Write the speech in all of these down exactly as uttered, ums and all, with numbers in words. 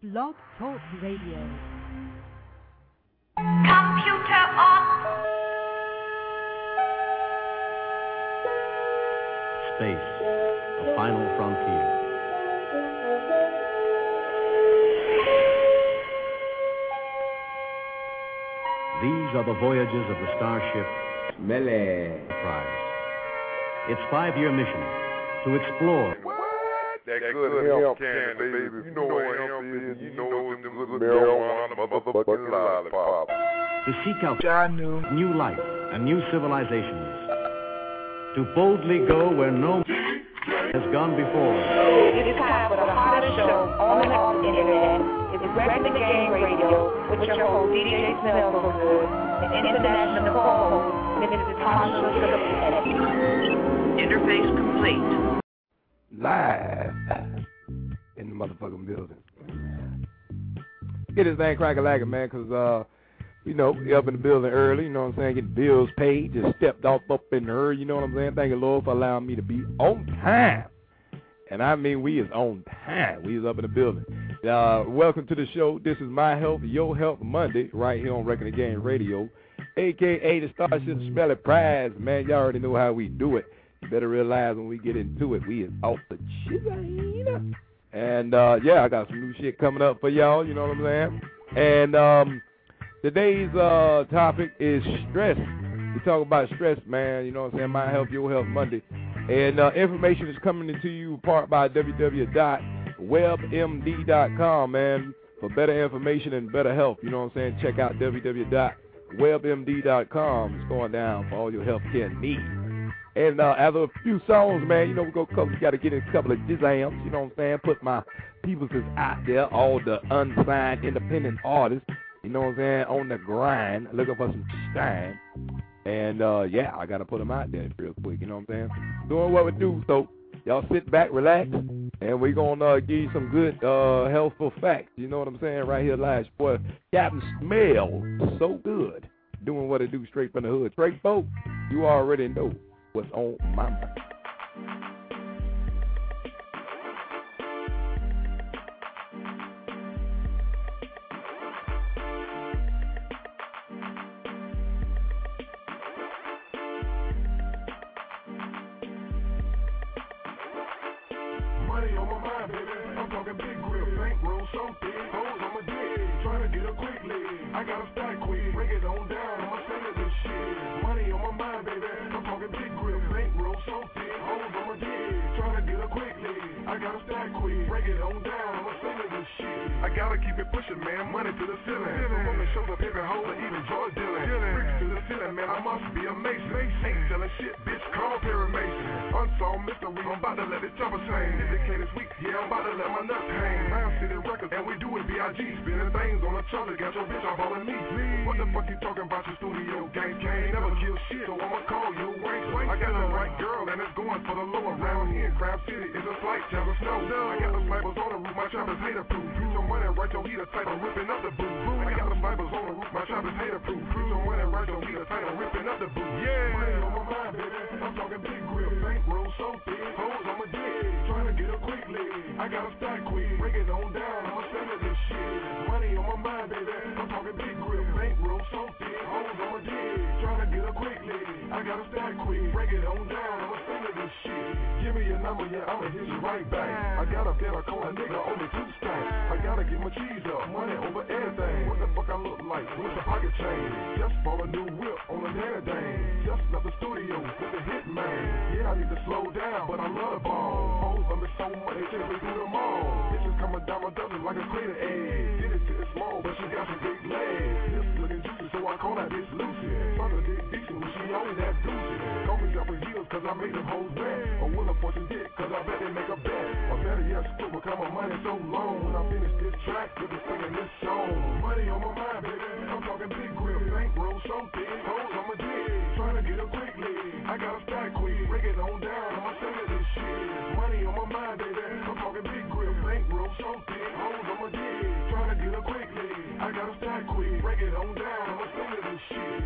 Blog Talk Radio. Computer on. Space, the final frontier. These are the voyages of the starship Enterprise. Its five-year mission to explore. That, that good, good hemp candy, baby. baby. You know what hemp is. You know it's them good marijuana motherfucking lollipops. To seek out new life and new civilizations. To boldly go where no has gone before. It's time for the hottest show on the internet. It's Wrecking the Game Radio with your host, D J Smell So Good, and international co-host, Missus Tasha Phillips. Interface complete. Live in the motherfucking building. Get this thing crack-a-lackin', man, because, uh, you know, we up in the building early, you know what I'm saying, get bills paid, just stepped off up in her, you know what I'm saying? Thank you, Lord, for allowing me to be on time. And I mean, we is on time. We is up in the building. Uh, welcome to the show. This is My Health, Your Health Monday, right here on Wrecking the Game Radio, a k a the Starship Smelly Prize. Man, y'all already know how we do it. You better realize when we get into it, we is off the chain. And, uh, yeah, I got some new shit coming up for y'all, you know what I'm saying? And um, today's uh, topic is stress. We talk about stress, man, you know what I'm saying? My Health, Your Health Monday. And uh, information is coming to you part by w w w dot web m d dot com, man. For better information and better health, you know what I'm saying? Check out w w w dot web m d dot com. It's going down for all your healthcare needs. And uh, after a few songs, man, you know, we go we got to get in a couple of jams, you know what I'm saying? Put my peoples is out there, all the unsigned independent artists, you know what I'm saying, on the grind, looking for some shine. And, uh, yeah, I got to put them out there real quick, you know what I'm saying? Doing what we do, so y'all sit back, relax, and we're going to uh, give you some good, uh, healthful facts, you know what I'm saying, right here live. Boy, Captain Smell so good, doing what it do straight from the hood. Straight folk, you already know what's on my mind. Money on my mind, baby. I'm talking big grip, bankroll, so big, hoes on my dick. Trying to get her quickly. I gotta stack quick, bring it on down. I'ma send her this shit. Money on my mind, baby. I'm talking big grip, bankroll, so big, hoes on my dick. Trying to get her quickly. I gotta stack quick, bring it on down. I'ma send her this shit. I gotta keep it pushing, man. Money to the ceiling. From the shoulder, baby, hold her, even George Dillon. Bricks to the ceiling, man. I must be a mason. Ain't selling shit, bitch. Call Perry Mason. Unsolved mystery. I'm about to let it jump a chain. Indicators weak, yeah, I'm about to let my nuts hang. Round City Records, and we do it B I G. Spinning things on the trailer, got your bitch off all of me. What the fuck you talking about your studio gang? Can't never kill shit, so I'ma call you Wayne. I got the right girl, and it's going for the lower round here. Crab City is a slight chance of snow. I got the snipers on the roof, my trap is hater proof. Use your money, right your heater tight, I'm ripping up the booth. I got the snipers on the roof, my trap is hater proof. Use your money, right your heater tight, I'm ripping up the booth. Yeah, money on my mind, baby. I'm talking big grip, bankroll so big, hoes on my dick. Trying to get her quickly. I gotta stack quick, bring it on down, I'ma send her this shit. Money on my mind, baby. I'm talking big grip, bankroll so big, hoes on my dick. Trying to get her quickly. I gotta stack quick, bring it on down, I'ma send her this shit. Give me your number, yeah, I'ma hit you right back. I got a better call a nigga on the two stack. I gotta get my cheese up, money over everything. What the fuck I look like? With the pocket chain. Just bought a new whip on a nanny dang. Just left the studio with the hit man. Yeah, I need to slow down, but I love ball. Hoes on me so much, they chase me through them all. Bitches coming down my dozen like a crater egg. Did it to it small, but she got some big legs. This looking juicy, so I call that bitch Lucy. Fuck her dick decent when she only that juicy. Call me up for years, cause I made them hoes wet. Or will a fortune dick, cause I bet they make a bet. Or better yet, still become my money so long. When I finish this track, you'll be singing this song. Money on my mind, baby. I'm talking big grip, bankroll so big, hoes on my dick. Trying to get her quickly. I gotta stack quick, bring it on down, I'ma send her this shit. Money on my mind, baby. I'm talking big grip, bankroll so big, hoes on my dick. Trying to get her quickly. I gotta stack quick, bring it on down, I'ma send her this shit.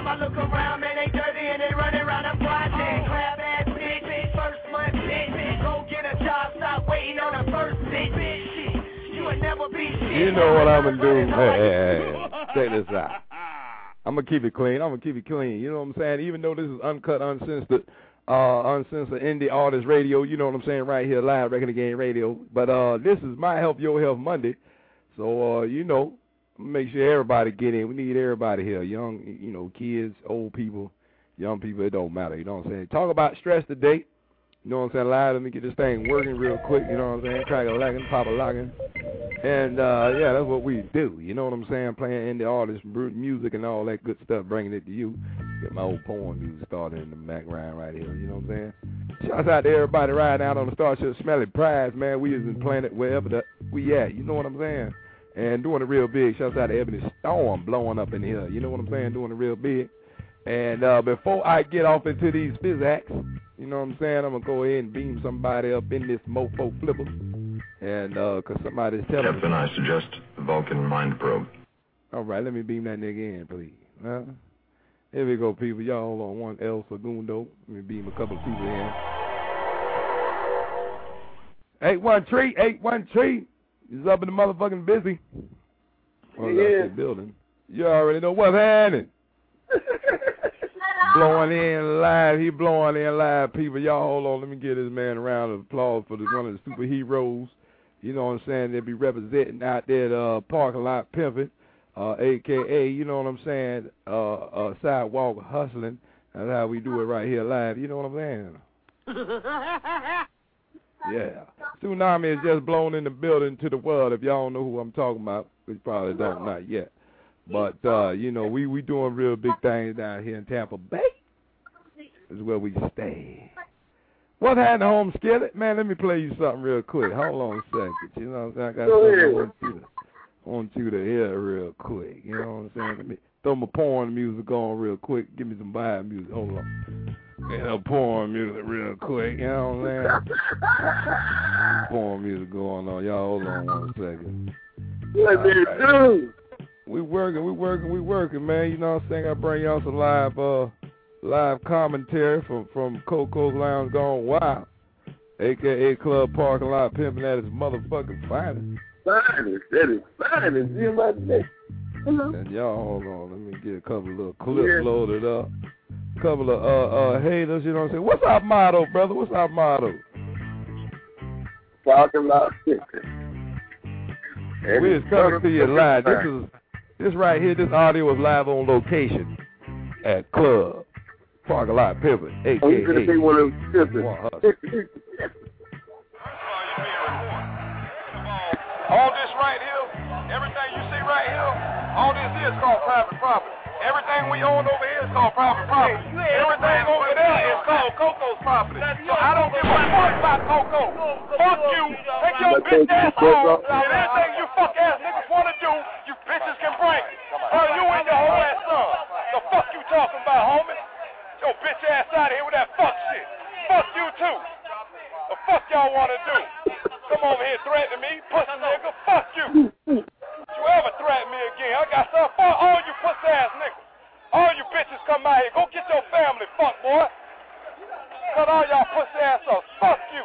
I look around, man, they dirty and they running around the project. Crab ass bitch, bitch, first month bitch, bitch. Go get a job, stop waiting on a first bitch, bitch. Shit, you would never be shit. You know what I'm gonna do? Hey, hey, hey, check this out. I'm gonna keep it clean. I'm gonna keep it clean. You know what I'm saying? Even though this is uncut, uncensored, uh, uncensored indie artist radio. You know what I'm saying? Right here, live Wrecking the Game Radio. But uh, this is My Health, Your Health Monday. So uh, you know, make sure everybody get in. We need everybody here. Young, you know, kids, old people, young people. It don't matter. You know what I'm saying? Talk about stress today. You know what I'm saying? Live. Let me get this thing working real quick. You know what I'm saying? Crack a locking, pop a locking. And, uh, yeah, that's what we do. You know what I'm saying? Playing indie artists, music, and all that good stuff, bringing it to you. Get my old poem music started in the background right here. You know what I'm saying? Shouts out to everybody riding out on the Starship Smelling Prize, man. We is in planet wherever the, we at. You know what I'm saying? And doing it real big. Shouts out to Ebony Storm blowing up in here. You know what I'm saying? Doing it real big. And uh, before I get off into these physics, you know what I'm saying? I'm going to go ahead and beam somebody up in this mofo flipper. And, uh, because somebody's telling me. Captain, I suggest the Vulcan mind probe. All right, let me beam that nigga in, please. Uh, here we go, people. Y'all hold on one El Segundo. Let me beam a couple of people in. eight one three, eight one three. He's up in the motherfucking busy. Well, yeah. Building. You already know what's happening. Blowing in live. He blowing in live, people. Y'all hold on. Let me give this man a round of applause for this, one of the superheroes. You know what I'm saying? They be representing out there at uh, parking lot pimping, uh, a k a, you know what I'm saying, uh, uh, sidewalk hustling. That's how we do it right here live. You know what I'm saying? Yeah. Tsunami is just blown in the building to the world. If y'all don't know who I'm talking about, which probably don't, not yet. But, uh, you know, we, we doing real big things down here in Tampa Bay. This is where we stay. What's happening, home skillet? Man, let me play you something real quick. Hold on a second. You know what I'm saying? I got something I want you, to, I want you to hear real quick. You know what I'm saying? Let me throw my porn music on real quick. Give me some vibe music. Hold on. Get a porn music real quick. You know what I'm saying? Porn music going on. Y'all hold on one second. What did it do? We working, we working, we working, man. You know what I'm saying? I bring y'all some live uh live commentary from, from Coco's Lounge Gone Wild, a k a. Club Parking Lot Pimping at its motherfucking finest. Finest, that is finest. You know that? And y'all, hold on, let me get a couple of little clips yeah. loaded up. A couple of uh, uh, haters, you know what I'm saying? What's our motto, brother? What's our motto? Parking Lot Pimping. We is coming to you live. This is this right here, this audio is live on location at Club Parking Lot Pimping, a k a. Oh, you're going to be one of them pimping. All this right here, everything you see right here, all this here is called private property. Everything we own over here is called private property. Everything over there is called Coco's property. So I don't give a fuck about Coco. Fuck you. Take your bitch ass home. And anything you fuck ass niggas want to do, you bitches can bring it. Or you and your whole ass son. The fuck you talking about, homie? Your bitch ass out of here with that fuck shit. Fuck you too. The fuck y'all want to do? Come over here threatening me, pussy nigga. Fuck you. You ever threaten me again? I got something for all you pussy ass niggas. All you bitches come out here. Go get your family, fuck boy. Cut all y'all pussy ass up. Fuck you.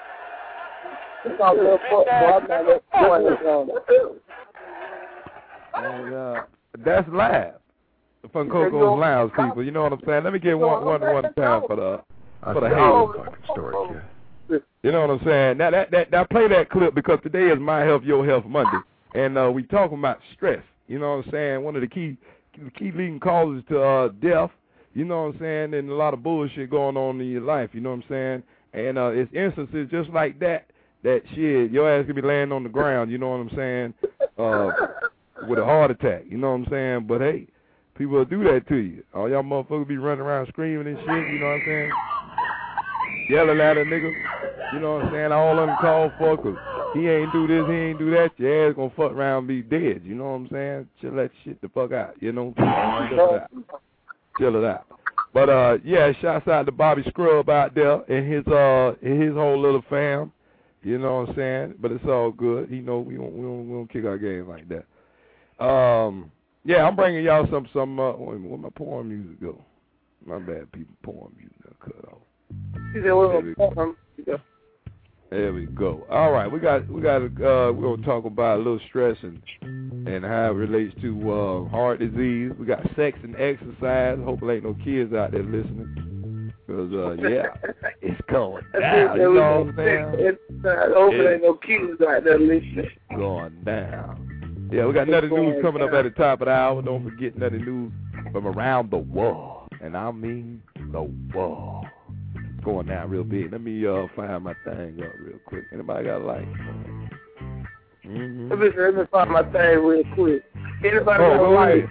Bitch ass nigga. Fuck you. And, uh, that's live from Coco's Lounge, people. You know what I'm saying? Let me get one one one time for the for the haters. Story, yeah. You know what I'm saying? Now that that now play that clip because today is My Health, Your Health Monday, and uh, we talking about stress. You know what I'm saying? One of the key the key leading causes to uh, death. You know what I'm saying? And a lot of bullshit going on in your life. You know what I'm saying? And uh, it's instances just like that. That shit, your ass could be laying on the ground. You know what I'm saying? Uh, with a heart attack. You know what I'm saying? But hey, people will do that to you. All y'all motherfuckers be running around screaming and shit. You know what I'm saying? Yelling at a nigga. You know what I'm saying? All of them call for, cause he ain't do this, he ain't do that. Your ass gonna fuck around and be dead. You know what I'm saying? Chill that shit the fuck out. You know? Chill it out. Chill it out. But uh, yeah, shouts out to Bobby Scrub out there and his uh, and his whole little fam. You know what I'm saying? But it's all good. He know we don't we don't we don't kick our game like that. Um, Yeah, I'm bringing y'all some, some, uh, wait a minute, where my porn music go? My bad, people, porn music got cut off. There we go. There we go. All right, we got, we got, uh, we're gonna talk about a little stress and and how it relates to uh, heart disease. We got sex and exercise. Hopefully, ain't no kids out there listening, cause uh, yeah, it's going down. You know what I'm saying? Hopefully, ain't no kids out there listening. Going down. Yeah, we got another news coming up at the top of the hour. Don't forget another news from around the world, and I mean the world. Going down real big. Let me uh find my thing up real quick. Anybody got a light? Mm-hmm. Let me, let me find my thing real quick. Anybody oh, got a light?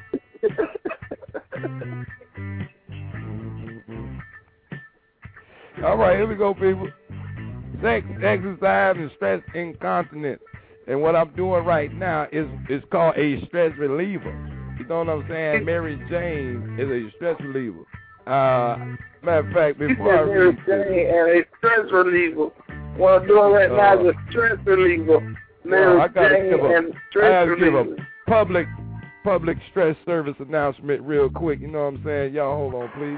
All right, here we go, people. Sex, exercise, and stress incontinence. And what I'm doing right now is is called a stress reliever. You know what I'm saying? Mary Jane is a stress reliever. Uh, matter of fact, before I read this, and a stress reliever. What I'm doing right uh, now is a stress reliever. Mary well, I gotta Jane give a, and stress I gotta reliever. give a public public stress service announcement real quick. You know what I'm saying? Y'all hold on, please.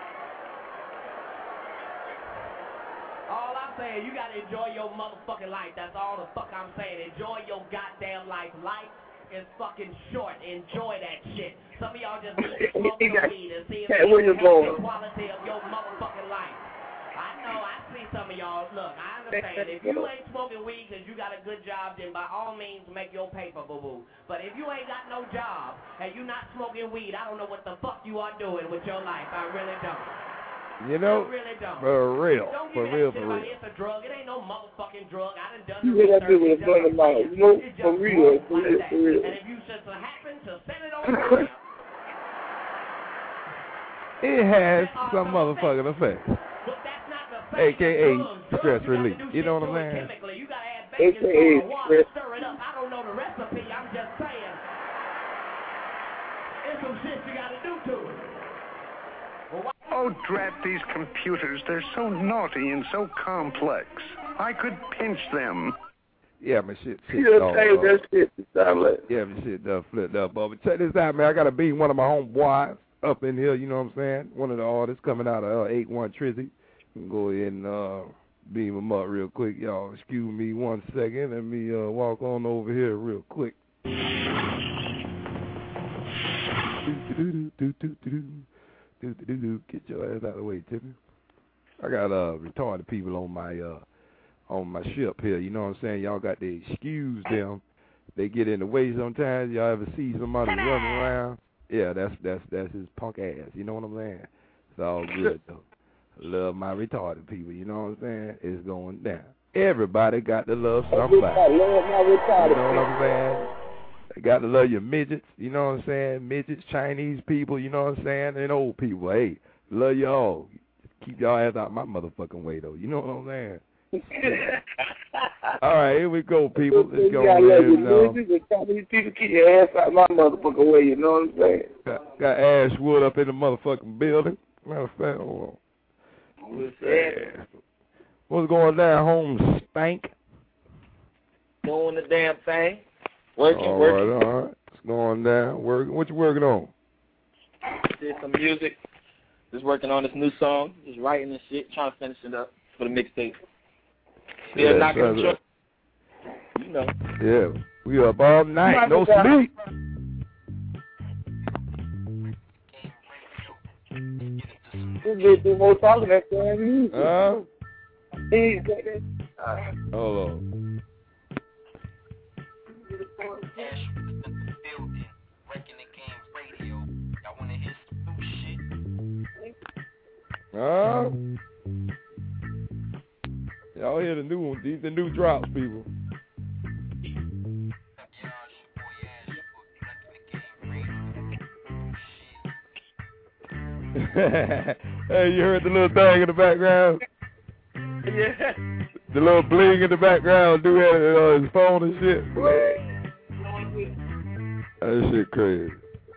All I'm saying, you gotta enjoy your motherfucking life. That's all the fuck I'm saying. Enjoy your goddamn life. Life is fucking short. Enjoy that shit. Some of y'all just need to smoke some weed and see if hey, you the quality of your motherfucking life. I know, I see some of y'all. Look, I understand. If you ain't smoking weed because you got a good job, then by all means make your paper, boo-boo. But if you ain't got no job and you not smoking weed, I don't know what the fuck you are doing with your life. I really don't. You know, I really don't. for real, don't for real, for real. It's a drug. It ain't no motherfucking drug. I done done you the got to do with a friend of mine. You know, for real, for real, for real. And if you just happen to set it on fire, it has some motherfucking effect. A K A stress relief. You know what I'm saying? You gotta add baking soda, water, stir it up. I don't know the recipe. I'm just saying. There's some shit you gotta do to it. Oh, drat these computers. They're so naughty and so complex. I could pinch them. Yeah, my shit. shit You dog, say that shit to sound like. Yeah, my shit done flipped up. But check this out, man. I got to beat one of my homeboys up in here. You know what I'm saying? One of the artists coming out of uh, eight one Trizzy. Go ahead and uh, beam him up real quick. Y'all excuse me one second. Let me uh, walk on over here real quick. Get your ass out of the way, Tippy. I got uh, retarded people on my uh, on my ship here. You know what I'm saying? Y'all got to excuse them. They get in the way sometimes. Y'all ever see somebody running around? Yeah, that's that's that's his punk ass. You know what I'm saying? It's all good though. Love my retarded people, you know what I'm saying? It's going down. Everybody got to love somebody. I love my retarded you know what I'm saying? They got to love your midgets, you know what I'm saying? Midgets, Chinese people, you know what I'm saying? And old people. Hey, love y'all. Keep y'all ass out my motherfucking way, though. You know what I'm saying? All right, here we go, people. Let's go. I love your midgets and Chinese people. Keep your ass out my motherfucking way, you know what I'm saying? Got, got Ashwood up in the motherfucking building. Matter of fact, hold on. What's going down, home Spank? Doing the damn thing. Working, all working. Right, all right. It's going down. Working. What you working on? Did some music. Just working on this new song. Just writing and shit. Trying to finish it up for the mixtape. Still yeah, knocking the truck. You know. Yeah. We up all night. No sleep. This bitch do more talking than damn music. Uh, He's hold on. Uh, y'all hear the new one? These the new drops, people. Hey, you heard the little thing in the background? Yeah. The little bling in the background, do that on his phone and shit. That shit crazy.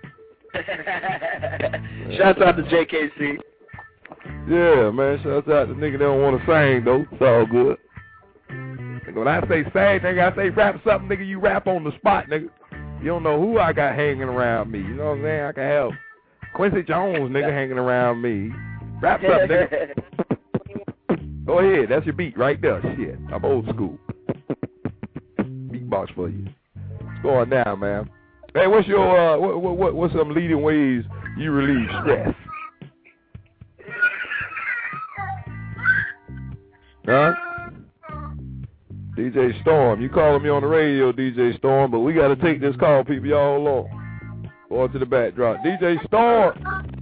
Shouts out to J K C. Yeah, man. Shouts out to nigga that don't want to sing, though. It's all good. Nigga, when I say sing, nigga, I say rap something, nigga, you rap on the spot, nigga. You don't know who I got hanging around me. You know what I'm saying? I can have Quincy Jones, nigga, hanging around me. Wrap up, nigga. Go ahead. That's your beat right there. Shit. I'm old school. Beatbox for you. What's going down, man? Hey, what's your, uh, what, what, what, what's some leading ways you relieve stress? Huh? D J Storm, you calling me on the radio, D J Storm, but we got to take this call, people. Y'all along. Go to the backdrop. D J Storm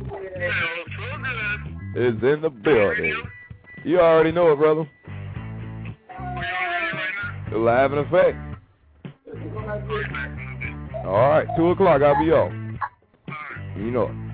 is in the building. You already know it, brother. Live in effect. All right, two o'clock, I'll be off. You know it.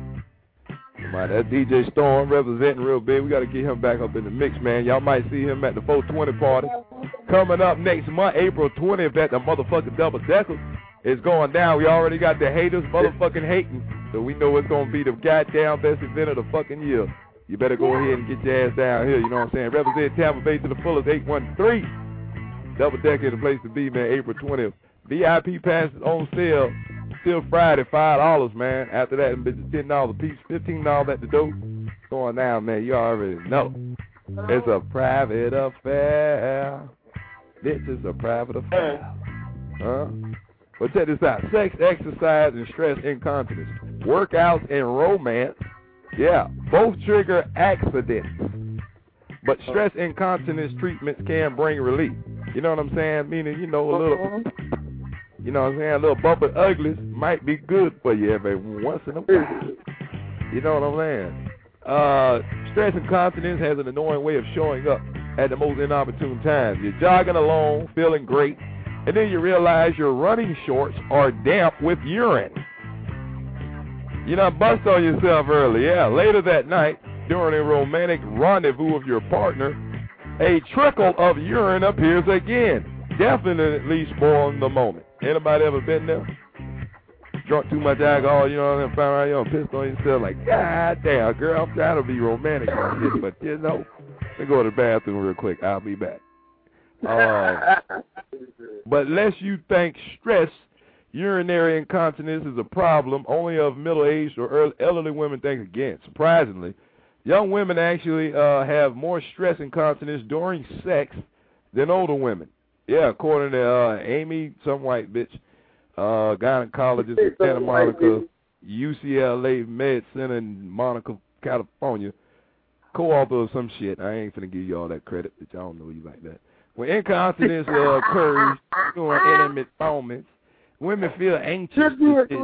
That's D J Storm representing real big. We got to get him back up in the mix, man. Y'all might see him at the four twenty party coming up next month, April twentieth at the motherfucking Double Decker. It's going down. We already got the haters motherfucking hating, so we know it's going to be the goddamn best event of the fucking year. You better go ahead and get your ass down here, you know what I'm saying? Represent Tampa Bay to the fullest, eight one three. Double Decker is the place to be, man, April twentieth. V I P passes on sale. Still Friday, five dollars, man. After that, bitches ten dollars a piece, fifteen dollars at the door. Going down, man. You already know. It's a private affair. This is a private affair. Huh? But check this out. Sex, exercise, and stress incontinence. Workouts and romance. Yeah, both trigger accidents. But stress incontinence treatments can bring relief. You know what I'm saying? Meaning, you know, a little... You know what I'm saying? A little bump of uglies might be good for you every once in a while. You know what I'm saying? Uh, stress incontinence has an annoying way of showing up at the most inopportune times. You're jogging along, feeling great, and then you realize your running shorts are damp with urine. You done bust on yourself early. Yeah, later that night, during a romantic rendezvous with your partner, a trickle of urine appears again, definitely spoiling the moment. Anybody ever been there? Drunk too much alcohol, you know, and found out you pissed on yourself like, God damn, girl, I'm trying to be romantic and shit, but you know, let me go to the bathroom real quick. I'll be back. Uh, but lest you think stress, urinary incontinence is a problem only of middle-aged or early, elderly women think again. Surprisingly, young women actually uh, have more stress incontinence during sex than older women. Yeah, according to uh, Amy, some white bitch, uh, gynecologist in Santa Monica, U C L A Med Center in Monaco, California, co-author of some shit. I ain't finna give you all that credit, but y'all don't know you like that. When incontinence uh, occurs during intimate moments, women feel anxious.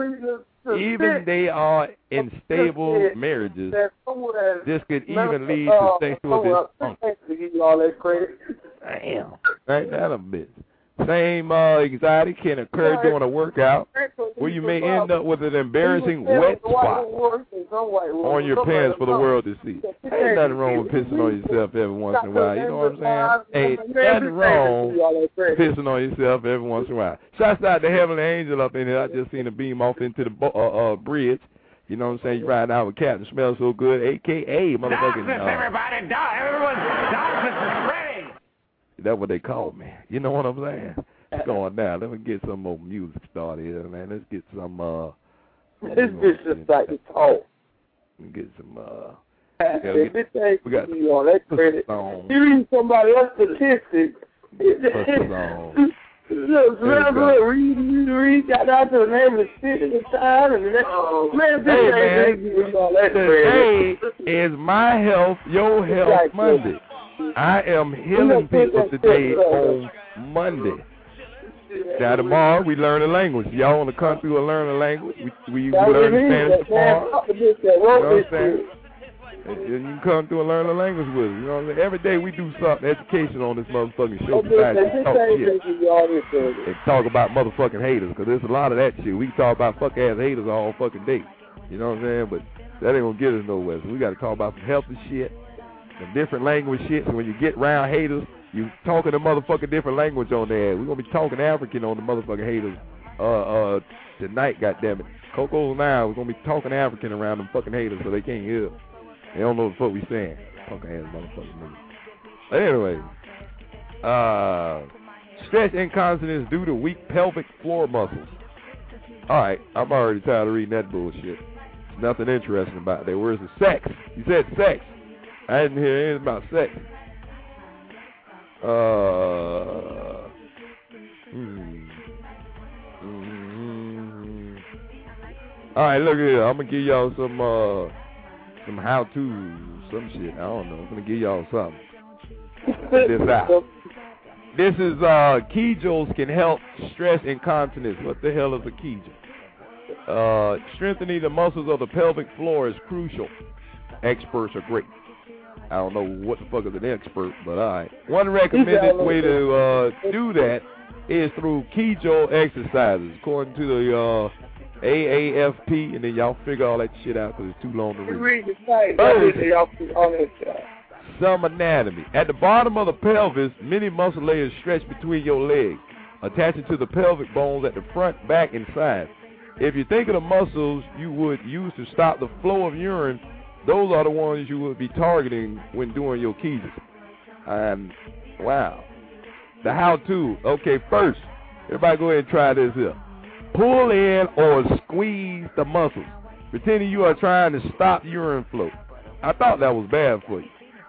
Even they are in stable marriages. This could even lead to sexual dysfunction. Damn. Ain't that a bitch? Same uh, anxiety can occur during a workout where you may end up with an embarrassing wet spot on your pants for the world to see. Ain't nothing wrong with pissing on yourself every once in a while. You know what I'm saying? Ain't nothing wrong with pissing on yourself every once in a while. Shouts out to Heavenly Angel up in here. I just seen a beam off into the uh, uh, bridge. You know what I'm saying? You riding out with Captain Smells So Good, a k a motherfucking... Darkness, uh, everybody, dark. Everyone's darkness is spreading. That's what they call me. You know what I'm saying? It's going down. Let me get some more music started here, man. Let's get some, uh... This bitch just like to talk. Let me get some, uh... Hey, get, this we got you on that credit. You read somebody else's statistics. Look, man, look, read, read, read, got out to the name of the city, the time, and the oh, man, this hey, ain't man, all that credit. Today is My Health, Your Health Monday. I am healing people today on Monday. Now tomorrow we learn a language. Y'all want to come through and learn a language? We we, we learn Spanish tomorrow. You know what I'm saying? And you can come through and learn a language with us. You know what I'm saying? Every day we do something, education on this motherfucking show. Besides talk shit and talk about motherfucking haters, because there's a lot of that shit. We can talk about fuck ass haters all fucking day. You know what I'm saying? But that ain't gonna get us nowhere. So we got to talk about some healthy shit. Some different language shit, so when you get around haters, you talking a motherfucking different language on there. We're going to be talking African on the motherfucking haters uh, uh, tonight, goddammit. Coco's now, we're going to be talking African around them fucking haters so they can't hear. They don't know what the fuck we saying. Fucking ass motherfucking niggas. But anyway, uh, stress incontinence due to weak pelvic floor muscles. All right, I'm already tired of reading that bullshit. Nothing interesting about that. Where's the sex? You said sex. I didn't hear anything about sex. Uh, hmm. Mm-hmm. All right, look here. I'm gonna give y'all some uh, some how-to, some shit. I don't know. I'm gonna give y'all something. Check this out. This is uh, Kegels can help stress incontinence. What the hell is a Kegel? Uh, strengthening the muscles of the pelvic floor is crucial. Experts are great. I don't know what the fuck is an expert, but all right. One recommended way to uh, do that is through Kegel exercises, according to the uh, A A F P, and then y'all figure all that shit out because it's too long to read. Read the site. Y'all figure all that shit out. Some anatomy. At the bottom of the pelvis, many muscle layers stretch between your legs, attaching to the pelvic bones at the front, back, and side. If you think of the muscles you would use to stop the flow of urine, those are the ones you would be targeting when doing your Kegels. And, wow. The how-to. Okay, first, everybody go ahead and try this here. Pull in or squeeze the muscles, pretending you are trying to stop urine flow. I thought that was bad for you.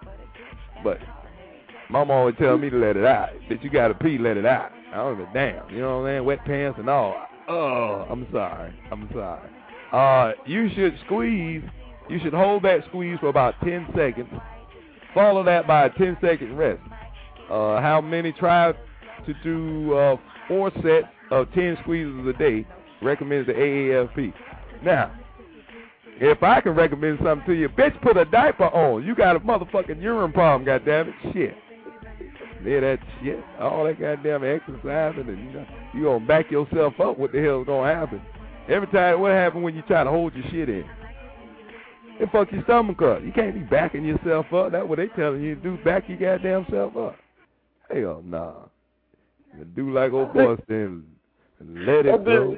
But Mama always tell me to let it out. That you got to pee, let it out. I don't give a damn. You know what I'm saying? Wet pants and all. Oh, I'm sorry. I'm sorry. Uh, you should squeeze. You should hold that squeeze for about ten seconds. Follow that by a ten second rest. Uh, how many? Try to do uh, four sets of ten squeezes a day. Recommends the A A F P. Now, if I can recommend something to you, bitch, put a diaper on. You got a motherfucking urine problem, goddammit. Shit. Yeah, that shit. All that goddamn exercising, and you know, you gonna back yourself up. What the hell's gonna happen? Every time, what happened when you try to hold your shit in? It fuck your stomach up. You can't be backing yourself up. That's what they telling you to do. Back your goddamn self up. Hell nah. You do like old boy saying, let it go.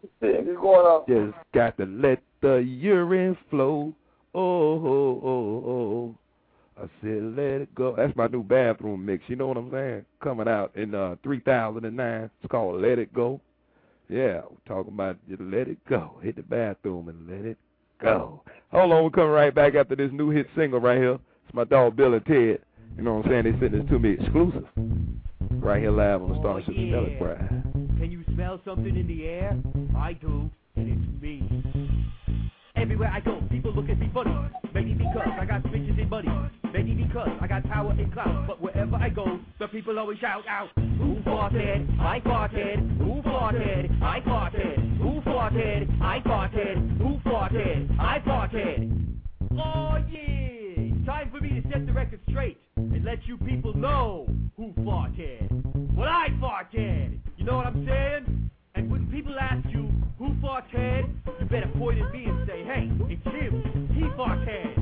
Just got to let the urine flow. Oh, oh, oh, oh. I said, let it go. That's my new bathroom mix. You know what I'm saying? Coming out in uh, three thousand nine. It's called Let It Go. Yeah, we're talking about just let it go. Hit the bathroom and let it go. Hold on, we're coming right back after this new hit single right here. It's my dog Bill and Ted. You know what I'm saying? They sent this to me exclusive. Right here live on the Starship oh, yeah. Telegraph. Can you smell something in the air? I do, and it's me. Everywhere I go, people look at me funny. Maybe because I got bitches and money. Maybe because I got power and clout. But wherever I go, the people always shout out, who farted? I farted. Who farted? I farted. Who farted? I farted. Who farted? I farted. Oh yeah! Time for me to set the record straight and let you people know who farted. Well, I farted. You know what I'm saying? And when people ask you who farted, you better point at me and say, hey, it's him. He farted.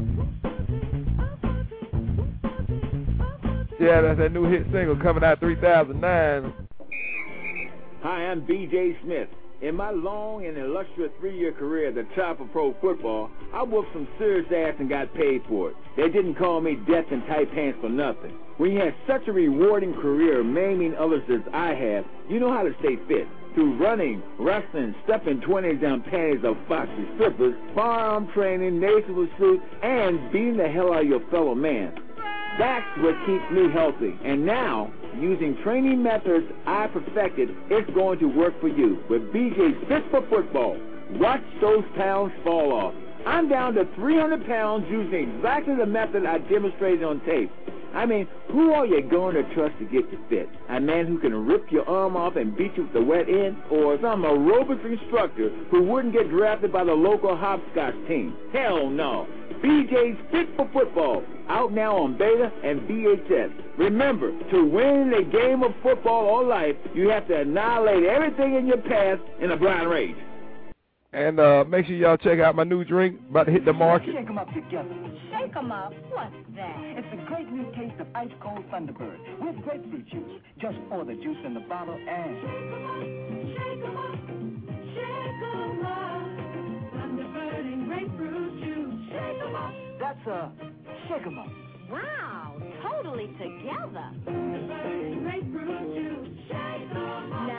Yeah, that's that new hit single coming out three thousand nine. Hi, I'm B J Smith. In my long and illustrious three-year career at the top of pro football, I whooped some serious ass and got paid for it. They didn't call me death in tight pants for nothing. When you have such a rewarding career maiming others as I have, you know how to stay fit. Through running, wrestling, stepping twenties down panties of foxy strippers, firearm training, nasal pursuit, and beating the hell out of your fellow man. That's what keeps me healthy. And now, using training methods I perfected, it's going to work for you. With B J's Fit for Football, watch those pounds fall off. I'm down to three hundred pounds using exactly the method I demonstrated on tape. I mean, who are you going to trust to get you fit? A man who can rip your arm off and beat you with the wet end? Or some aerobics instructor who wouldn't get drafted by the local hopscotch team? Hell no. B J's Fit for Football, out now on Beta and V H S. Remember, to win a game of football or life, you have to annihilate everything in your past in a blind rage. And uh, make sure y'all check out my new drink, about to hit the market. Shake 'em up together. Shake 'em up? What's that? It's a great new taste of ice cold Thunderbird with grapefruit juice. Just pour the juice in the bottle and Shake 'em up, shake 'em up. Thunderbird and grapefruit juice. Shake 'em up. that's a shake 'em up. Wow, totally together. Thunderbird and grapefruit juice. Shake 'em up. Now you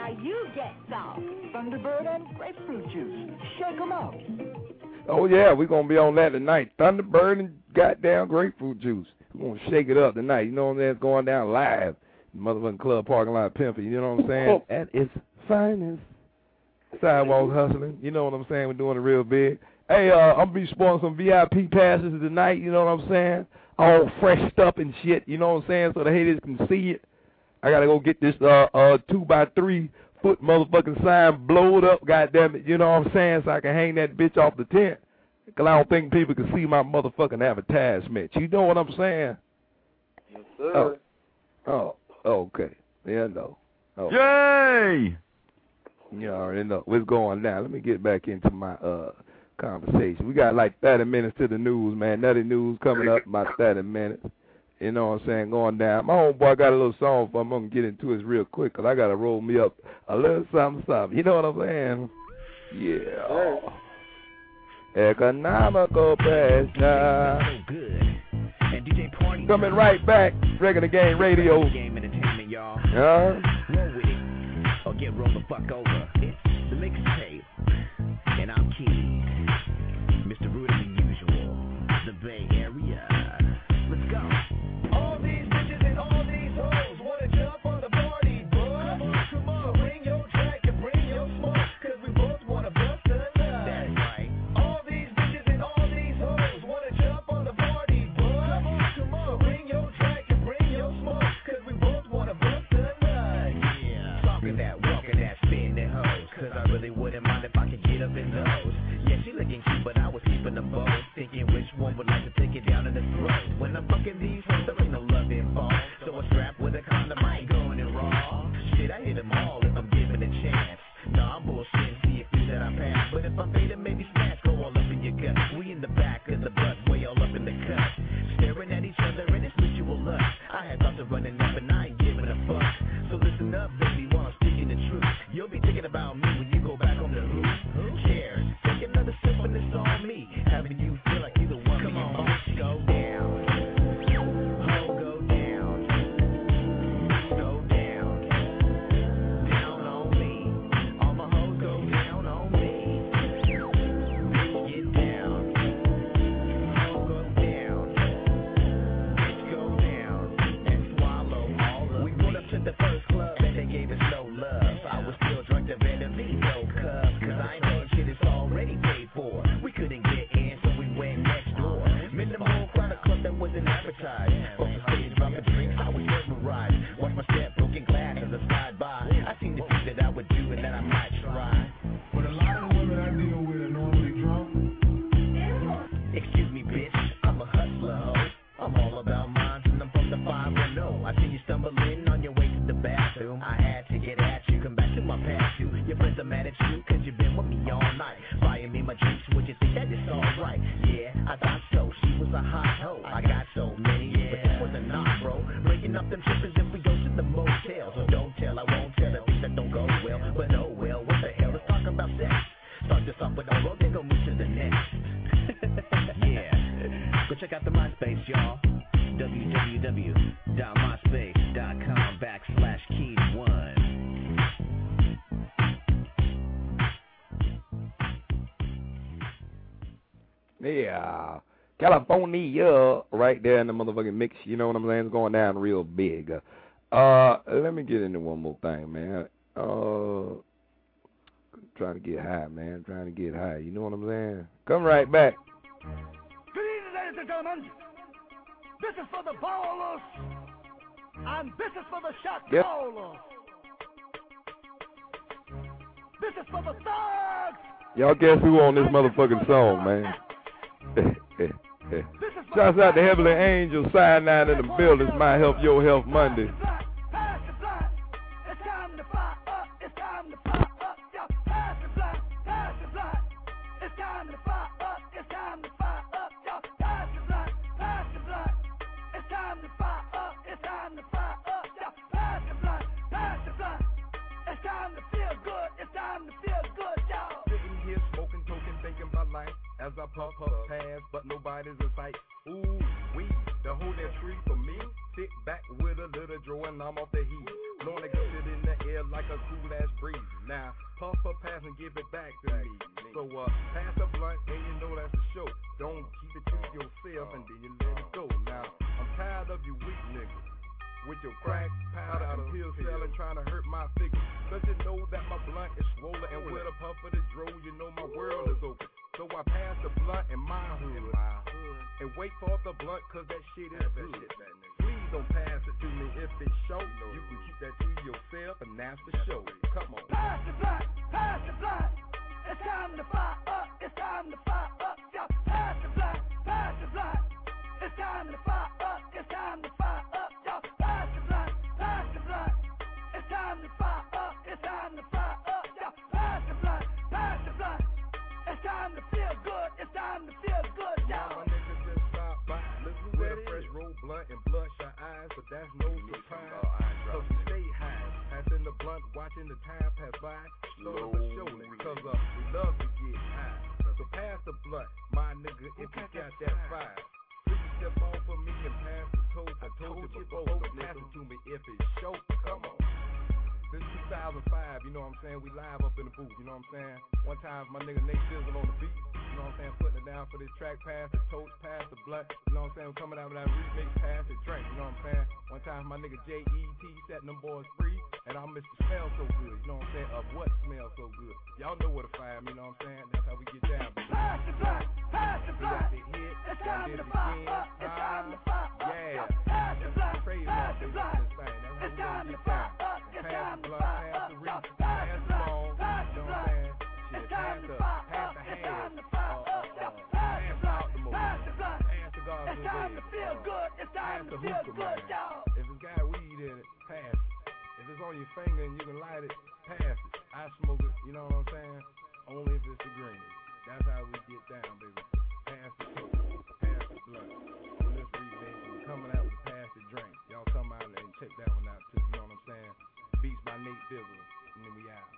get some? Thunderbird and grapefruit juice. Shake 'em out. Oh, yeah, we're going to be on that tonight. Thunderbird and goddamn grapefruit juice. We're going to shake it up tonight. You know what I'm saying? It's going down live. Motherfucking club parking lot pimping. You know what I'm saying? At its finest. Sidewalk hustling. You know what I'm saying? We're doing it real big. Hey, uh, I'm going to be sporting some V I P passes tonight. You know what I'm saying? All freshed up and shit. You know what I'm saying? So the haters can see it. I got to go get this uh, uh, two by three foot motherfucking sign blowed up, goddamn it. You know what I'm saying? So I can hang that bitch off the tent. Because I don't think people can see my motherfucking advertisement. You know what I'm saying? Yes, sir. Oh, oh, oh okay. Yeah, no. Oh. Yay! You already know what's going down. Let me get back into my uh conversation. We got like thirty minutes to the news, man. Nutty news coming up about thirty minutes. You know what I'm saying? Going down. My homeboy got a little song for him. I'm going to get into it real quick because I got to roll me up a little something, something. You know what I'm saying? Yeah. Economical pressure. Coming right back. Regular Game Radio. Game entertainment, y'all. Huh? Roll with it. Or get rolled the fuck over. It's the mixtape. And I'm Key. Mister Rude as usual. The Bay Area. Let's go. All these bitches and all these hoes wanna jump on the party bus. Come on, come on, bring your track and bring your smoke, cause we both wanna bust the nut. That's right. All these bitches and all these hoes wanna jump on the party bus. Come on, come on, bring your track and bring your smoke, cause we both wanna bust the nut. Yeah. Talking that, walking that, spin the hoes, cause I really wouldn't mind if I could get up in those. Yeah, she looking cute, but I was keeping the bow, thinking which one would like to take it down in the throat. When I'm fucking these hoes, there ain't no love involved, so I strap with a condom, I ain't going in raw. Shit, I hit them all if I'm given a chance. Nah, I'm bullshitting, see a few that I pass, but if I fade them, maybe snatch, go all up in your gut. We in the back of the butt, way all up in the cut, staring at each other and it's mutual lust. I had thoughts of running up and I ain't giving a fuck, so listen up, baby, while I'm speaking the truth. You'll be thinking about me when you go back home to who? Who cares? Take another sip and it's on me, having you feel like you the one. Come on, bitch, go down. Ho, go down. Go down. Down on me. All my hoes go down on me. Bitch, get down. Ho, go down. Bitch, go down. And swallow all of we pulled up to the first club and they gave us no love. I was still drunk to better me, no cups, cause I ain't paying shit, it's already paid for. We couldn't get in, so we went next door. Minimal crowd of club that wasn't advertised. Off the stage, bumping drinks, I was mesmerized. Watch my step, broken glass as I slide by. I seen the things that I would do and that I might try. But a lot of women I deal with are normally drunk. Excuse me, bitch, I'm a hustler, ho. I'm all about mine, and I'm from the five one oh. I see you stumbling on your way to the bathroom. I had to get at you, come back to my past you. Your friends are mad at you, cause you've been with me all night. Buying me my drinks, would you think that it's alright? Yeah, I thought so, she was a hot hoe. I got so many, but this was a knock, bro. Breaking up them trippers if we go to the motel. So don't tell, I won't tell, at least that don't go well. But oh well, what the hell, let's talk about sex. Start this off with a roll, then go move to the next. Yeah, go check out the MySpace, y'all. w w w dot myspace dot com backslash key one. Yeah. California, right there in the motherfucking mix. You know what I'm saying? It's going down real big. Uh, let me get into one more thing, man. Uh, trying to get high, man. Trying to get high. You know what I'm saying? Come right back. Good evening, ladies and gentlemen. This is for the ballers, and this is for the shot Yep. callers. This is for the thugs. Y'all guess who on this motherfucking song, man? Shouts out to Heavenly Angel, Cyanide in the building. It's My Health, Your Health Monday. Pass the blunt. It's time to fire up. It's time to fire up. Yo, pass the blunt. Pass the blunt. It's time to fire up. It's time to fire up. Yo, pass the blunt. Pass the blunt. It's time to fire up. It's time to fire up. Yo, pass the blunt. Pass the blunt. It's time to feel good. It's time to feel good, y'all. Sitting here smoking, token, thinking about life as I puff, puff, pass, but nobody's in sight. Ooh, we, the whole that tree for me. Sit back with a little draw and I'm off the heat. Blowing the good shit in the air air like a cool ass breeze. Now, puff her pass and give it back to me. So, uh, pass the blunt and you know that's the show. Don't keep it to yourself and then you let it go. Now, I'm tired of you weak niggas with your crack, powder, and pill selling, trying to hurt my figure. Cause you know that my blunt is swollen, and with a puff of the dro, you know my world is open. So I pass the blunt in my hood, and wait for the blunt, cause that shit is good. Please don't pass it to me if it's show. You can keep that to yourself, and that's the show. Come on. Pass the blunt, pass the blunt. It's time to fire up, it's time to fire up. Yo, pass the blunt, pass the blunt. It's time to fire up, it's time to fire up. Yo, pass the blunt, pass the blunt. It's time to fire up, it's time to fire up. Yo, pass the blunt, pass the blunt. It's time to feel good, it's time to feel good, yo. My niggas just stop by. Listen with a fresh roll blunt and bloodshot eyes, but that's no surprise. So we stay high, passing the blunt, watching the time pass by. Slowly but surely, cause uh, we love to get high. So pass the blunt, my nigga, if you got that fire. Please step off of me and pass the toast. I told you before, so pass it to me if it's show. Come on. Since two thousand five, you know what I'm saying, we live up in the booth, you know what I'm saying. One time my nigga Nate Sizzle on the beat, you know what I'm saying, putting it down for this track, pass the toast, pass the blunt, you know what I'm saying, coming out with that remix, pass the drink, you know what I'm saying. One time my nigga J E T setting them boys free, and I miss the smell so good, you know what I'm saying, of what smells so good. Y'all know where to find me, you know what I'm saying, that's how we get down, baby. Pass the blunt, pass the blunt. We got the hit, it's time to fire up, it's time to fire up. Yeah, pass the blunt, trademark, pass the baby, blunt. this thing, that's how It's we time gonna to get fire down. up, it's Pass time the to blunt, fire pass up. the Yo, reach, pass pass the the blunt, bone, pass you the know what I'm blunt. saying. It's Shit, time pass to the, fire pass up, the it's hand, time to fire uh, up. uh, Yo, uh, pass the pass blunt, out the most, pass the blunt. pass the guard It's time to feel good, it's time to feel good, yo. If it's got weed in it, pass it. If it's on your finger and you can light it, pass it. I smoke it, you know what I'm saying? Only if it's the green. That's how we get down, baby. Pass the toast, pass the blunt. On this remix, we're coming out with Pass the Drink. Y'all come out and check that one out too, you know what I'm saying? Beats by Nate Sizzle, and then we out.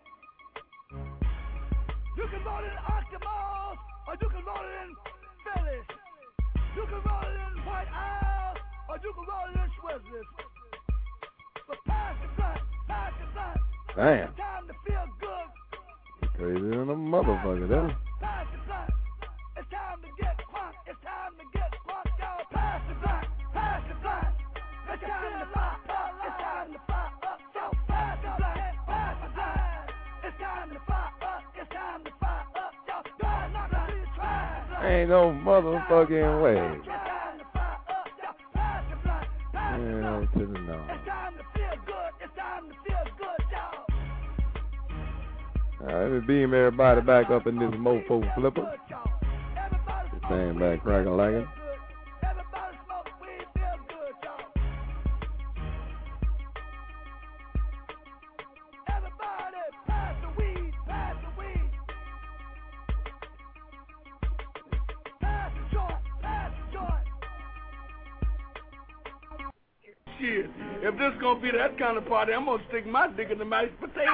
You can roll it in Octomos, or you can roll it in Phyllis. You can roll it in White Owl, or you can roll it in Swizzles. But pass the blunt, pass the blunt. Damn. It's time to feel good. Crazy than a motherfucker, that. Pass the blunt. It's time to get crunk. It's time to get crunk, y'all. Pass the blunt, pass the blunt. It's time to fire up. It's time to fire up. So pass the blunt, pass the blunt. It's time to fire up. It's time to fire up. Yo, pass the blunt, pass. Ain't no motherfucking way. It's time to fire up. Yo, pass the blunt, pass the Yeah, blunt. to the no. It's time to feel good. It's time to feel good, y'all. All right, let's beam everybody back up in this mofo flipper. This thing back cracking like it. Everybody smoke weed, feel good, y'all. Everybody pass the weed, pass the weed. Pass the joint, pass the joint. Shit, if this gonna be that kind of party, I'm gonna stick my dick in the mashed potatoes.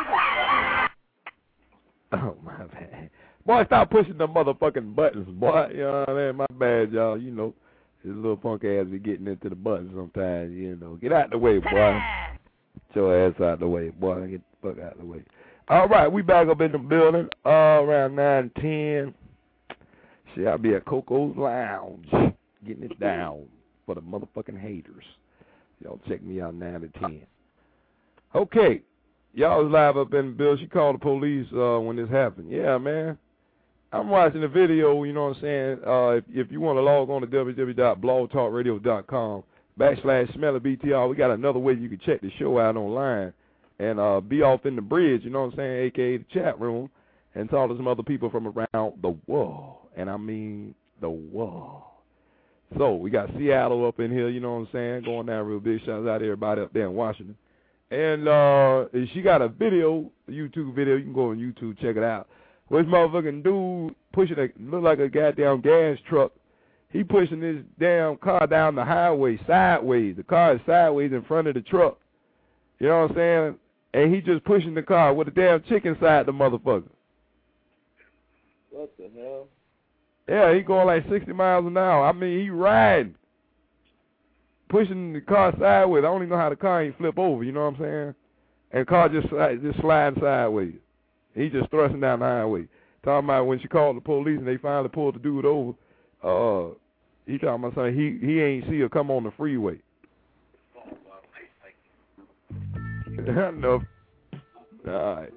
Oh, my bad. Boy, stop pushing the motherfucking buttons, boy. You know what I mean? My bad, y'all. You know, this little punk ass be getting into the buttons sometimes, you know. Get out the way, boy. Get your ass out the way, boy. Get the fuck out the way. All right, we back up in the building uh, around nine ten. Shit, I'll be at Coco's Lounge getting it down for the motherfucking haters. Y'all check me out nine to ten. Okay. Y'all was live up in the bill. She called the police uh, when this happened. Yeah, man. I'm watching the video, you know what I'm saying? Uh, if, if you want to log on to w w w dot blog talk radio dot com backslash smelly B T R, we got another way you can check the show out online and uh, be off in the bridge, you know what I'm saying, a k a the chat room, and talk to some other people from around the world. And I mean the world. So we got Seattle up in here, you know what I'm saying, going down real big. Shouts out to everybody up there in Washington. And uh, she got a video, a YouTube video. You can go on YouTube, check it out. Where this motherfucking dude pushing a, look like a goddamn gas truck. He pushing this damn car down the highway sideways. The car is sideways in front of the truck. You know what I'm saying? And he just pushing the car with a damn chicken inside the motherfucker. What the hell? Yeah, he going like sixty miles an hour. I mean, he riding. Pushing the car sideways. I don't even know how the car ain't flip over, you know what I'm saying? and the car just just sliding sideways. He just thrusting down the highway. Talking about when she called the police and they finally pulled the dude over. Uh, he talking about something. He he ain't see her come on the freeway. Enough. All right.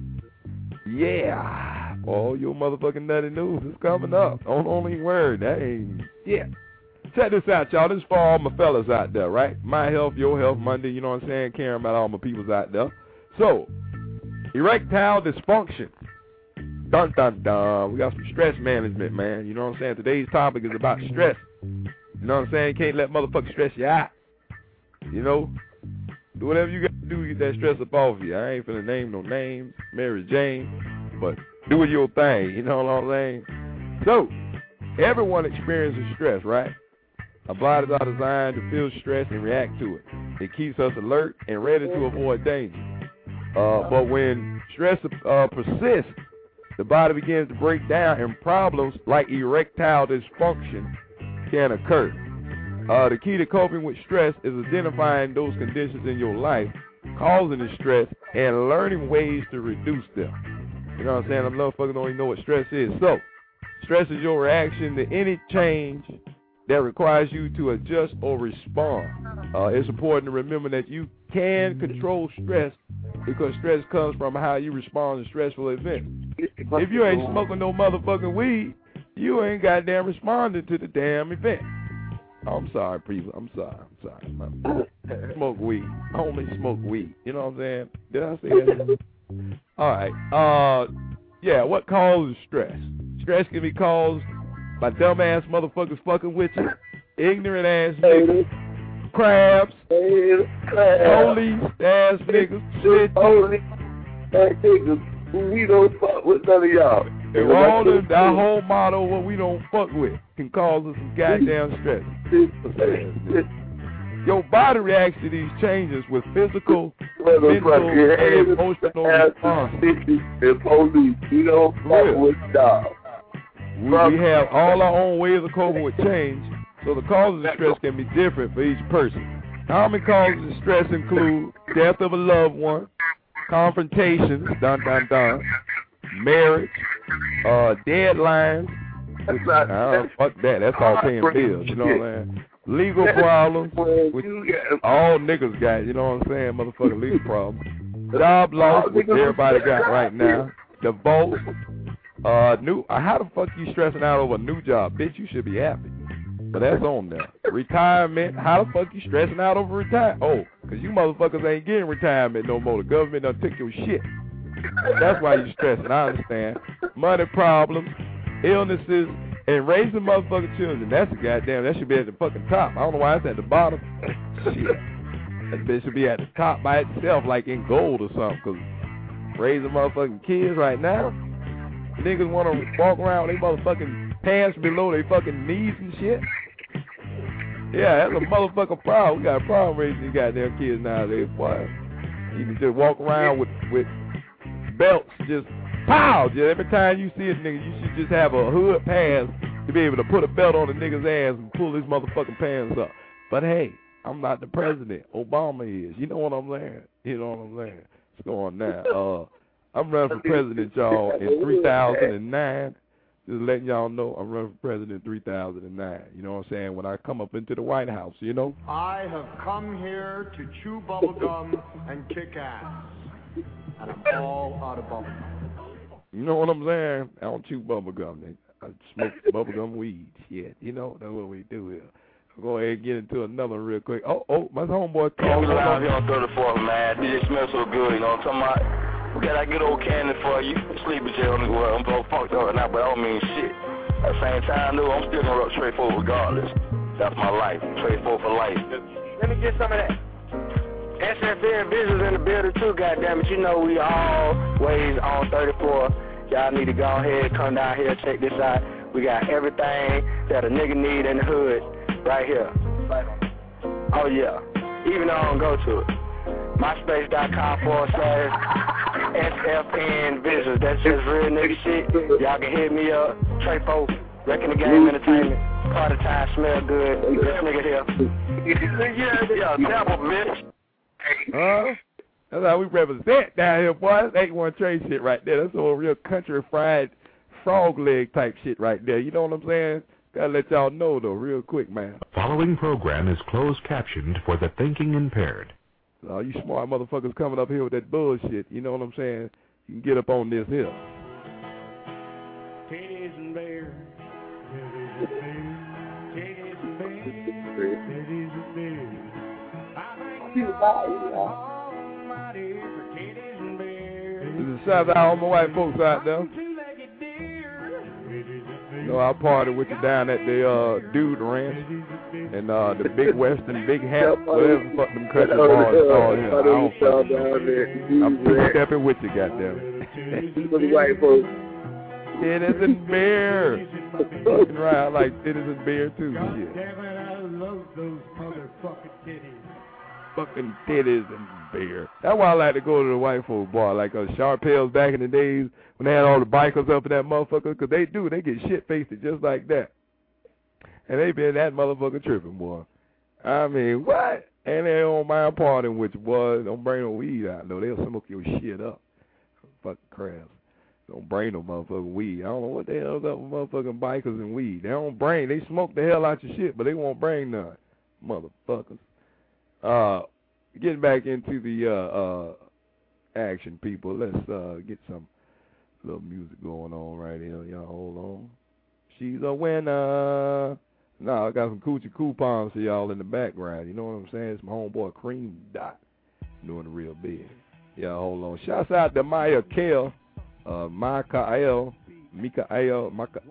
Yeah. All your motherfucking nutty news is coming up. On only word. That ain't. Yeah. Check this out, y'all. This is for all my fellas out there, right? My health, your health, Monday. You know what I'm saying? Caring about all my peoples out there. So, erectile dysfunction. Dun, dun, dun. We got some stress management, man. You know what I'm saying? Today's topic is about stress. You know what I'm saying? You can't let motherfuckers stress you out. You know? Do whatever you got to do to get that stress up off you. I ain't finna name no names, Mary Jane, but do your thing. You know what I'm saying? So, everyone experiences stress, right? Our bodies are designed to feel stress and react to it. It keeps us alert and ready to avoid danger. Uh, but when stress uh, persists, the body begins to break down and problems like erectile dysfunction can occur. Uh, the key to coping with stress is identifying those conditions in your life causing the stress and learning ways to reduce them. You know what I'm saying? Them motherfuckers don't even know what stress is. So, stress is your reaction to any change that requires you to adjust or respond. Uh, it's important to remember that you can control stress because stress comes from how you respond to stressful events. If you ain't smoking no motherfucking weed, you ain't goddamn responding to the damn event. Oh, I'm sorry, people. I'm sorry. I'm sorry. I smoke weed. I only smoke weed. You know what I'm saying? Did I say that? All right. Uh, yeah, what causes stress? Stress can be caused by dumbass motherfuckers fucking with you, ignorant ass niggas, crabs, police ass niggas, shit. Police ass niggas. We don't fuck with none of y'all. And all of our whole motto, what we don't fuck with, can cause us some goddamn stress. Your body reacts to these changes with physical, mental, and emotional responses. And police, we don't fuck with y'all. We, we have all our own ways of coping with change, so the causes of stress can be different for each person. Common causes of stress include death of a loved one, confrontations, dun dun dun, marriage, uh, deadlines. Which, uh, fuck that. That's all paying bills. You know what I'm saying? Legal problems, which all niggas got. You know what I'm saying? Motherfucking legal problems. Job loss, which everybody got right now. Divorce. Uh, new. Uh, how the fuck you stressing out over a new job, bitch? You should be happy. But that's on there. Retirement. How the fuck you stressing out over retirement? Oh, because you motherfuckers ain't getting retirement no more. The government done took your shit. That's why you stressing. I understand. Money problems, illnesses, and raising motherfucking children. That's a goddamn. That should be at the fucking top. I don't know why it's at the bottom. Shit. That bitch should be at the top by itself, like in gold or something. Because raising motherfucking kids right now, niggas want to walk around with they motherfucking pants below their fucking knees and shit. Yeah, that's a motherfucking problem. We got a problem raising these goddamn kids nowadays, boy. You can just walk around with with belts just pow. Just every time you see a nigga, you should just have a hood pass to be able to put a belt on a nigga's ass and pull his motherfucking pants up. But hey, I'm not the president. Obama is. You know what I'm saying? You know what I'm saying? What's going on now? Uh, I'm running for president, y'all, in three thousand nine. Just letting y'all know I'm running for president in three thousand nine. You know what I'm saying? When I come up into the White House, you know? I have come here to chew bubblegum and kick ass. And I'm all out of bubblegum. You know what I'm saying? I don't chew bubblegum. I smoke bubblegum weed. Shit. You know, that's what we do here. I'll go ahead and get into another real quick. Oh, oh, my homeboy. Yeah, we around here on thirty-fourth, man. D J smells so good, you know what I'm talking about? We got that good old candy for you. Sleepy jail on the world. I'm both fucked up right now, but I don't mean shit. At the same time, though, I'm still gonna rock Trey Four regardless. That's my life. Trey Four for life. Let me get some of that. S F N Visuals in the building too, goddammit. You know we always on thirty-four. Y'all need to go ahead, come down here, check this out. We got everything that a nigga need in the hood right here. Oh yeah. Even though I don't go to it. MySpace.com forward slash S F N Visuals. That's just real nigga shit. Y'all can hit me up. Trey Four, Wrecking the Game Entertainment. Party time, smell good. This nigga here. Yeah, yeah, double bitch. Huh? That's how we represent down here, boy. That's eight one trade shit right there. That's all real country fried frog leg type shit right there. You know what I'm saying? Gotta let y'all know, though, real quick, man. The following program is closed captioned for the thinking impaired. All you smart motherfuckers coming up here with that bullshit, you know what I'm saying? You can get up on this here. Titties and bears. Titties and bears. Titties and bears. Titties and bears. I think almighty for titties and bears. This is shout out all my white folks out there. You know, I party with you down at the uh, Dude Ranch and uh, the Big Western, Big Hat, whatever the fuck them country bars called here. I don't I'm two-stepping with you, goddammit. For the white folks. Titties and beer. Fucking right, I like titties and beer too. Shit. Damn it, I love those motherfucking titties. Fucking titties and beer. That's why I like to go to the white folk bar, like uh, Sharpells back in the days when they had all the bikers up in that motherfucker, because they do, they get shit-faced just like that. And they been that motherfucker tripping, boy. I mean, what? And they don't mind partying with you, boy. Don't bring no weed out, though. They'll smoke your shit up. Fucking crabs. Don't bring no motherfucking weed. I don't know what the hell's up with motherfucking bikers and weed. They don't bring, they smoke the hell out your shit, but they won't bring none. Motherfuckers. Uh, getting back into the uh, uh, action, people. Let's uh, get some little music going on right here. Y'all hold on. She's a winner. No, I got some coochie coupons for y'all in the background. You know what I'm saying? It's my homeboy Cream Dot doing the real big. Y'all hold on. Shouts out to Maya Kale, uh, Mikael, Mikael,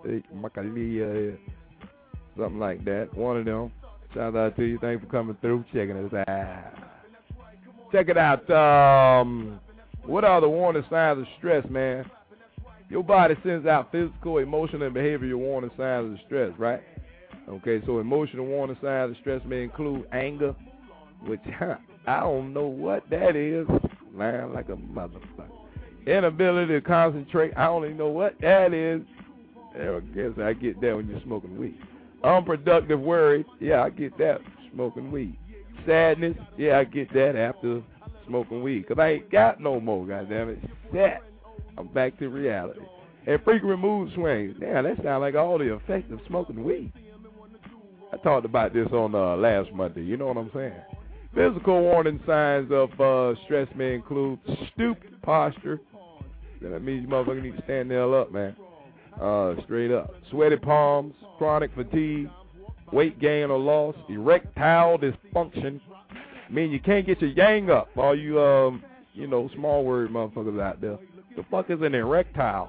Mikael, something like that. One of them. Shout out to you. Thanks for coming through, checking us out. Check it out. Um, what are the warning signs of stress, man? Your body sends out physical, emotional, and behavioral warning signs of stress, right? Okay, so emotional warning signs of stress may include anger, which I don't know what that is. Man, like a motherfucker. Inability to concentrate. I don't even know what that is. I guess I get that when you're smoking weed. Unproductive worry. Yeah, I get that smoking weed. Sadness. Yeah, I get that after smoking weed. Because I ain't got no more, goddammit. Sad. I'm back to reality. And frequent mood swings. Damn, that sounds like all the effects of smoking weed. I talked about this on uh, last Monday. You know what I'm saying? Physical warning signs of uh, stress may include stooped posture. That means you motherfucker need to stand the hell up, man. Uh, straight up. Sweaty palms, chronic fatigue, weight gain or loss, erectile dysfunction. I mean, you can't get your yang up. All you, um, you know, small word motherfuckers out there. The fuck is an erectile?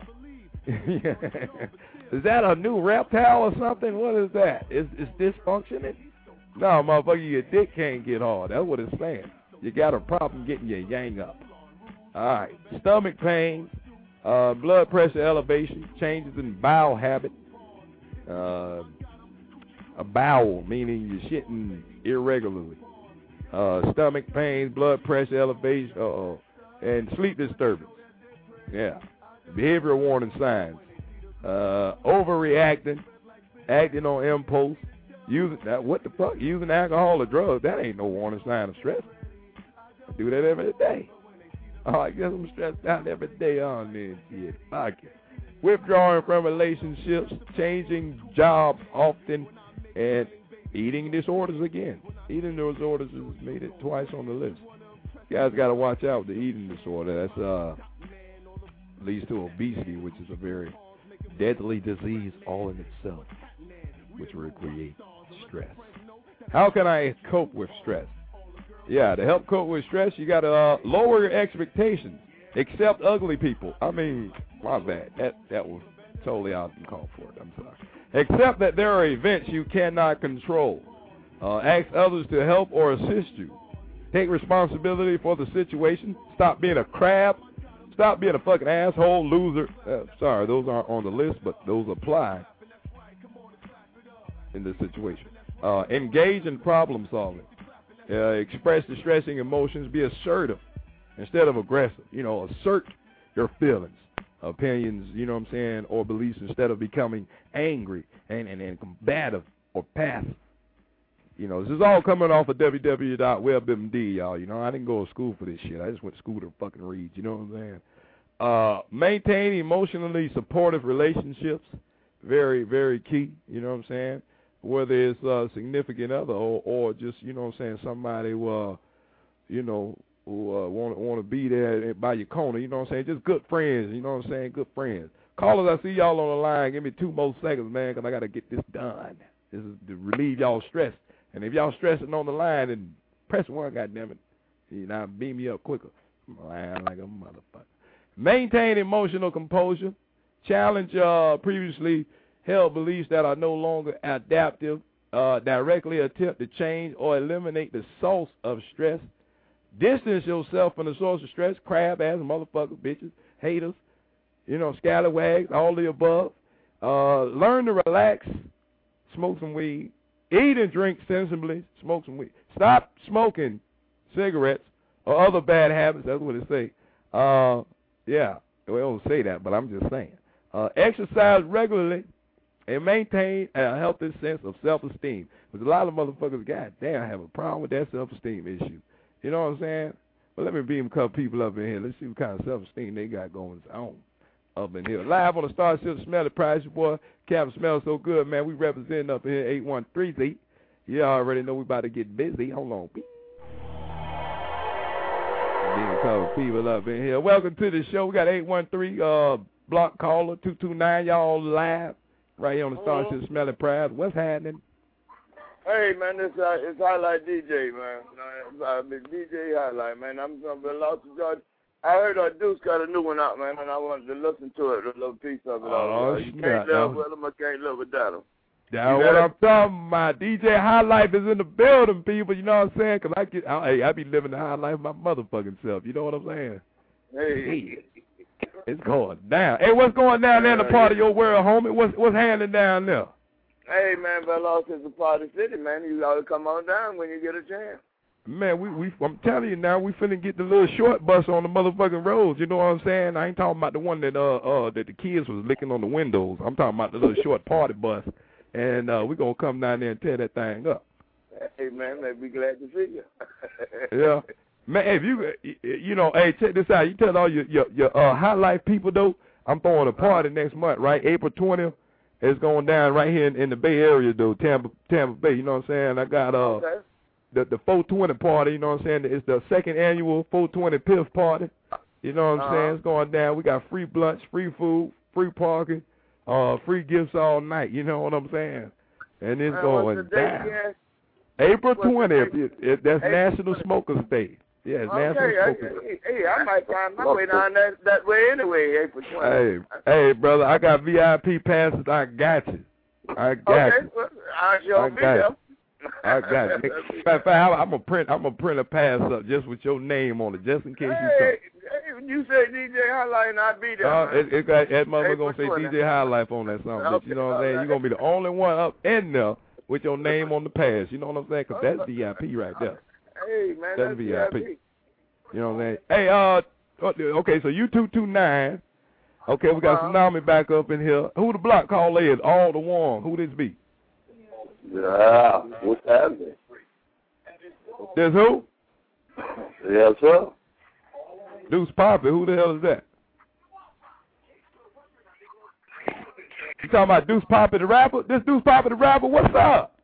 Is that a new reptile or something? What is that? Is is dysfunctioning? No, motherfucker, your dick can't get hard. That's what it's saying. You got a problem getting your yang up. All right. Stomach pain, uh, blood pressure elevation, changes in bowel habit, uh, a bowel, meaning you're shitting irregularly, uh, stomach pain, blood pressure elevation, uh-oh, and sleep disturbance. Yeah. Behavioral warning signs. Uh, overreacting, acting on impulse, using that what the fuck? Using alcohol or drugs. That ain't no warning sign of stress. I do that every day. Oh, I guess I'm stressed out every day on this shit. Fuck it. Withdrawing from relationships, changing jobs often, and eating disorders again. Eating disorders has made it twice on the list. You guys got to watch out with the eating disorder. That's uh leads to obesity, which is a very deadly disease all in itself, which will create stress. How can I cope with stress? Yeah, to help cope with stress, you got to uh, lower your expectations. Accept ugly people. I mean, my bad. That that was totally out of call for it. I'm sorry. Accept that there are events you cannot control. Uh, ask others to help or assist you. Take responsibility for the situation. Stop being a crab. Stop being a fucking asshole, loser. Uh, sorry, those aren't on the list, but those apply in this situation. Uh, engage in problem solving. Uh, express distressing emotions. Be assertive instead of aggressive. You know, assert your feelings, opinions, you know what I'm saying, or beliefs instead of becoming angry and, and, and combative or passive. You know, this is all coming off of w w w dot web m d, y'all. You know, I didn't go to school for this shit. I just went to school to fucking read. You know what I'm saying? Uh, maintain emotionally supportive relationships. Very, very key. You know what I'm saying? Whether it's a significant other or, or just, you know what I'm saying, somebody who, uh, you know, who uh, want want to be there by your corner. You know what I'm saying? Just good friends. You know what I'm saying? Good friends. Callers, I see y'all on the line. Give me two more seconds, man, because I got to get this done. This is to relieve y'all stress. And if y'all stressing on the line, then press one, goddammit. You know, beam me up quicker. I'm lying like a motherfucker. Maintain emotional composure. Challenge uh, previously held beliefs that are no longer adaptive. Uh, directly attempt to change or eliminate the source of stress. Distance yourself from the source of stress. Crab-ass motherfuckers, bitches, haters, you know, scallywags, all the above. Uh, learn to relax. Smoke some weed. Eat and drink sensibly. Smoke some weed. Stop smoking cigarettes or other bad habits. That's what it say. Uh, yeah, well, it don't say that, but I'm just saying. Uh, exercise regularly and maintain a healthy sense of self-esteem. Because a lot of motherfuckers, goddamn, have a problem with that self-esteem issue. You know what I'm saying? Well, let me beam a couple people up in here. Let's see what kind of self-esteem they got going on up in here. Live on the Starship Smelly Prize, your boy, Captain Smells So Good, man. We representing up in here, eight one three Z. You already know we about to get busy. Hold on. Beam a couple people up in here. Welcome to the show. We got eight one three uh, block caller, two two nine. Y'all live right here on the Starship uh-huh. Smelly Prize. What's happening? Hey, man, this uh, it's Highlight D J, man. Uh, D J Highlight, man. I'm from the Los Angeles. I heard our Deuce got a new one out, man, and I wanted to listen to it, a little piece of it. Oh, you can't live with them, I can't live without them. That's what I'm talking about. D J High Life is in the building, people. You know what I'm saying? Because I, get, I, hey, I be living the high life my motherfucking self. You know what I'm saying? Hey. hey. It's going down. Hey, what's going down there in the part of your world, homie? What's, what's happening down there? Hey, man, Velos is a part of the city, man. You got to come on down when you get a chance. Man, we, we I'm telling you now, we finna get the little short bus on the motherfucking roads. You know what I'm saying? I ain't talking about the one that uh uh that the kids was licking on the windows. I'm talking about the little short party bus, and uh we gonna come down there and tear that thing up. Hey man, they'd be glad to see you. Yeah, man. If you you know, hey, check this out. You tell all your your, your uh, High Life people though, I'm throwing a party next month, right? April twentieth. It's going down right here in, in the Bay Area though, Tampa Tampa Bay. You know what I'm saying? I got uh. Okay. The the four twenty party, you know what I'm saying? It's the second annual four twenty Piff party. You know what I'm uh-huh. saying? It's going down. We got free lunch, free food, free parking, uh, free gifts all night. You know what I'm saying? And it's uh, going down. Again? April twentieth. It, it, that's April National Smokers Day. Yeah, it's okay, National Smokers Day. Hey, hey, I might find my way down that, that way anyway, April twentieth. Hey, hey, brother, I got V I P passes. I got you. I got okay, you. Well, I sure I be got there. You. I got it. In fact, I'm gonna print. I'm gonna print a pass up just with your name on it, just in case hey, you come. Hey, you say D J High Life, and I'll be there. Uh, it, it got that mother hey, gonna say D J High Life on that something. Okay, you know what I'm saying? Right. You're gonna be the only one up in there with your name on the pass. You know what I'm saying? Cause that's V I P right there. Hey man, that's, that's V I P. V I P. You know what I'm saying? Hey, uh, okay, so you two two nine. Okay, we got uh-huh. Tsunami back up in here. Who the block call is? All the one. Who this be? Yeah, what's happening? There's who? Yes, sir. Deuce Poppy. Who the hell is that? You talking about Deuce Poppy the rapper? This Deuce Poppy the rapper? What's up?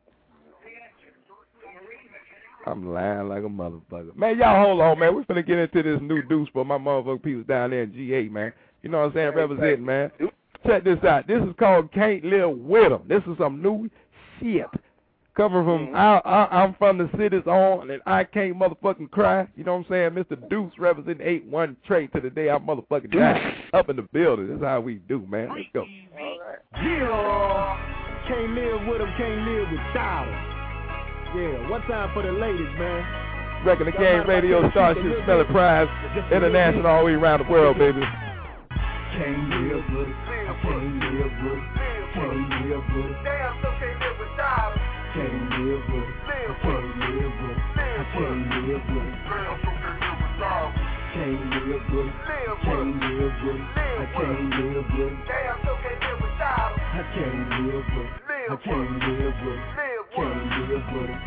I'm lying like a motherfucker. Man, y'all hold on, man. We're finna get into this new Deuce for my motherfucking people down there in G eight, man. You know what I'm saying? Representing, man. Check this out. This is called Can't Live With 'Em. This is some new shit. Coming from, mm-hmm. I, I, I'm from the city's own, and I can't motherfucking cry. You know what I'm saying? Mister Deuce representing eight one trade to the day I motherfucking die. Up in the building. This is how we do, man. Let's go. All right. Yeah. Can't live with them, can't live without them. Yeah, one time for the ladies, man. Wrecking the Game Radio, Starship Smelly Prize, international all the way around the world, baby. Can't live with it, I can't live with it, can't live with it. Damn, so can't live without it. Can't live with it, I can't live with it, I can't live with it. Can't live with it, can't live with it, I can't live with it. Damn, so can't live without it. I can't live with it, I can't live with it. can't live with them.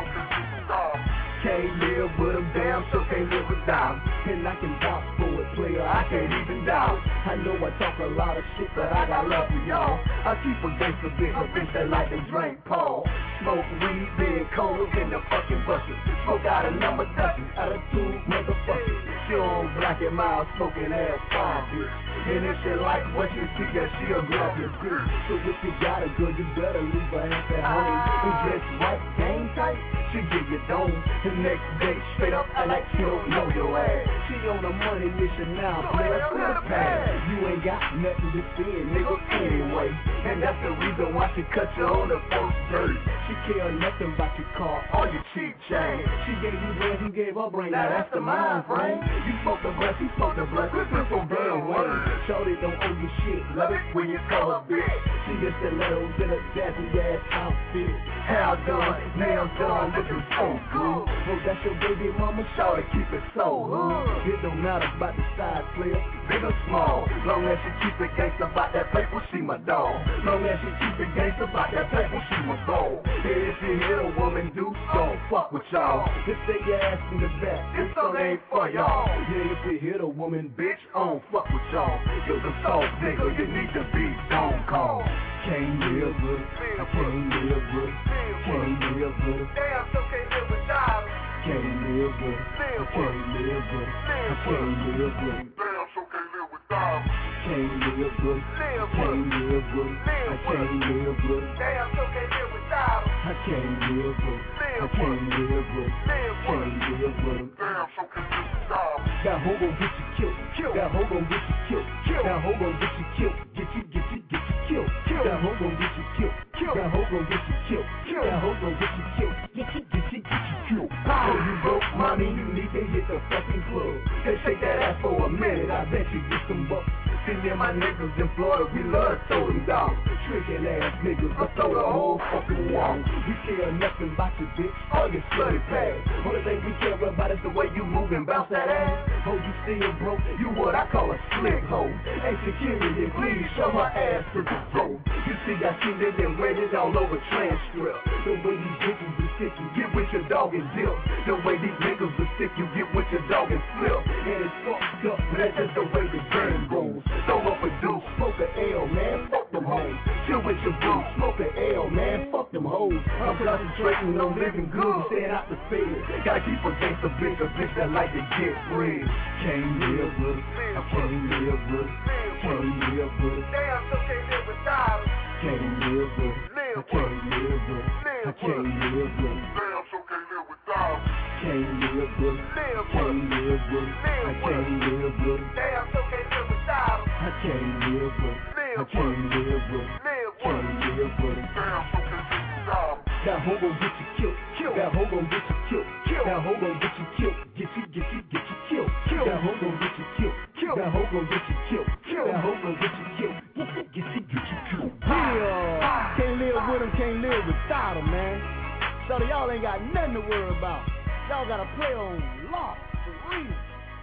Can't live with them, damn, so can't live without them. And I can vouch for it, player, I can't even doubt. I know I talk a lot of shit, but I got love for y'all. I keep a gangster bitch, a bitch that like to drink Paul. Smoke weed, big colas in the fucking bucket. Smoke out a number dozen, out of two motherfuckers. She on black and mild, smoking ass fine, bitch. And if she like what you see, yeah, she'll grab your bitch. So if you got a girl, you better leave her ass at home. And dress right, game tight, she give you dome. The next day, straight up, I like she don't know your ass. She on a money mission now, player, for the past. You ain't got nothing to spend, nigga, anyway. And that's the reason why she cut you on the first date. She care nothing about your car or your cheap chain. She gave you brain, you gave her brain, now that's the mind frame. You smoke the blood, she smoke the blood, quit quit from burn one. Shorty don't owe you shit, love it when you call her bitch. She just a little bit of jazzy ass outfit. Hair done, nails done, looking so good. Oh, that's your baby mama, shorty, keep it so hood. It don't matter about the size, player, big or small. Long as she keep it gangsta about that paper, she my dog. Long as she keep it gangsta about that paper, she my ball. If you hear a woman do, don't fuck with y'all. Just take your ass in the back, this song ain't for y'all. Yeah, if you hit a woman, bitch, I don't fuck with y'all. You're the soft nigga, you need to be don't call. Can't live with it, I can't live with it, can't live with it. Damn, so can't live without it. Can't live with it, I can't live with it, I can't live with it. Damn, so can't live without it. Can't live with it, can't live with it, I can't live with it. Damn, so can't live without it. I can't live with it, I can't live with it, can't live with it. Damn, so can't live without it. That hoe gon' get you killed, that hoe gon' get you killed, that hoe gon' get you killed, get you, get you, get you killed. That hoe gon' get you killed, that hoe gon' get you killed, that hoe gon' get you killed, get you, get you, get you killed. So you broke money, you need to hit the fucking club. They shake that ass for a minute, I bet you get some bucks. See me and my niggas in Florida, we love to throw them down. Trickin' ass niggas, I throw the whole fucking wall. We care nothing about your bitch or your slutty past. Only thing we care about is the way you move and bounce that ass. Oh, you still broke, you what I call a slick hoe. Ain't security, please show her ass to the road. You see, I seen it and rated all over transcript. The way these bitches be sick, you get with your dog and dip. The way these niggas be sick, you get with your dog and flip. And it's fucked up, but that's just the way the game goes. Throw up a deuce, smoke a L, man, fuck them hoes. Chill with your boo, smoke a L, man, fuck them hoes. I'm concentrating on living good, staying out the fed. Gotta keep a gangsta bitch, a bitch that like to get bread. Can't live with it, I can't live with it, can't live with it. Damn, so can't live without it. Can't live with it, I can't live with it, I can't live with it. Damn, so can't live without it. Can't live with it, can't live with it, I can't live with it. Damn, so can't live without it. I can't live with it, I can't live with it, can't live with it. Damn, so can't live without it. That hoe gon' get you killed, that hoe gon' get you killed, that hoe gon' get you killed, get you, get you, get you killed. That hoe gon' get you killed, that hoe gon' get you killed, that hoe gon' get you killed, get you, get you, get you killed. Yeah, can't live with them, can't live without them, man. So y'all ain't got nothing to worry about. Y'all gotta play on law for real.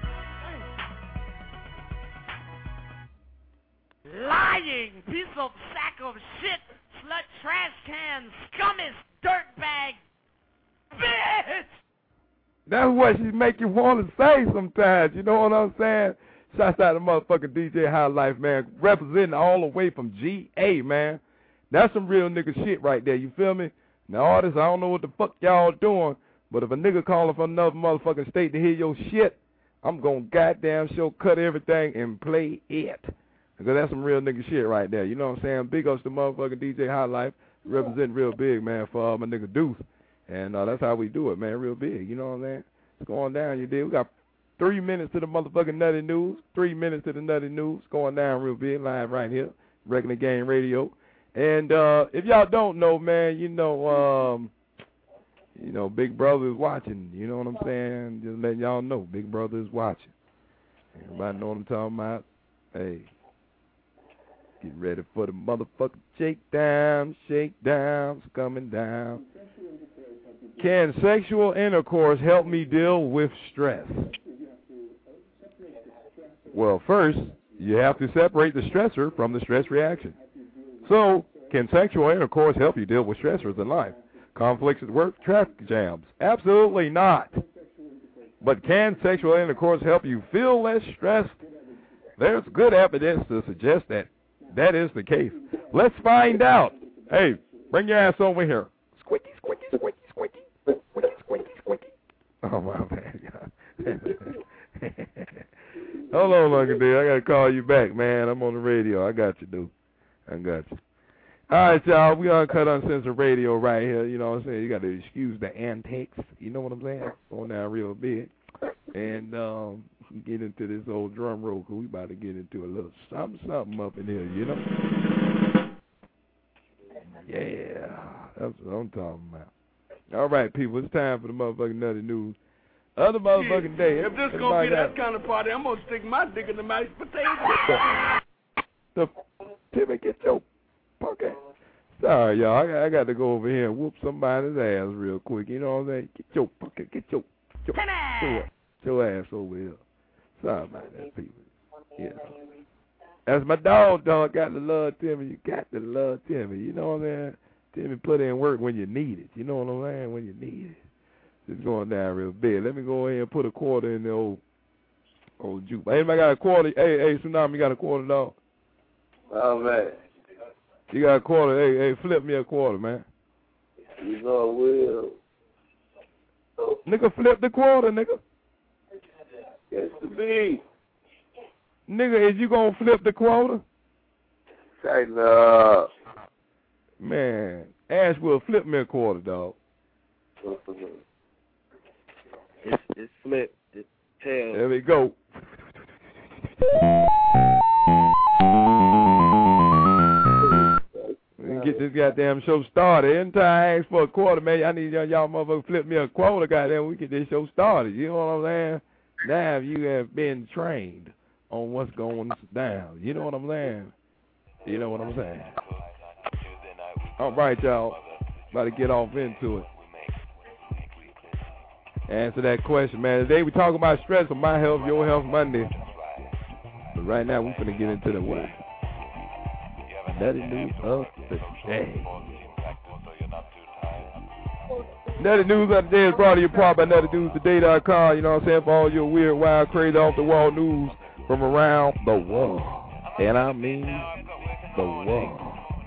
Lying piece of sack of shit, slut, trash can, scummy, dirtbag, bitch! That's what she make you want to say sometimes, you know what I'm saying? Shouts out to motherfucking D J High Life, man, representing all the way from G A, man. That's some real nigga shit right there, you feel me? Now, artists, I don't know what the fuck y'all doing, but if a nigga calling from another motherfucking state to hear your shit, I'm gonna goddamn sure cut everything and play it. Because that's some real nigga shit right there. You know what I'm saying? Big ups to motherfucking D J High Life, representing real big, man, for uh, my nigga Deuce. And uh, that's how we do it, man, real big. You know what I'm saying? It's going down, you did. We got three minutes to the motherfucking Nutty News. Three minutes to the Nutty News. Going down real big, live right here. Regular Game Radio. And uh, if y'all don't know, man, you know, um, you know, Big Brother is watching. You know what I'm saying? Just letting y'all know, Big Brother is watching. Everybody know what I'm talking about? Hey, get ready for the motherfucking shakedown. Shakedowns coming down. Can sexual intercourse help me deal with stress? Well, first, you have to separate the stressor from the stress reaction. So, can sexual intercourse help you deal with stressors in life? Conflicts at work, traffic jams? Absolutely not. But can sexual intercourse help you feel less stressed? There's good evidence to suggest that that is the case. Let's find out. Hey, bring your ass over here. Squeaky, squeaky, squeaky, squeaky, squeaky, squeaky, squeaky. Oh, my bad. Hold on, Uncle D. I got to call you back, man. I'm on the radio. I got you, dude. I got you. All right, y'all. We on Cut Uncensored Radio right here. You know what I'm saying? You got to excuse the antics. You know what I'm saying? Going down real big. And um, get into this old drum roll because we about to get into a little something, something up in here, you know? Yeah. That's what I'm talking about. All right, people. It's time for the motherfucking Nutty News. Other motherfucking day. If this gonna be that kind of party, I'm gonna stick my dick in the mashed potato. The Timmy, get your pocket. Sorry, y'all. I got, I got to go over here and whoop somebody's ass real quick. You know what I'm saying? Get your pocket. Get your, your, your, your ass over here. Sorry about that, people. Yeah. That's my dog, dog. Got to love Timmy. You got to love Timmy. You know what I'm saying? Timmy put in work when you need it. You know what I'm saying? When you need it. It's going down real big. Let me go ahead and put a quarter in the old old juke. Anybody got a quarter? Hey, hey, Tsunami, you got a quarter, dog? Oh, man. You got a quarter. Hey, hey, flip me a quarter, man. You know will. Oh. Nigga, flip the quarter, nigga. Yes, to be. Nigga, is you going to flip the quarter? Tighten up. Man, Ash will flip me a quarter, dog. It's, it's flipped. It's tail. There we go. Get this goddamn show started. Anytime I ask for a quarter, man, I need y'all, y'all motherfuckers flip me a quarter, goddamn, we get this show started. You know what I'm saying? Now you have been trained on what's going down. You know what I'm saying? You know what I'm saying? All right, y'all. About to get off into it. Answer that question, man. Today we talking about stress on My Health, Your Health Monday. But right now we're going to get into the what? Nutty News of the Day. Nutty News of the Day is brought to you by nutty news today dot com. You know what I'm saying? For all your weird, wild, crazy, off-the-wall news from around the world. And I mean the world.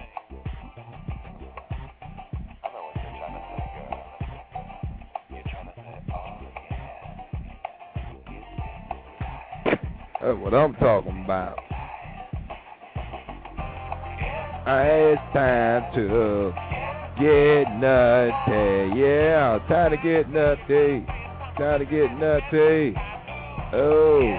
That's what I'm talking about. It's time to get nutty. Yeah, time to get nutty. Time to get nutty. Oh.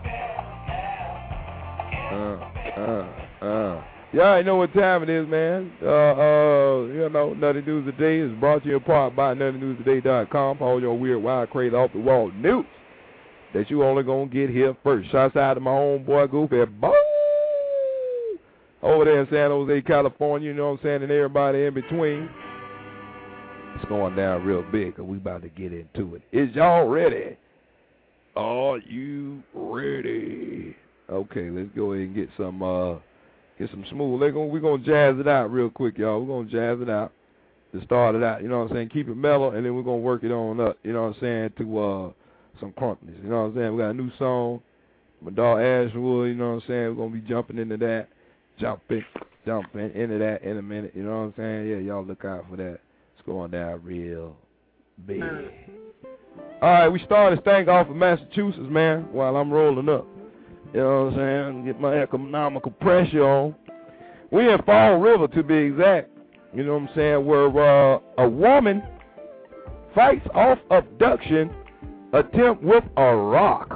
Uh, uh, uh. Y'all already know what time it is, man. Uh, uh, you know, Nutty News Today is brought to you apart by nutty news today dot com for all your weird, wild, crazy, off-the-wall news that you only gonna get here first. Shouts out to my homeboy Goofy Boy over there in San Jose, California, you know what I'm saying, and everybody in between. It's going down real big, because we about to get into it. Is y'all ready? Are you ready? Okay, let's go ahead and get some uh get some smooth. We're gonna, we're gonna jazz it out real quick, y'all. We're gonna jazz it out to start it out, you know what I'm saying? Keep it mellow, and then we're gonna work it on up, you know what I'm saying, to uh some crunkness, you know what I'm saying? We got a new song, my dog Ashwood, you know what I'm saying? We're going to be jumping into that, jumping, jumping into that in a minute, you know what I'm saying? Yeah, y'all look out for that. It's going down real big. All right, we started this thing off of Massachusetts, man, while I'm rolling up. You know what I'm saying? Get my economical pressure on. We in Fall River, to be exact, you know what I'm saying, where uh, a woman fights off abduction attempt with a rock.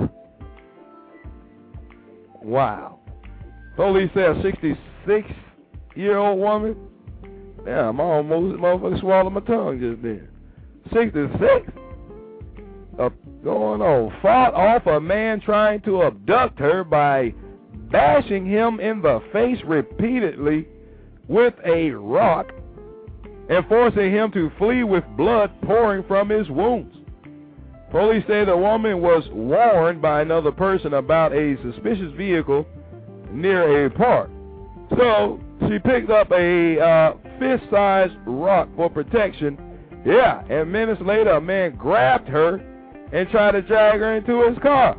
Wow. Police say a sixty-six-year-old woman. Damn, I almost motherfucker swallowed my tongue just then. sixty-six? Uh, going on. Fought off a man trying to abduct her by bashing him in the face repeatedly with a rock and forcing him to flee with blood pouring from his wounds. Police say the woman was warned by another person about a suspicious vehicle near a park. So she picked up a uh, fist-sized rock for protection Yeah, and minutes later, a man grabbed her and tried to drag her into his car.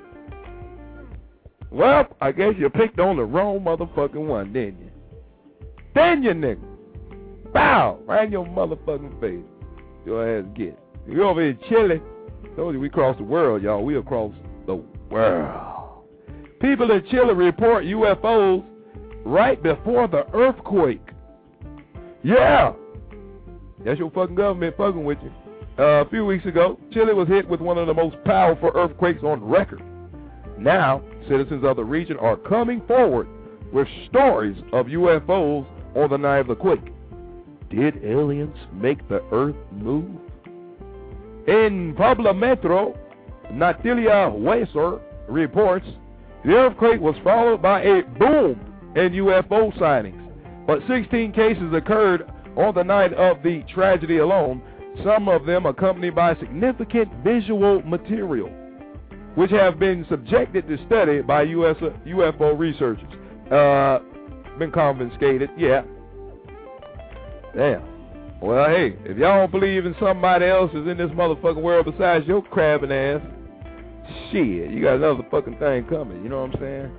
Well, I guess you picked on the wrong motherfucking one, didn't you? Didn't you, nigga? Bow! Right in your motherfucking face. Your ass get. You over here in Chile. Told you we crossed the world, y'all. We across the world. People in Chile report U F Os right before the earthquake. Yeah. That's your fucking government fucking with you. Uh, a few weeks ago, Chile was hit with one of the most powerful earthquakes on record. Now, citizens of the region are coming forward with stories of U F Os on the night of the quake. Did aliens make the earth move? In Puebla Metro, Natalia Weiser reports the earthquake was followed by a boom in U F O sightings, but sixteen cases occurred on the night of the tragedy alone, some of them accompanied by significant visual material, which have been subjected to study by U S U F O researchers. Uh, been confiscated, yeah. Damn. Well, hey, if y'all don't believe in somebody else is in this motherfucking world besides your crabbing ass, shit, you got another fucking thing coming, you know what I'm saying?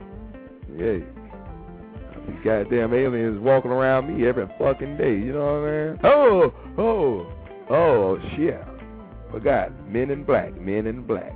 Yeah. These goddamn aliens walking around me every fucking day, you know what I mean? Oh, oh, oh, shit. Forgot, Men in Black, Men in Black.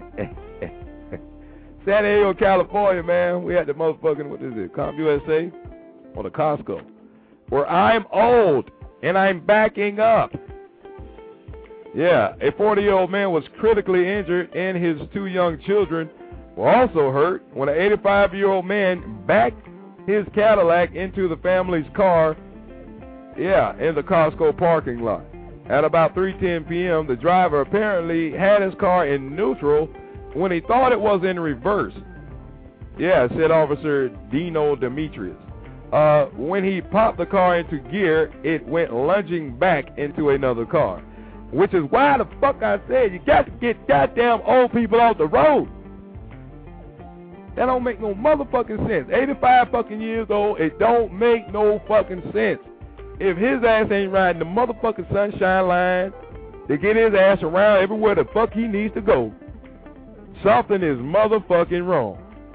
San Diego, California, man. We had the motherfucking, what is it, Comp U S A? Or the Costco. Where I'm old and I'm backing up. Yeah, a forty-year-old man was critically injured and his two young children were also hurt when an eighty-five-year-old man backed his Cadillac into the family's car, yeah, in the Costco parking lot. At about three ten p.m., the driver apparently had his car in neutral when he thought it was in reverse. Yeah, said Officer Dino Demetrius. Uh, when he popped the car into gear, it went lunging back into another car. Which is why the fuck I said you got to get goddamn old people off the road. That don't make no motherfucking sense. eighty-five fucking years old, it don't make no fucking sense. If his ass ain't riding the motherfucking sunshine line to get his ass around everywhere the fuck he needs to go, something is motherfucking wrong.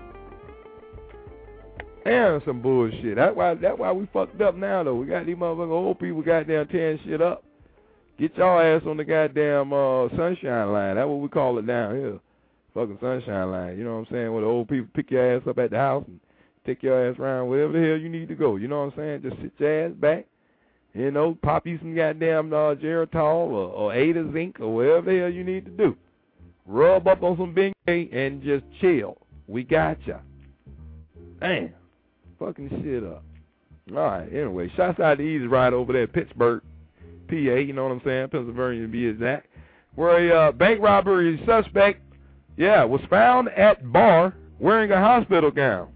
And some bullshit. That's why that's why we fucked up now though. We got these motherfucking old people goddamn tearing shit up. Get your ass on the goddamn uh, sunshine line. That's what we call it down here. Fucking sunshine line. You know what I'm saying? Where the old people pick your ass up at the house and take your ass around wherever the hell you need to go. You know what I'm saying? Just sit your ass back. You know, pop you some goddamn uh, Geritol or, or Ada Zinc or whatever the hell you need to do. Rub up on some Bengay and just chill. We got ya. Damn. Fucking shit up. All right, anyway, shouts out to Easy Ride over there in Pittsburgh, P A, you know what I'm saying, Pennsylvania to be exact, where a uh, bank robbery suspect, yeah, was found at bar wearing a hospital gown.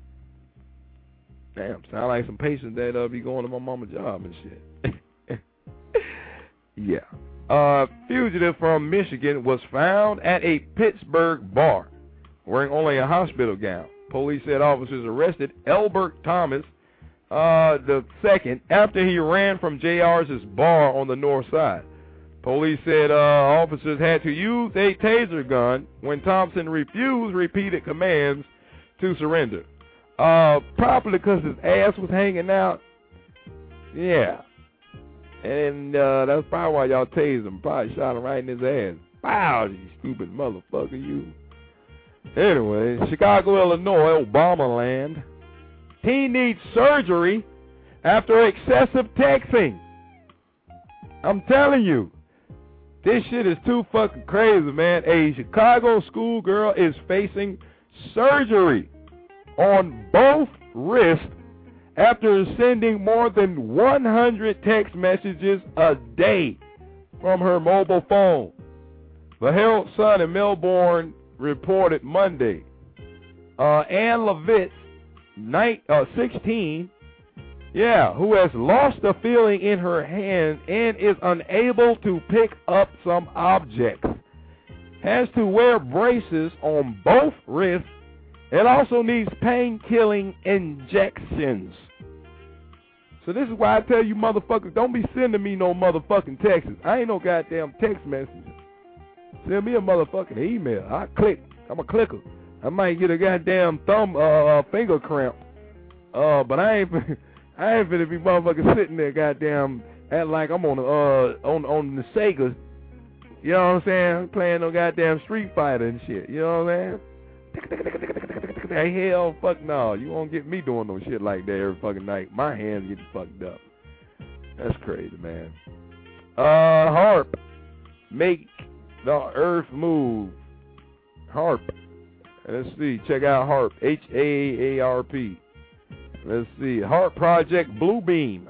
Damn, sound like some patients that uh, be going to my mama's job and shit. Yeah. Uh, fugitive from Michigan was found at a Pittsburgh bar wearing only a hospital gown. Police said officers arrested Elbert Thomas uh, the second after he ran from J R's bar on the north side. Police said uh, officers had to use a taser gun when Thompson refused repeated commands to surrender. Uh, probably because his ass was hanging out. Yeah. And uh, that's probably why y'all tased him. Probably shot him right in his ass. Wow, you stupid motherfucker, you. Anyway, Chicago, Illinois, Obama land. Teen needs surgery after excessive texting. I'm telling you, this shit is too fucking crazy, man. A Chicago schoolgirl is facing surgery on both wrists after sending more than one hundred text messages a day from her mobile phone. The Herald Sun in Melbourne reported Monday. Uh, Ann Levitz, night, uh, sixteen, yeah, who has lost a feeling in her hand and is unable to pick up some objects, has to wear braces on both wrists and also needs pain-killing injections. So this is why I tell you motherfuckers, don't be sending me no motherfucking texts. I ain't no goddamn text message. Send me a motherfucking email. I click. I'm a clicker. I might get a goddamn thumb, uh, finger cramp. Uh, but I ain't, I ain't finna be motherfucking sitting there goddamn acting like I'm on the, uh, on on the Sega. You know what I'm saying? Playing no goddamn Street Fighter and shit. You know what I'm saying? Hell, fuck no. You won't get me doing no shit like that every fucking night. My hands get fucked up. That's crazy, man. Uh, HAARP. Make the earth move. HAARP. Let's see. Check out HAARP. H A A R P. Let's see. HAARP Project Bluebeam.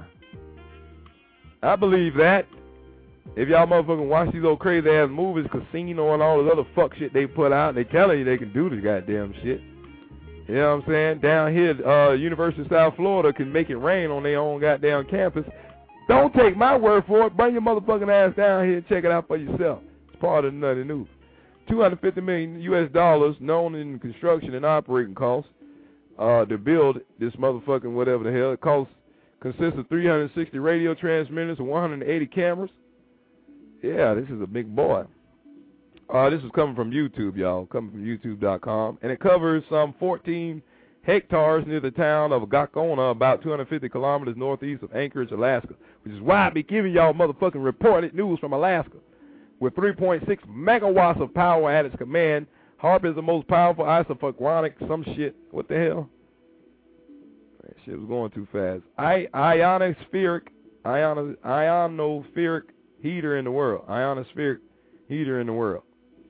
I believe that. If y'all motherfucking watch these old crazy ass movies, Casino and all this other fuck shit they put out, they telling you they can do this goddamn shit. You know what I'm saying? Down here, uh, University of South Florida can make it rain on their own goddamn campus. Don't take my word for it. Bring your motherfucking ass down here and check it out for yourself. It's part of the nutty news. two hundred fifty million U S dollars known in construction and operating costs uh, to build this motherfucking whatever the hell. It costs, consists of three hundred sixty radio transmitters and one hundred eighty cameras. Yeah, this is a big boy. Uh, this is coming from YouTube, y'all, coming from YouTube dot com. And it covers some fourteen hectares near the town of Gakona, about two hundred fifty kilometers northeast of Anchorage, Alaska, which is why I be giving y'all motherfucking reported news from Alaska. With three point six megawatts of power at its command, HAARP is the most powerful isophonic, some shit. What the hell? That shit was going too fast. I, ionospheric, ion, ionospheric heater in the world. Ionospheric heater in the world.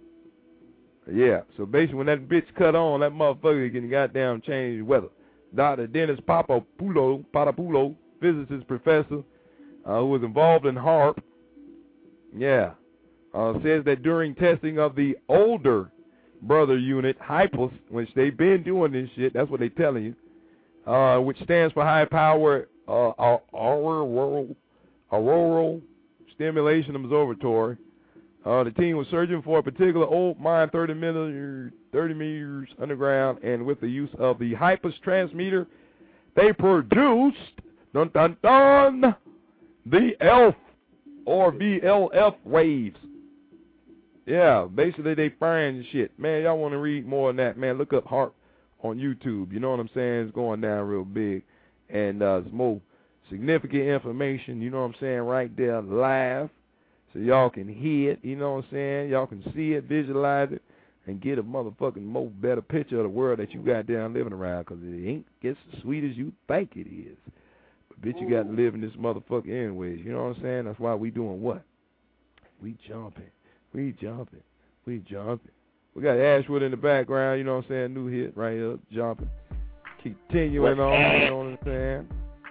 Yeah, so basically when that bitch cut on, that motherfucker can goddamn change weather. Doctor Dennis Papapulo, Papapulo, physicist professor, uh, who was involved in HAARP, yeah, uh, says that during testing of the older brother unit, HYPOS, which they've been doing this shit, that's what they're telling you, uh, which stands for high power uh, auroral, auroral stimulation observatory. Uh, the team was searching for a particular old mine thirty meters, thirty meters underground, and with the use of the HYPOS transmitter, they produced, dun dun dun, the E L F, or V L F waves. Yeah, basically they find shit. Man, y'all want to read more on that, man, look up HAARP on YouTube. You know what I'm saying? It's going down real big. And uh, it's more significant information, you know what I'm saying, right there live. So y'all can hear it, you know what I'm saying? Y'all can see it, visualize it, and get a motherfucking more better picture of the world that you got down living around, because it ain't gets as sweet as you think it is. But bitch, you got to live in this motherfucker anyways, you know what I'm saying? That's why we doing what? We jumping. We jumping. We jumping. We got Ashwood in the background, you know what I'm saying? New hit right here, jumping. Continuing on, you know what I'm saying?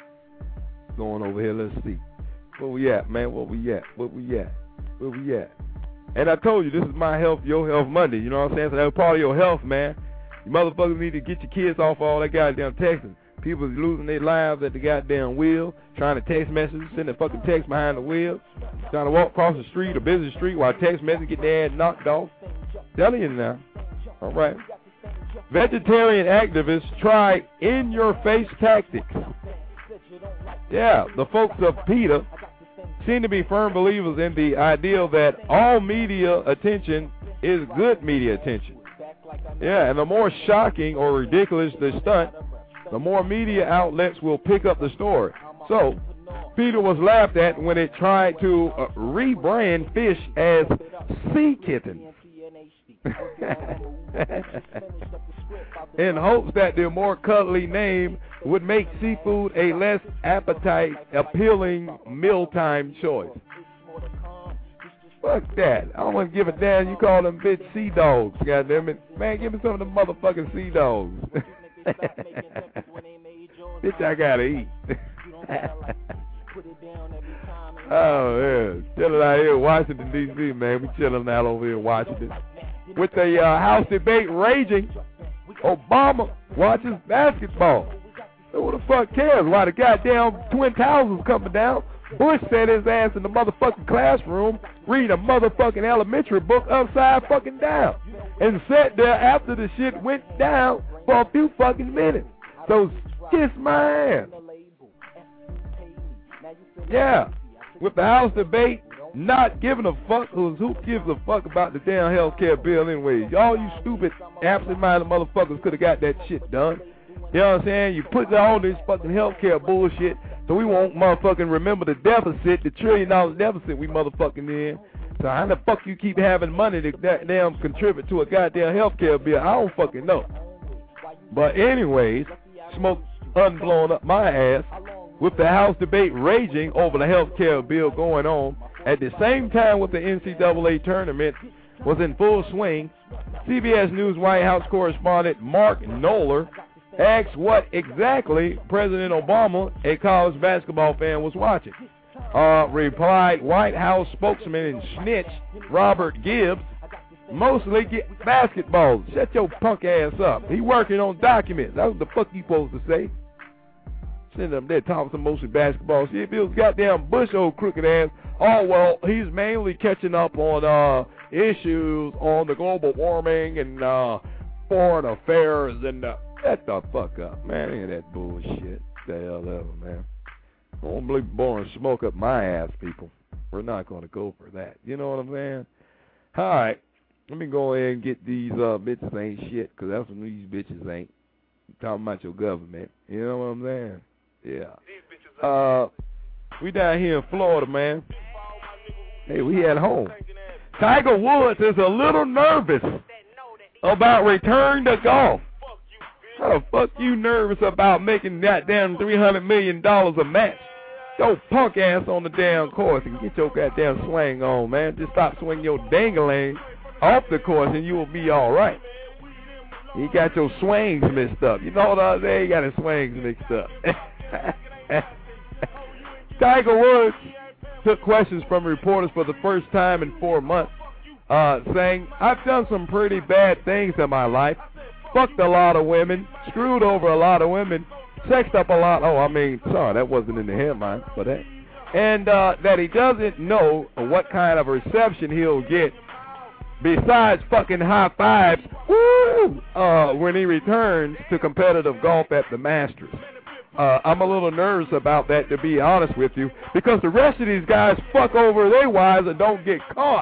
Going over here, let's see. Where we at, man? Where we at? Where we at? Where we at? And I told you, this is my health, your health Monday. You know what I'm saying? So that's part of your health, man. You motherfuckers need to get your kids off all that goddamn texting. People is losing their lives at the goddamn wheel, trying to text messages, sending fucking text behind the wheel, trying to walk across the street or busy street while text messages get their ass knocked off. Telling you now. All right. Vegetarian activists try in-your-face tactics. Yeah, the folks of PETA seem to be firm believers in the ideal that all media attention is good media attention. Yeah, and the more shocking or ridiculous the stunt, the more media outlets will pick up the story. So, PETA was laughed at when it tried to uh, rebrand fish as sea kittens. In hopes that their more cuddly name would make seafood a less appetite appealing mealtime choice. Fuck that. I don't want to give a damn. You call them bitch sea dogs, goddamn it. Man, give me some of them motherfucking sea dogs. Bitch, I gotta eat. Oh, yeah. Chilling out here in Washington, D C, man. We chilling out over here in Washington. With the uh, House debate raging, Obama watches basketball. So who the fuck cares why the goddamn Twin Towers is coming down? Bush sat his ass in the motherfucking classroom, reading a motherfucking elementary book upside fucking down, and sat there after the shit went down for a few fucking minutes. So kiss my ass. Yeah, with the House debate not giving a fuck, who's who gives a fuck about the damn health care bill anyway? Y'all you stupid, absent-minded motherfuckers could have got that shit done. You know what I'm saying? You put all this fucking health care bullshit so we won't motherfucking remember the deficit, the trillion dollar deficit we motherfucking in. So how the fuck you keep having money to goddamn contribute to a goddamn health care bill? I don't fucking know. But anyways, smoke unblown up my ass with the House debate raging over the health care bill going on. At the same time with the N C double A tournament was in full swing, C B S News White House correspondent Mark Knoller asked what exactly President Obama, a college basketball fan, was watching. Uh, replied White House spokesman and snitch Robert Gibbs, mostly get basketballs. Shut your punk ass up. He working on documents. That's what the fuck you supposed to say. Sitting up there talking some mostly basketball shit. If it was goddamn Bush old crooked ass, oh well, he's mainly catching up on uh issues on the global warming and uh foreign affairs and uh, shut the fuck up, man. Ain't that bullshit. The hell ever, man. I don't believe blowing smoke up my ass, people. We're not going to go for that. You know what I'm saying? All right. Let me go ahead and get these uh, bitches ain't shit, because that's what these bitches ain't. I'm talking about your government. You know what I'm saying? Yeah. Uh, we down here in Florida, man. Hey, we at home. Tiger Woods is a little nervous about return to golf. How the fuck you nervous about making that damn three hundred million dollars a match? Go punk ass on the damn course and get your goddamn swing on, man. Just stop swinging your dangling off the course and you will be all right. You got your swings mixed up. You know what I'm saying? You got his swings mixed up. Tiger Woods took questions from reporters for the first time in four months, uh, saying, I've done some pretty bad things in my life. Fucked a lot of women, screwed over a lot of women, sexed up a lot. Oh, I mean, sorry, that wasn't in the headline, but that. And uh, that he doesn't know what kind of reception he'll get besides fucking high fives, woo, uh, when he returns to competitive golf at the Masters. Uh, I'm a little nervous about that, to be honest with you, because the rest of these guys fuck over their wives and don't get caught.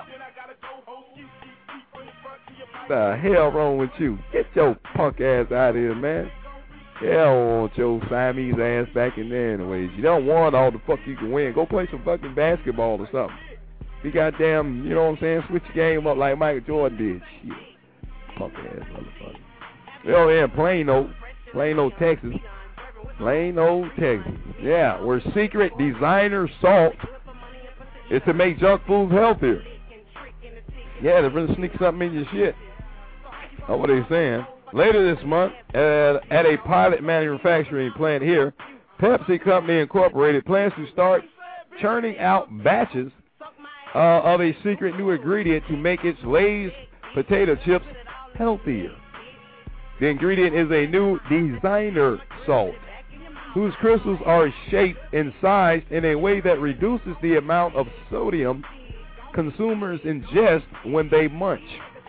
The hell wrong with you? Get your punk ass out of here, man. Hell, want your Siamese ass back in there anyways. You don't want all the fuck you can win. Go play some fucking basketball or something. Be goddamn, you know what I'm saying? Switch your game up like Michael Jordan did. Shit. Punk ass motherfucker. Well, yeah, Plano, Plano, Texas. Plano, Texas. Yeah, where secret designer salt is to make junk foods healthier. Yeah, they're gonna sneak something in your shit. That's what they're saying. Later this month, at, at a pilot manufacturing plant here, Pepsi Company Incorporated plans to start churning out batches uh, of a secret new ingredient to make its Lay's potato chips healthier. The ingredient is a new designer salt, whose crystals are shaped and sized in a way that reduces the amount of sodium consumers ingest when they munch.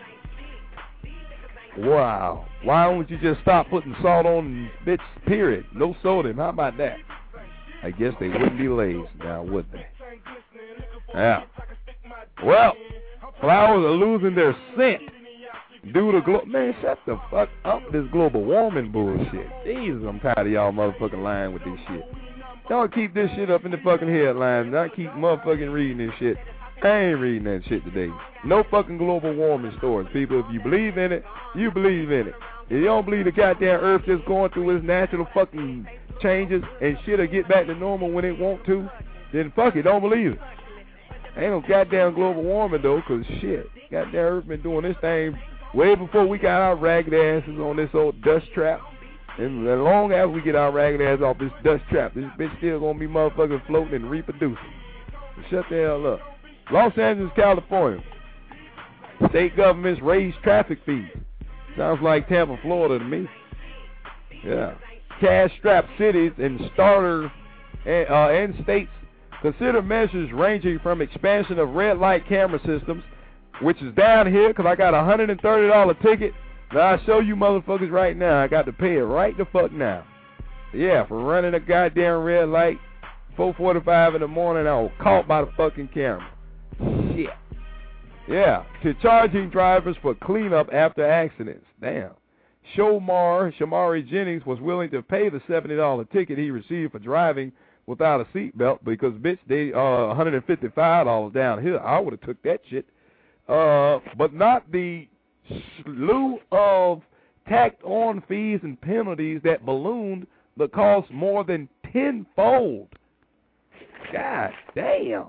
Wow. Why don't you just stop putting salt on bits, period? No sodium. How about that? I guess they wouldn't be Lay's now, would they? Yeah. Well, flowers are losing their scent due to global... Man, shut the fuck up this global warming bullshit. Jesus, I'm tired of y'all motherfucking lying with this shit. Y'all keep this shit up in the fucking headlines. I keep motherfucking reading this shit. I ain't reading that shit today. No fucking global warming stories. People, if you believe in it, you believe in it. If you don't believe the goddamn earth just going through its natural fucking changes and shit'll get back to normal when it want to, then fuck it, don't believe it. Ain't no goddamn global warming though, cause shit, goddamn earth been doing this thing way before we got our ragged asses on this old dust trap. And long after we get our ragged ass off this dust trap, this bitch still gonna be motherfucking floating and reproducing. So shut the hell up. Los Angeles, California. State governments raise traffic fees. Sounds like Tampa, Florida to me. Yeah. Cash-strapped cities and starter and, uh, and states consider measures ranging from expansion of red light camera systems, which is down here because I got a one hundred thirty dollar ticket. Now I'll show you motherfuckers right now. I got to pay it right the fuck now. Yeah, for running a goddamn red light four forty-five in the morning, I was caught by the fucking camera. Shit. Yeah, to charging drivers for cleanup after accidents. Damn. Shomar, Shamari Jennings was willing to pay the seventy dollar ticket he received for driving without a seatbelt because, bitch, they uh one hundred fifty-five dollars down here. I would have took that shit. Uh, but not the slew of tacked-on fees and penalties that ballooned the cost more than tenfold. God damn.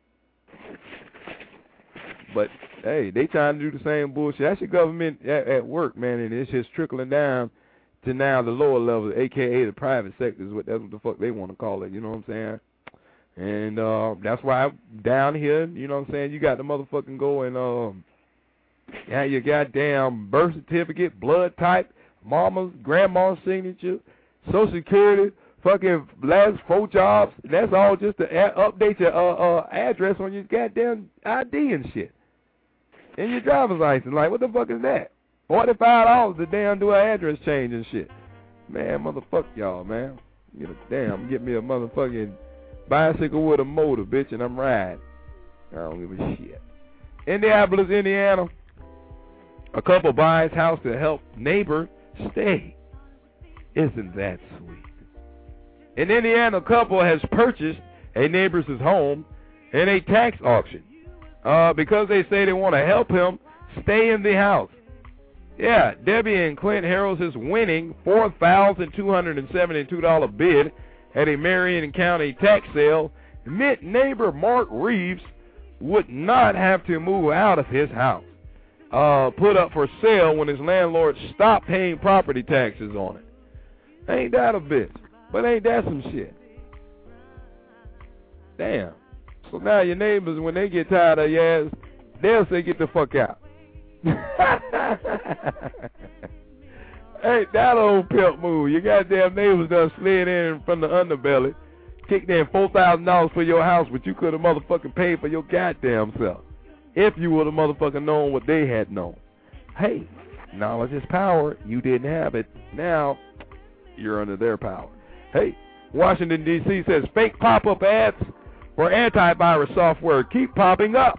But, hey, they trying to do the same bullshit. That's your government at, at work, man, and it's just trickling down to now the lower levels, a k a the private sector. Is what, that's what the fuck they want to call it, you know what I'm saying? And uh, that's why I'm down here, you know what I'm saying, you got the motherfucking go and um, yeah, your goddamn birth certificate, blood type, mama's, grandma's signature, social security, fucking last four jobs. That's all just to a- update your uh, uh, address on your goddamn I D and shit. And your driver's license. Like, what the fuck is that? forty-five dollars to damn do an address change and shit. Man, motherfuck y'all, man. Get a damn, get me a motherfucking bicycle with a motor, bitch, and I'm riding. I don't give a shit. Indianapolis, Indiana. A couple buys house to help neighbor stay. Isn't that sweet? An Indiana couple has purchased a neighbor's home in a tax auction uh, because they say they want to help him stay in the house. Yeah, Debbie and Clint Harrells is winning four thousand two hundred seventy-two dollars bid at a Marion County tax sale meant neighbor Mark Reeves would not have to move out of his house, uh, put up for sale when his landlord stopped paying property taxes on it. Ain't that a bitch? But ain't that some shit? Damn. So now your neighbors, when they get tired of your ass, they'll say get the fuck out. Ain't that old pimp move? Your goddamn neighbors done slid in from the underbelly, kicked in four thousand dollars for your house, but you could have motherfucking paid for your goddamn self if you would have motherfucking known what they had known. Hey, knowledge is power. You didn't have it. Now you're under their power. Hey, Washington, D C says fake pop-up ads for antivirus software keep popping up.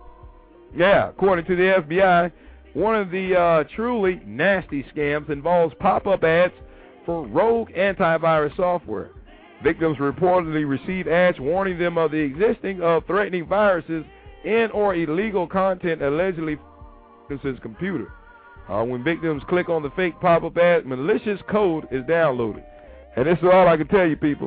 Yeah, according to the F B I, one of the uh, truly nasty scams involves pop-up ads for rogue antivirus software. Victims reportedly receive ads warning them of the existing of threatening viruses and or illegal content allegedly from his computer. Uh, when victims click on the fake pop-up ad, malicious code is downloaded. And this is all I can tell you, people.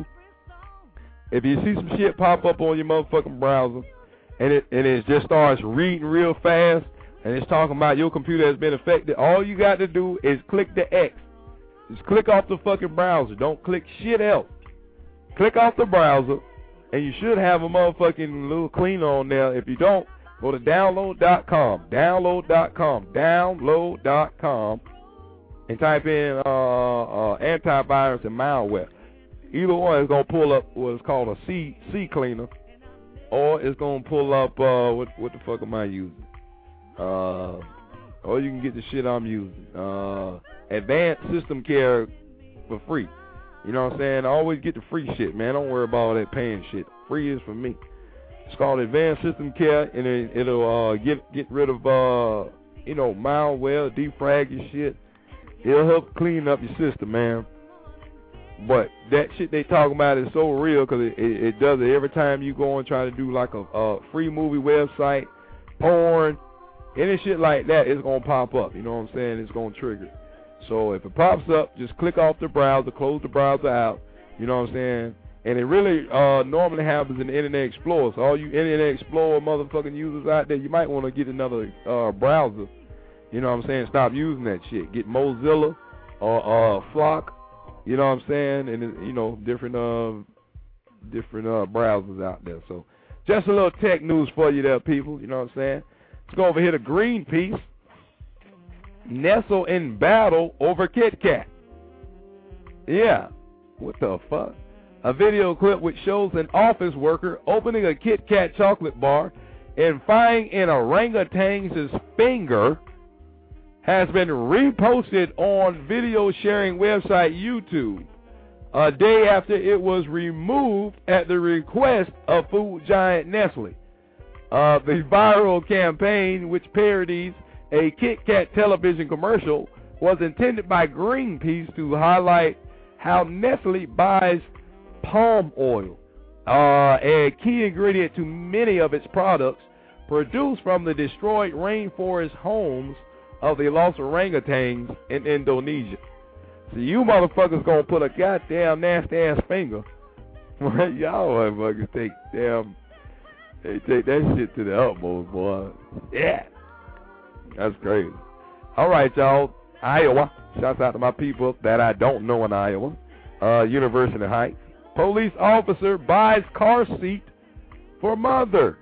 If you see some shit pop up on your motherfucking browser, and it and it just starts reading real fast, and it's talking about your computer has been affected, all you got to do is click the X. Just click off the fucking browser. Don't click shit else. Click off the browser, and you should have a motherfucking little cleaner on there. If you don't, go to download dot com, download dot com, download dot com, and type in uh, uh, antivirus and malware. Either one is going to pull up what's called a C, C cleaner, or it's going to pull up, uh, what, what the fuck am I using? Uh, or you can get the shit I'm using. Uh, Advanced System Care for free. You know what I'm saying? Always get the free shit, man. Don't worry about all that paying shit. Free is for me. It's called Advanced System Care, and it, it'll uh, get get rid of, uh, you know, malware, defrag your shit. It'll help clean up your system, man. But that shit they talking about is so real because it, it, it does it every time you go and try to do like a, a free movie website, porn, any shit like that, it's going to pop up. You know what I'm saying? It's going to trigger. So if it pops up, just click off the browser, close the browser out. You know what I'm saying? And it really uh, normally happens in the Internet Explorer. So all you Internet Explorer motherfucking users out there, you might want to get another uh, browser. You know what I'm saying? Stop using that shit. Get Mozilla or uh, Flock. You know what I'm saying? And, you know, different uh, different uh, browsers out there. So just a little tech news for you there, people. You know what I'm saying? Let's go over here to Greenpeace. Nestle in battle over Kit Kat. Yeah. What the fuck? A video clip which shows an office worker opening a Kit Kat chocolate bar and finding an orangutan's finger has been reposted on video sharing website YouTube. a day after it was removed at the request of food giant Nestle. Uh, the viral campaign, which parodies a Kit Kat television commercial, was intended by Greenpeace to highlight how Nestle buys palm oil, uh, a key ingredient to many of its products, produced from the destroyed rainforest homes of the lost orangutans in Indonesia. So you motherfuckers gonna put a goddamn nasty ass finger. Y'all motherfuckers take damn, they take that shit to the utmost, boy. Yeah, that's crazy. All right, y'all. Iowa. Shouts out to my people that I don't know in Iowa. Uh, University Heights. Police officer buys car seat for mother.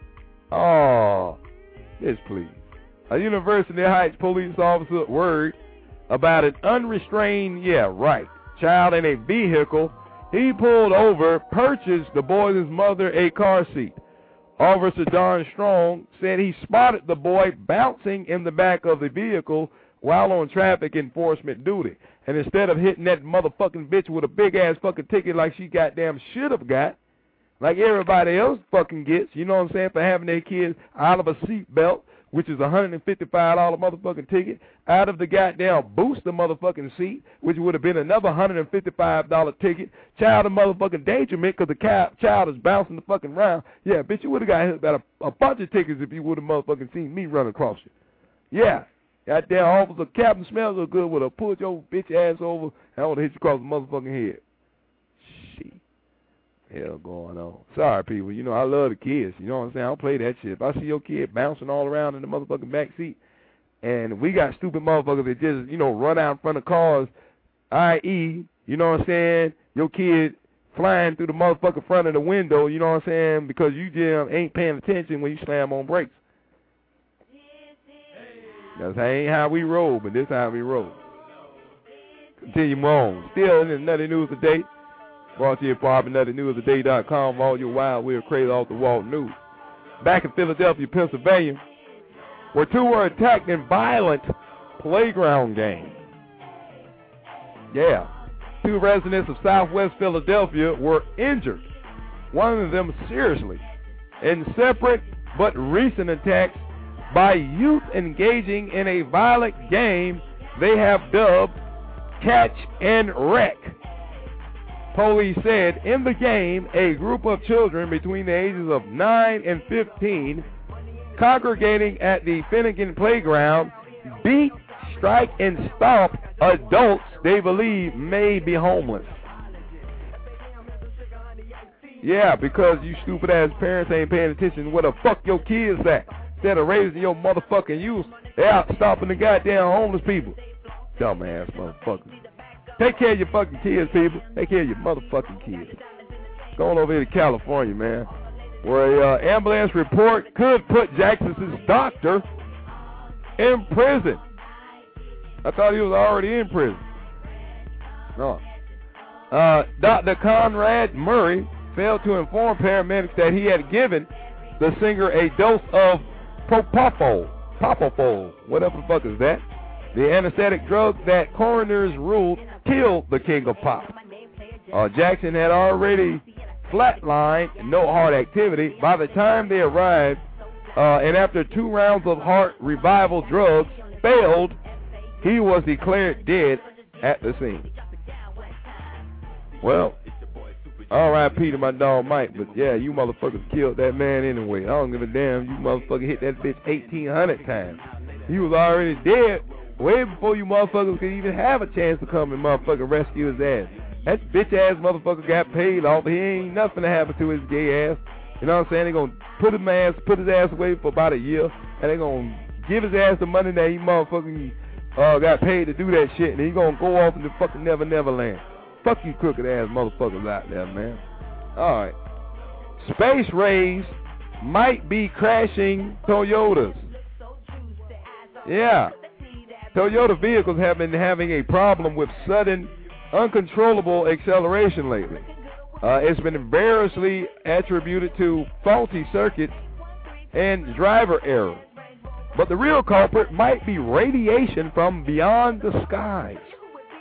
Oh, yes, please. A University Heights police officer worried about an unrestrained, yeah, right, child in a vehicle. He pulled over, purchased the boy's mother a car seat. Officer Don Strong said he spotted the boy bouncing in the back of the vehicle while on traffic enforcement duty. And instead of hitting that motherfucking bitch with a big-ass fucking ticket like she goddamn should have got, like everybody else fucking gets, you know what I'm saying, for having their kids out of a seat belt, which is a one hundred fifty-five dollar motherfucking ticket, out of the goddamn booster motherfucking seat, which would have been another one hundred fifty-five dollar ticket, child of motherfucking endangerment because the ca- child is bouncing the fucking round. Yeah, bitch, you would have got hit about a, a bunch of tickets if you would have motherfucking seen me run across you. Yeah. Goddamn officer Captain smells so good would have pulled your bitch ass over and I would have hit you across the motherfucking head. Shit. Hell going on. Sorry, people. You know, I love the kids. You know what I'm saying? I don't play that shit. If I see your kid bouncing all around in the motherfucking back seat and we got stupid motherfuckers that just, you know, run out in front of cars, that is, you know what I'm saying, your kid flying through the motherfucking front of the window, you know what I'm saying, because you just ain't paying attention when you slam on brakes. That's ain't how we roll, but this how we roll. Continue on. Still in the Nutty News Today. Brought to you by nutty news today dot com. All your wild, weird, crazy, off the wall news. Back in Philadelphia, Pennsylvania, where two were attacked in violent playground game. Yeah. Two residents of Southwest Philadelphia were injured, one of them seriously, in separate but recent attacks by youth engaging in a violent game they have dubbed Catch and Wreck. Police said in the game, a group of children between the ages of nine and fifteen congregating at the Finnegan Playground beat, strike, and stomp adults they believe may be homeless. Yeah, because you stupid ass parents ain't paying attention where the fuck your kids at. Instead of raising your motherfucking youth, they out stopping the goddamn homeless people. Dumbass motherfuckers. Take care of your fucking kids, people. Take care of your motherfucking kids. Going over here to California, man, where a uh, ambulance report could put Jackson's doctor in prison. I thought he was already in prison. No. Uh, Doctor Conrad Murray failed to inform paramedics that he had given the singer a dose of propofol, propofol, whatever the fuck is that, the anesthetic drug that coroners ruled killed the king of pop. Uh, Jackson had already flatlined, no heart activity, by the time they arrived, uh, and after two rounds of heart revival drugs failed, he was declared dead at the scene. Well, R I P to my dog Mike, but yeah, you motherfuckers killed that man anyway. I don't give a damn. You motherfucker hit that bitch eighteen hundred times. He was already dead way before you motherfuckers could even have a chance to come and motherfucking rescue his ass. That bitch ass motherfucker got paid off. He ain't nothing to happen to his gay ass. You know what I'm saying? They gonna put his ass, put his ass away for about a year, and they gonna give his ass the money that he motherfucking uh, got paid to do that shit, and he gonna go off into fucking Never Never Land. Fuck you crooked ass motherfuckers out there, man. Alright. Space rays might be crashing Toyotas. Yeah. Toyota vehicles have been having a problem with sudden, uncontrollable acceleration lately. Uh, it's been variously attributed to faulty circuits and driver error. But the real culprit might be radiation from beyond the skies.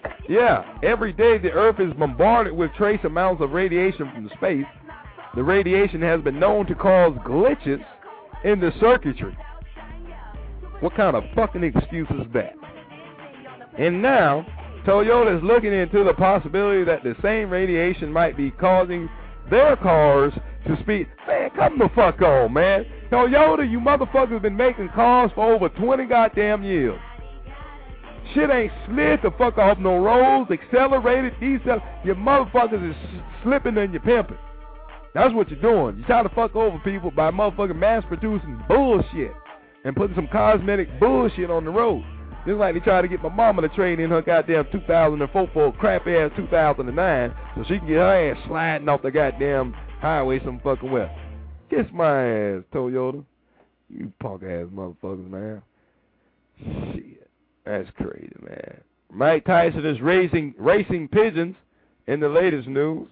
Yeah, every day the Earth is bombarded with trace amounts of radiation from space. The radiation has been known to cause glitches in the circuitry. What kind of fucking excuse is that? And now, Toyota is looking into the possibility that the same radiation might be causing their cars to speed. Man, come the fuck on, man. Toyota, you motherfuckers been making cars for over twenty goddamn years. Shit ain't slid the fuck off no roads, accelerated, decel. Your motherfuckers is slipping and you're pimping. That's what you're doing. You're trying to fuck over people by motherfucking mass producing bullshit and putting some cosmetic bullshit on the road. Just like they tried to get my mama to trade in her goddamn two thousand four for a crap ass two thousand nine so she can get her ass sliding off the goddamn highway some fucking well. Kiss my ass, Toyota. You punk ass motherfuckers, man. Shit. That's crazy, man. Mike Tyson is raising racing pigeons in the latest news.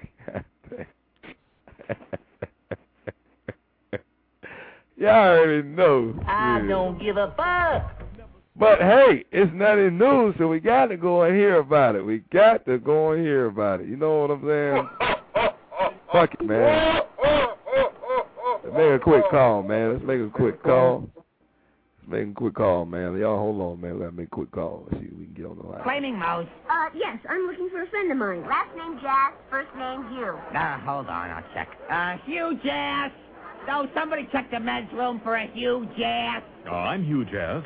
Y'all already know. I yeah. don't give a fuck. But hey, it's not in news, so we got to go and hear about it. We got to go and hear about it. You know what I'm saying? Fuck it, man. Let's make a quick call, man. Let's make a quick call. Let's make a quick call, man. Y'all hold on, man. We got to make a quick call. Let's see if we can get on the line. Flaming Mouse. Uh, yes, I'm looking for a friend of mine. Last name Jazz, first name Hugh. Uh, hold on, I'll check. Uh, Hugh Jazz. No, somebody check the men's room for a Hugh Jazz. Oh, I'm Hugh Jazz.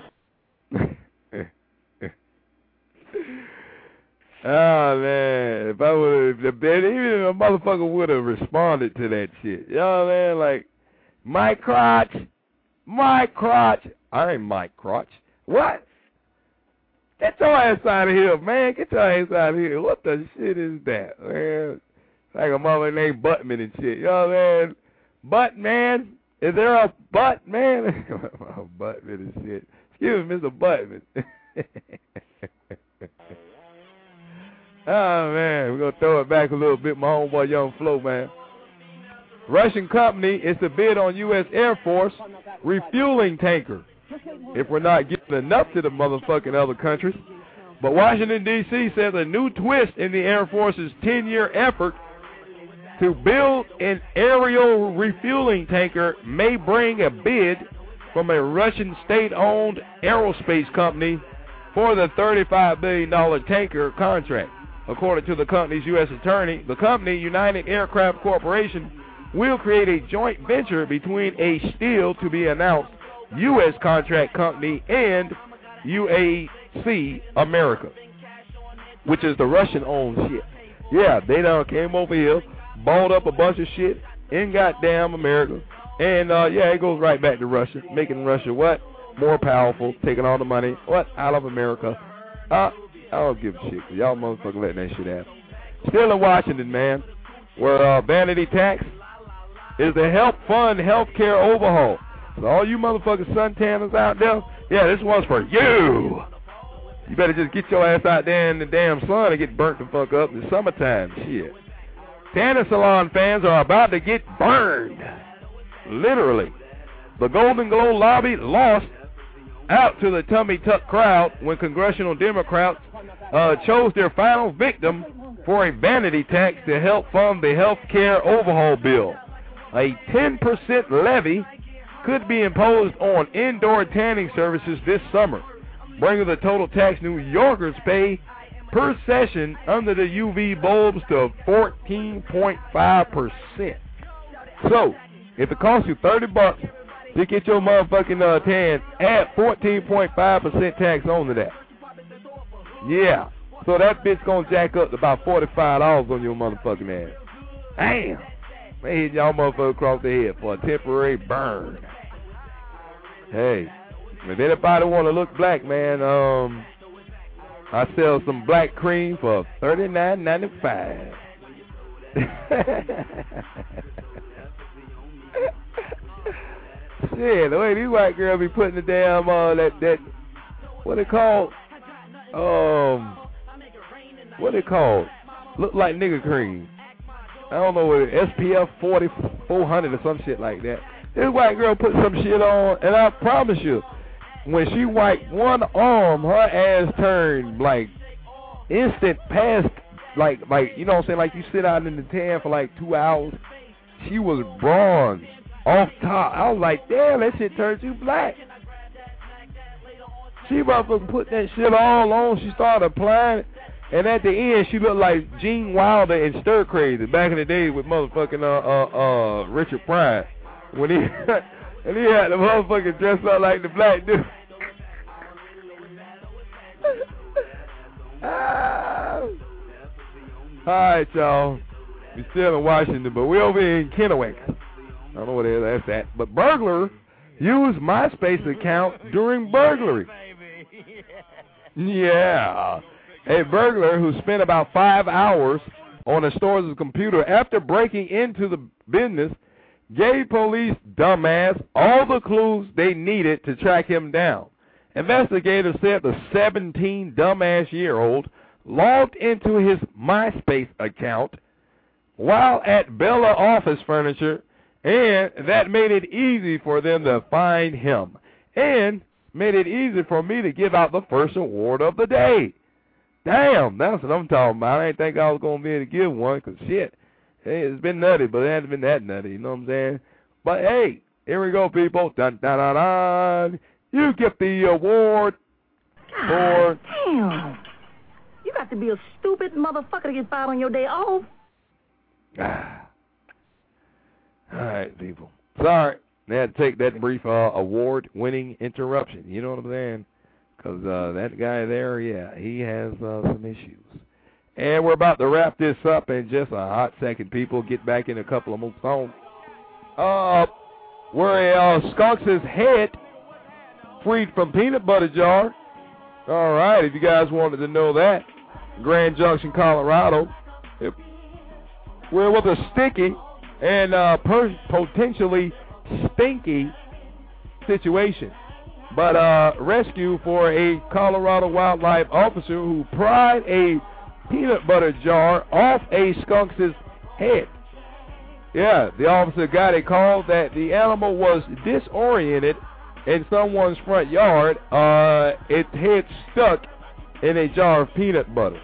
Oh, man. If I would have, even if a motherfucker would have responded to that shit. You know what I mean? Like, Mike Crotch. Mike Crotch. I ain't Mike Crotch. What? Get your ass out of here, man. Get your ass out of here. What the shit is that, man? Like a mother named Buttman and shit. You know what I mean? Buttman? Is there a Buttman? Buttman and shit. Excuse me, Mister Buttman. Oh, man. We're going to throw it back a little bit, my homeboy Young Flo, man. Russian company is to bid on U S Air Force refueling tanker. If we're not giving enough to the motherfucking other countries. But Washington, D C says a new twist in the Air Force's ten-year effort to build an aerial refueling tanker may bring a bid from a Russian state-owned aerospace company for the thirty-five billion dollars tanker contract. According to the company's U S attorney, the company, United Aircraft Corporation, will create a joint venture between a still-to-be-announced U S contract company and U A C America, which is the Russian-owned shit. Yeah, they done came over here, bought up a bunch of shit in goddamn America, and uh, yeah, it goes right back to Russia, making Russia what? More powerful, taking all the money, what? Out of America. Uh, I don't give a shit, cause y'all motherfuckers letting that shit happen. Still in Washington, man, where uh, vanity tax is to help fund healthcare overhaul. So all you motherfucking suntanners out there, yeah, this one's for you. You better just get your ass out there in the damn sun and get burnt the fuck up in the summertime. Shit. Tanning salon fans are about to get burned. Literally. The Golden Glow lobby lost out to the tummy tuck crowd when congressional Democrats uh, chose their final victim for a vanity tax to help fund the health care overhaul bill. A ten percent levy could be imposed on indoor tanning services this summer, bringing the total tax New Yorkers pay per session under the U V bulbs to fourteen point five percent. So, if it costs you thirty bucks to get your motherfucking uh, tan, add fourteen point five percent tax onto that. Yeah. So that bitch gonna jack up to about forty-five dollars on your motherfucking ass. Damn. They hit y'all motherfucker across the head for a temporary burn. Hey, if anybody want to look black, man, um, I sell some black cream for thirty-nine ninety-five. Shit, the way these white girls be putting the damn uh that that what they called um what they called look like nigga cream. I don't know what it is, S P F forty-four hundred or some shit like that. This white girl put some shit on, and I promise you, when she wiped one arm, her ass turned like instant past, like, like you know what I'm saying, like you sit out in the tan for like two hours. She was bronze off top. I was like, damn, that shit turned you black. She motherfucking put that shit all on. She started applying it. And at the end, she looked like Gene Wilder and Stir Crazy back in the day with motherfucking uh uh uh Richard Pryor when he and he had the motherfucking dress up like the black dude. ah. All right, y'all. We still in Washington, but we over here in Kennewick. I don't know what it is, that's that. But burglar used MySpace account during burglary. Yeah. A burglar who spent about five hours on a store's computer after breaking into the business gave police, dumbass, all the clues they needed to track him down. Investigators said the seventeen dumbass-year-old logged into his MySpace account while at Bella Office Furniture, and that made it easy for them to find him and made it easy for me to give out the first award of the day. Damn, that's what I'm talking about. I didn't think I was going to be able to give one because, shit, hey, it's been nutty, but it hasn't been that nutty, you know what I'm saying? But, hey, here we go, people. Dun, dun, dun, dun. You get the award for... Damn. You got to be a stupid motherfucker to get fired on your day off. Ah. All right, people. Sorry. They had to take that brief uh, award-winning interruption. You know what I'm saying? Because uh, that guy there, yeah, he has uh, some issues. And we're about to wrap this up in just a hot second, people. Get back in a couple of more songs. Uh, where uh, Skunks' head freed from peanut butter jar. All right, if you guys wanted to know that. Grand Junction, Colorado. It, we're with a sticky and uh, per- potentially stinky situation. But uh, rescue for a Colorado wildlife officer who pried a peanut butter jar off a skunk's head. Yeah, the officer got a call that the animal was disoriented in someone's front yard. Uh, its head stuck in a jar of peanut butter.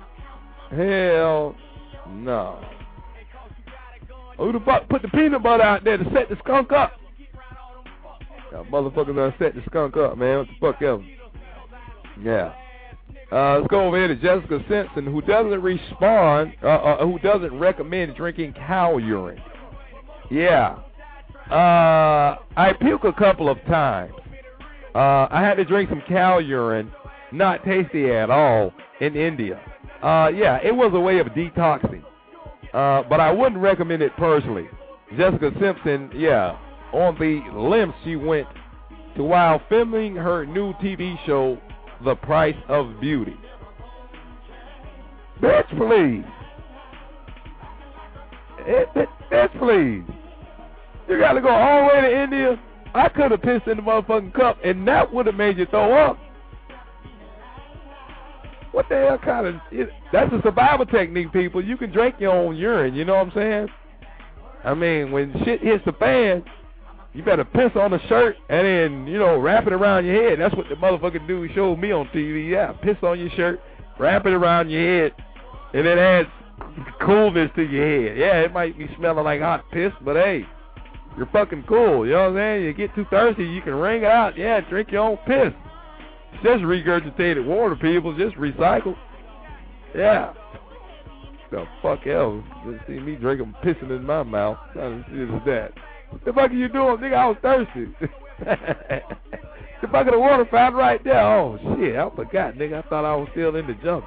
Hell no. Who the fuck put the peanut butter out there to set the skunk up? Y'all motherfuckers done set the skunk up, man. What the fuck ever? Yeah. Uh, let's go over here to Jessica Simpson, who doesn't respond, uh, uh, who doesn't recommend drinking cow urine. Yeah. Uh, I puke a couple of times. Uh, I had to drink some cow urine, not tasty at all, in India. Uh, yeah, it was a way of detoxing. Uh, but I wouldn't recommend it personally. Jessica Simpson, yeah. On the limb she went to while filming her new T V show, The Price of Beauty. Bitch, please. It, it, bitch, please. You got to go all the way to India. I could have pissed in the motherfucking cup, and that would have made you throw up. What the hell kind of... It, that's a survival technique, people. You can drink your own urine, you know what I'm saying? I mean, when shit hits the fan... You better piss on the shirt and then, you know, wrap it around your head. That's what the motherfucking dude showed me on T V. Yeah, piss on your shirt, wrap it around your head, and it adds coolness to your head. Yeah, it might be smelling like hot piss, but hey, you're fucking cool. You know what I'm saying? You get too thirsty, you can wring it out. Yeah, drink your own piss. It's just regurgitated water, people. Just recycle. Yeah. The fuck else? Just see me drinking, pissing in my mouth. Trying to see this that. What the fuck are you doing? Nigga, I was thirsty. The bucket of water found right there. Oh, shit, I forgot, nigga. I thought I was still in the jungle.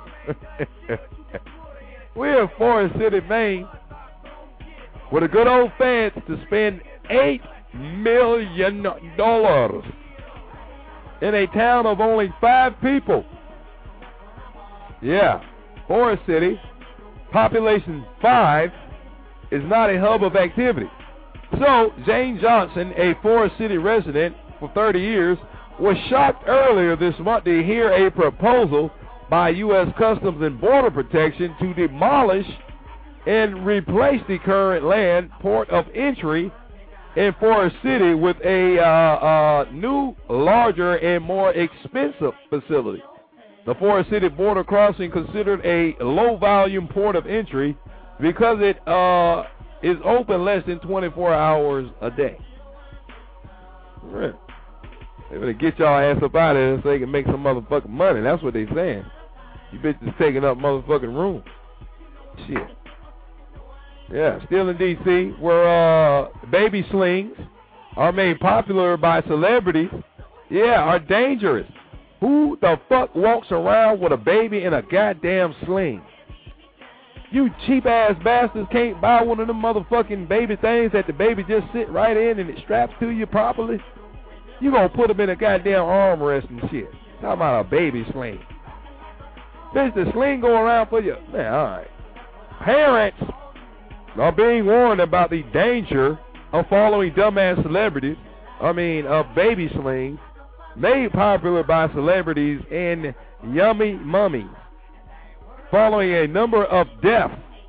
We're in Forest City, Maine, with a good old fans to spend eight million dollars in a town of only five people. Yeah, Forest City, population five, is not a hub of activity. So, Jane Johnson, a Forest City resident for thirty years, was shocked earlier this month to hear a proposal by U S Customs and Border Protection to demolish and replace the current land port of entry in Forest City with a uh, uh, new, larger, and more expensive facility. The Forest City border crossing considered a low-volume port of entry because it uh, is open less than twenty-four hours a day. Right. They better get y'all ass up out of there so they can make some motherfucking money. That's what they saying. You bitches taking up motherfucking room. Shit. Yeah, still in D C, where uh, baby slings are made popular by celebrities. Yeah, are dangerous. Who the fuck walks around with a baby in a goddamn sling? You cheap-ass bastards can't buy one of them motherfucking baby things that the baby just sit right in and it straps to you properly? You gonna put them in a goddamn armrest and shit. Talking about a baby sling. Bitch, the sling go around for you. Man, alright. Parents are being warned about the danger of following dumbass celebrities. I mean, of baby slings made popular by celebrities and yummy mummies, following a number of deaths.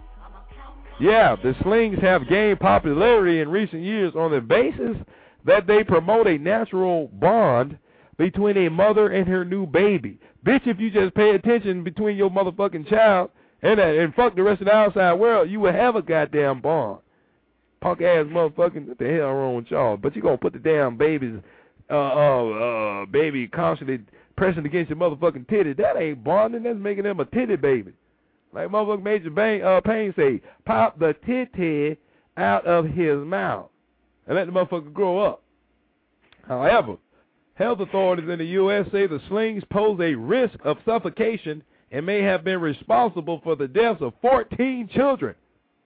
Yeah, the slings have gained popularity in recent years on the basis that they promote a natural bond between a mother and her new baby. Bitch, if you just pay attention between your motherfucking child and, uh, and fuck the rest of the outside world, you will have a goddamn bond. Punk ass motherfucking, what the hell wrong with y'all? But you gonna put the damn babies Uh, uh, uh, baby constantly pressing against your motherfucking titty. That ain't bonding. That's making them a titty baby. Like motherfucking Major Bang, uh, Payne say, pop the titty out of his mouth and let the motherfucker grow up. However, health authorities in the U S say the slings pose a risk of suffocation and may have been responsible for the deaths of fourteen children.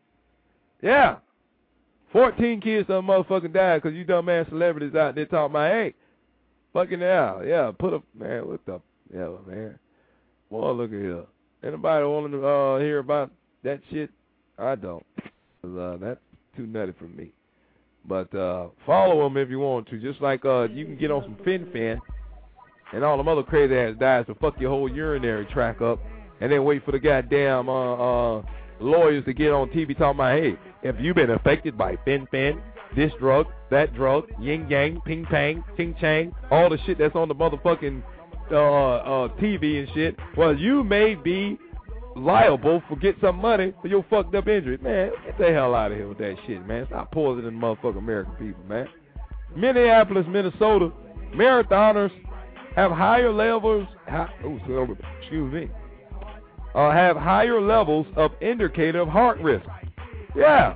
Yeah. fourteen kids done motherfucking died because you dumbass celebrities out there talking about, hey, fucking hell, yeah, put a, man, what the hell, man. Boy, look at here. Anybody want to uh, hear about that shit? I don't. Cause, uh, that's too nutty for me. But uh, follow them if you want to. Just like uh, you can get on some Fin-Fin and all them other crazy ass diets to fuck your whole urinary tract up and then wait for the goddamn uh, uh, lawyers to get on T V talking about, hey, if you've been affected by Fin-Fin, this drug, that drug, yin-yang, ping-pang, ching-chang, all the shit that's on the motherfucking uh, uh, T V and shit, well, you may be liable for get some money for your fucked up injury. Man, get the hell out of here with that shit, man. Stop poisoning motherfucking American people, man. Minneapolis, Minnesota, marathoners have higher levels, high, oh, excuse me, uh, have higher levels of indicator of heart risk. Yeah.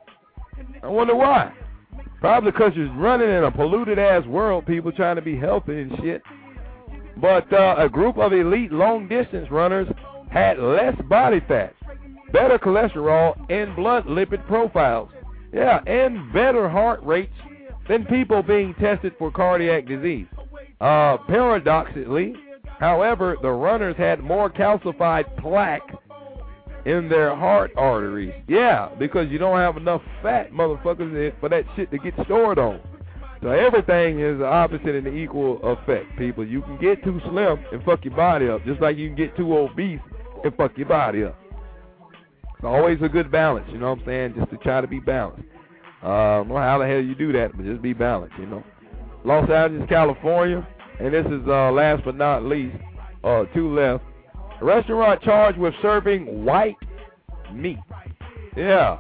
I wonder why. Probably because you're running in a polluted-ass world, people trying to be healthy and shit. But uh, a group of elite long-distance runners had less body fat, better cholesterol, and blood lipid profiles. Yeah, and better heart rates than people being tested for cardiac disease. Uh, paradoxically, however, the runners had more calcified plaque in their heart arteries. Yeah, because you don't have enough fat, motherfuckers, for that shit to get stored on. So everything is the opposite and the equal effect, people. You can get too slim and fuck your body up, just like you can get too obese and fuck your body up. It's always a good balance, you know what I'm saying, just to try to be balanced. Uh, I don't know how the hell you do that, but just be balanced, you know. Los Angeles, California, and this is uh, last but not least, uh, two left. A restaurant charged with serving white meat. Yeah.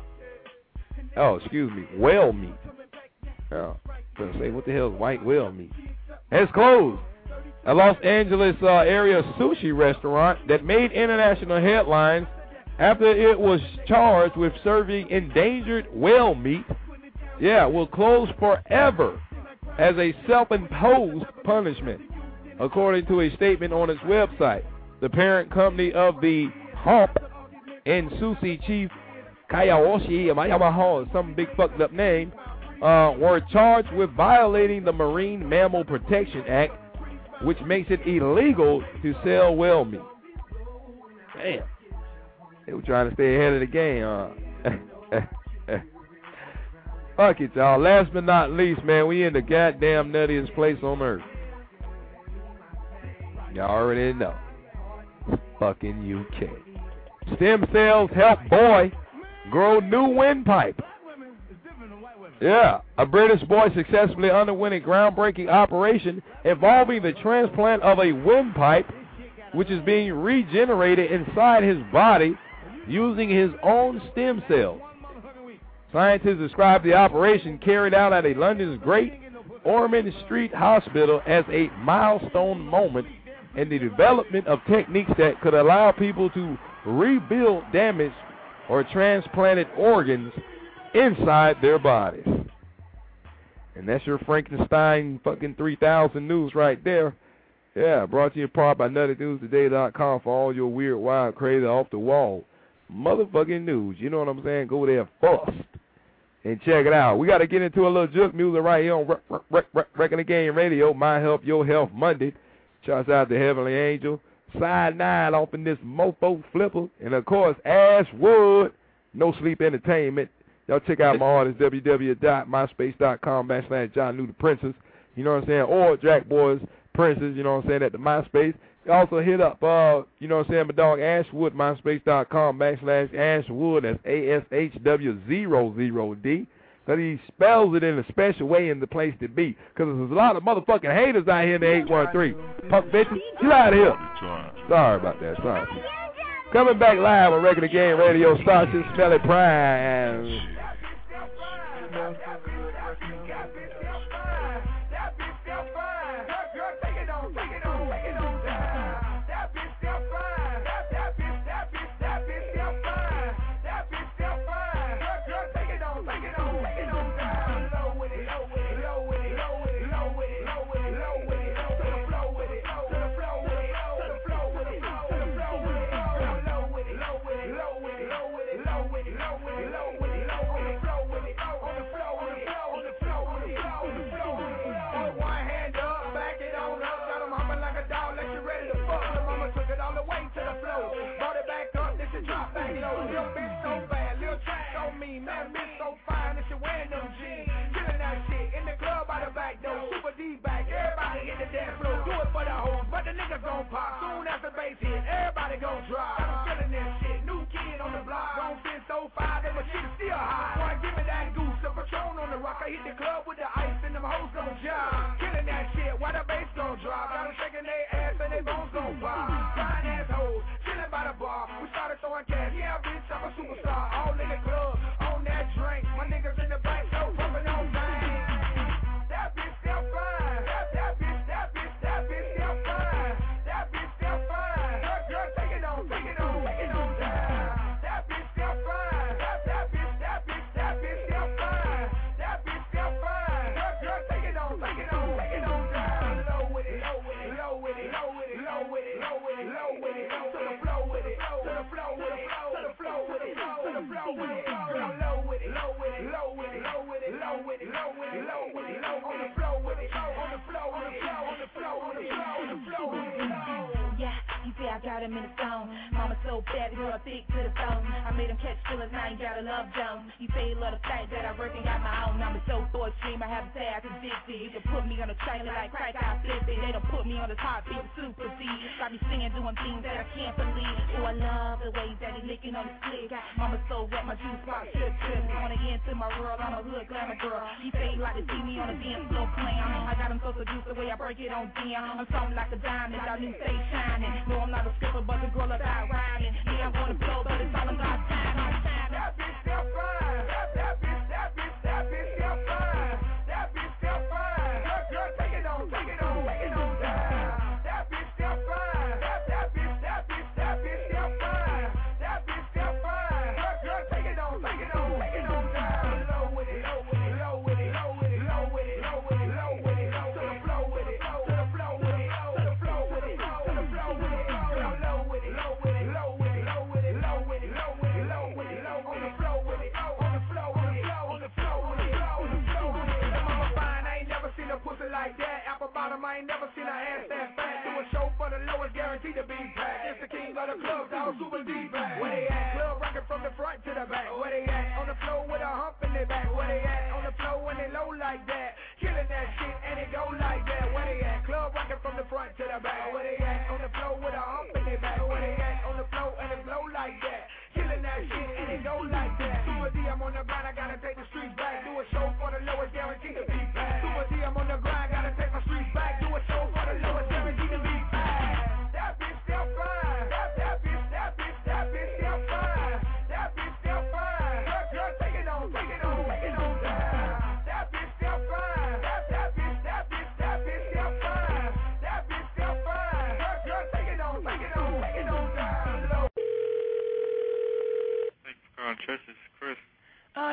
Oh, excuse me, whale meat. Oh, I was gonna say, what the hell is white whale meat? It's closed. A Los Angeles uh, area sushi restaurant that made international headlines after it was charged with serving endangered whale meat, yeah, will close forever as a self-imposed punishment, according to a statement on its website. The parent company of the Hump and Sushi chief, Kayaoshi Yamaha, some big fucked up name, uh, were charged with violating the Marine Mammal Protection Act, which makes it illegal to sell whale meat. Damn. They were trying to stay ahead of the game, huh? Fuck it, y'all. Last but not least, man, we in the goddamn nuttiest place on earth. Y'all already know. Fucking U K. Stem cells help boy grow new windpipe. Yeah, a British boy successfully underwent a groundbreaking operation involving the transplant of a windpipe which is being regenerated inside his body using his own stem cells. Scientists describe the operation carried out at a London's Great Ormond Street Hospital as a milestone moment in the development of techniques that could allow people to rebuild damaged or transplanted organs inside their bodies. And that's your Frankenstein fucking three thousand news right there. Yeah, brought to you in part by Nutty News Today dot com for all your weird, wild, crazy, off the wall motherfucking news. You know what I'm saying? Go there first and check it out. We got to get into a little juke music right here on Wrecking the Game Radio. My Help, Your Health Monday. Shouts out to Heavenly Angel. Side nine off in this mofo flipper. And, of course, Ashwood, No Sleep Entertainment. Y'all check out my artist, w w w dot myspace dot com backslash John New the Princess. You know what I'm saying? Or Jack Boys Princess, you know what I'm saying, at the MySpace. You also hit up, uh, you know what I'm saying, my dog Ashwood, myspace dot com backslash Ashwood. That's A S H W zero zero D. Because he spells it in a special way in the place to be. Because there's a lot of motherfucking haters out here in the eight one three. Punk bitches, get out of here. Sorry about that, sorry. Coming back live on Regular Game Radio, Starship Smelly Prime. Soon as the bass hit, everybody gon' drive. I'm feeling that shit. New kid on the block. Don't fit so fire, then my shit is still high. Boy, give me that goose, a Patron on the rock. I hit the club with the ice and them hoes gon' jive. Killing that shit, while the bass gon' drop. Got them shaking their ass and they bones gon' pop. Fine assholes, chilling by the bar. We started throwing cash. Yeah, bitch, I'm a superstar. All in the club, on that drink. My niggas in the back, so pumping on things. That bitch still fine. That, that bitch, that bitch, that bitch still fine. That bitch still fine. Girl, girl, take it on, take it on, take it on down. That bitch still fine. That, that bitch, that bitch, that bitch still fine. That bitch still fine. Girl, girl, take it on, take it on, take it on down. Low with it, low with it, low with it, low with it, low with it, low with it, low with it, to the flow with it, to the flow with it, to the flow with it, to the flow with it. Girl, low with it, low with it, low with it, low with it, low with it, low with it, low with it, low on the flow with it, on the flow, on the flow, on the flow, on the flow, on the flow with it. Yeah, you say I got him in the zone. Mama so bad, girl, thick to the bone. I made him catch feelings, now you gotta love Jones. You say you love the fact that I work and got my own. I'm so for a stream, I have a tag addicted. You can put me on a trailer like crack, I flip it. They don't put me on the top, people super Z. Got me singing, doing things that I can't believe. Oh, I love the way that he licking on the slick. Mama so wet, my juice box trip, trip. Wanna get into my world, I'm a hood glamour girl. You say you like to see me on a dance floor playing. I got him so seduced the way I break it on down. I'm something like a diamond, y'all new stay shining. No, I'm not a skipper, but the girl about rhyming. Yeah, I'm gonna blow, but it's all about time. That bitch still fine. That, that bitch, that bitch, that bitch still fine. That bitch still fine. Girl, girl, take it on, take it on, take it on down. That bitch still fine. That, that bitch, that bitch, that bitch still fine. That bitch still fine. Girl, girl, take it on, take it on, take it on down. Low with it, low with it, low with it, low with it, low with it, low with it, low with it, to the flow with it, to the flow with it, to the flow with it, to the flow with it. Girl, low with it, low with it, low with it, low with it, low with it, low with it, low with it, low on the flow with it, on the flow, on the flow, on the flow, on the flow, on the flow. That mama fine, I ain't never seen a pussy like that. Apple bottom, I ain't never seen a ass that fat. Do a show for the lowest, guaranteed to be packed. It's the king of the club, dog, super D-back. Where they at? Club rockin' from the front to the back. Where they at? On the floor with a hump in their back. Where they at? On the floor when they low like that. Killing that shit and it go like that. Where they at? Club rockin' from the front to the back. Where they at? On the floor with a hump in their back. Where they at? On the floor and it blow like that. Killing that shit and it go like that. Super D, I'm on the grind, I gotta take the streets back. Do a show for the lowest, guaranteed to be packed. Super D, I'm on the grind, gotta take my streets back. Do a show for the lowest, guaranteed to be packed. That bitch still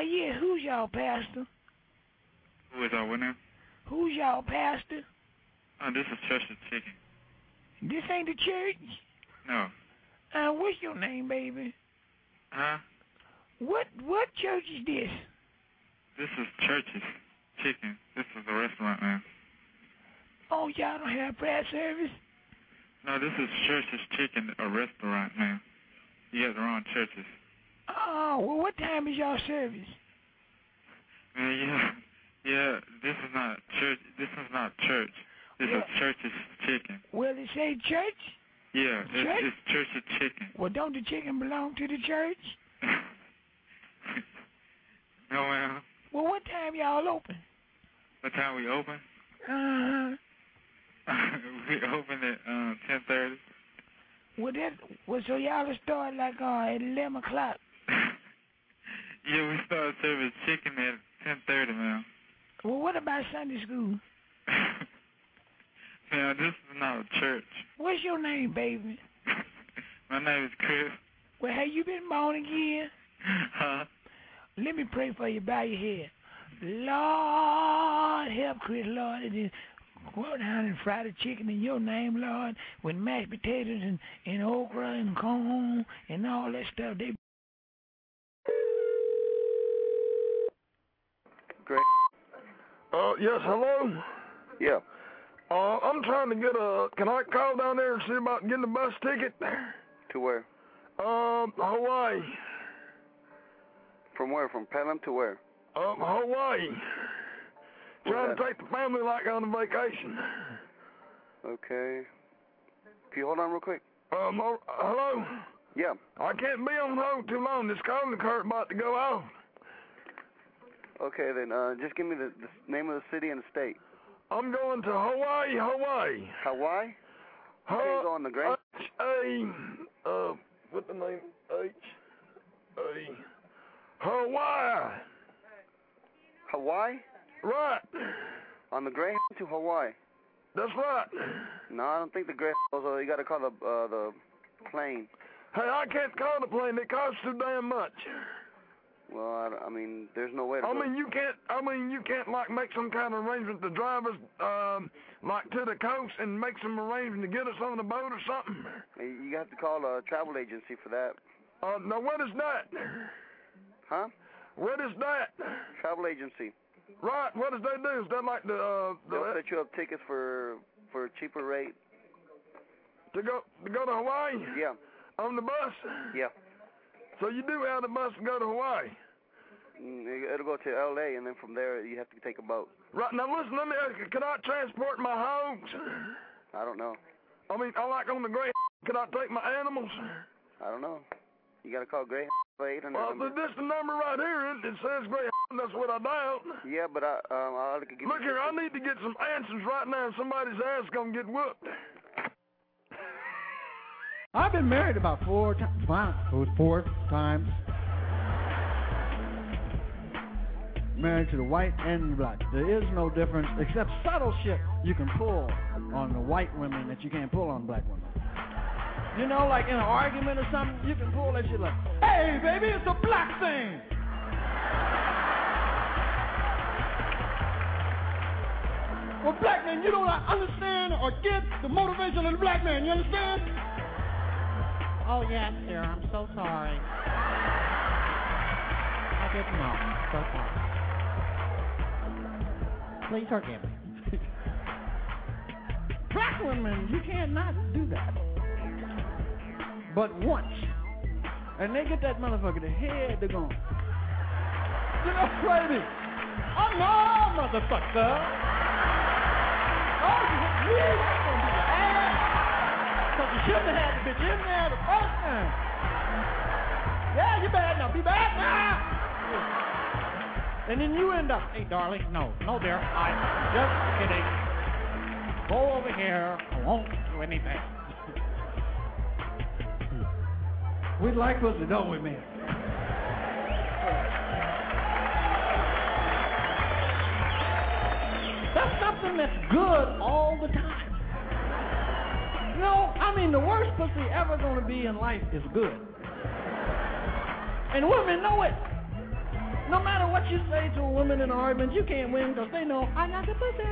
yeah, who's y'all pastor? Who is our winner? Who's y'all pastor? Oh, this is Church's Chicken. This ain't the church? No. Uh, what's your name, baby? Huh? What what church is this? This is Church's Chicken. This is a restaurant, man. Oh, y'all don't have prayer service? No, this is Church's Chicken, a restaurant, man. You got the wrong churches. Oh, well, what time is y'all service? Man, yeah, yeah, this is not church. This is not church. This well, is Church's Chicken. Well, it say church? Yeah, it's, church? it's Church's Chicken. Well, don't the chicken belong to the church? No, man. Well, what time y'all open? What time we open? Uh-huh. We open at uh, ten thirty. Well, that, well, so y'all start like uh, at eleven o'clock. Yeah, we start serving chicken at ten thirty, man. Well, what about Sunday school? Man, this is not a church. What's your name, baby? My name is Chris. Well, have you been born again? Huh? Let me pray for you. Bow your head. Lord, help Chris, Lord. And then go down and fry the chicken in your name, Lord, with mashed potatoes and, and okra and corn and all that stuff. They Great. Uh, yes, hello? Yeah. Uh, I'm trying to get a, can I call down there and see about getting a bus ticket? To where? Um, Hawaii. From where? From Pelham to where? Um, Hawaii. Where's Trying that? to take the family like on a vacation. Okay. Can you hold on real quick? Um, uh, hello? Yeah. I can't be on hold too long. This calling card about to go off. Okay, then uh, just give me the, the name of the city and the state. I'm going to Hawaii, Hawaii. Hawaii? Ha- you can go on the Grand? H A, uh, what's the name? H A. Hawaii. Hawaii? Right. On the Greyhound to Hawaii? That's right. No, I don't think the Greyhound goes over. You got to call the uh, the plane. Hey, I can't call the plane. It costs too damn much. Well, I, I mean, there's no way to I go. mean, you can't, I mean, you can't, like, make some kind of arrangement to drive us, um, like, to the coast and make some arrangement to get us on the boat or something? You have to call a travel agency for that. Uh, now, what is that? Huh? What is that? Travel agency. Right, what does they do? Is that like the, uh, the... They'll set you up tickets for, for a cheaper rate. To go, to go to Hawaii? Yeah. On the bus? Yeah. So you do have the bus to go to Hawaii? It'll go to L A, and then from there you have to take a boat. Right, now listen, let me ask you, can I transport my hogs? I don't know. I mean, I like on the Greyhound, can I take my animals? I don't know. You got to call Greyhound for eight hundred. Well, this is the number right here, it, it says Greyhound, that's what I dialed. Yeah, but I, um, I'll give you... Look here, I need to get some answers right now, somebody's ass gonna get whooped. I've been married about four times. It was four times. Married to the white and the black. There is no difference except subtle shit you can pull on the white women that you can't pull on black women. You know, like in an argument or something, you can pull that shit like, hey, baby, it's a black thing. Well, black man, you don't understand or get the motivation of the black man. You understand? Oh, yes, sir. I'm so sorry. I didn't know. So sorry. Please forgive me. Black women, you cannot do that. But once, and they get that motherfucker, the head, they're going, get up, baby. Oh, no, motherfucker. Oh, you that's going to be the ass. Because you shouldn't have had the bitch in there the first time. Yeah, you bad now. Be bad now. And then you end up, Hey, darling, no. No, dear. I'm just kidding. Go over here. I won't do anything. we like pussy, don't we, man? That's something that's good all the time. You know, I mean, the worst pussy ever going to be in life is good. And women know it. No matter what you say to a woman in an argument, you can't win because they know I got the pussy.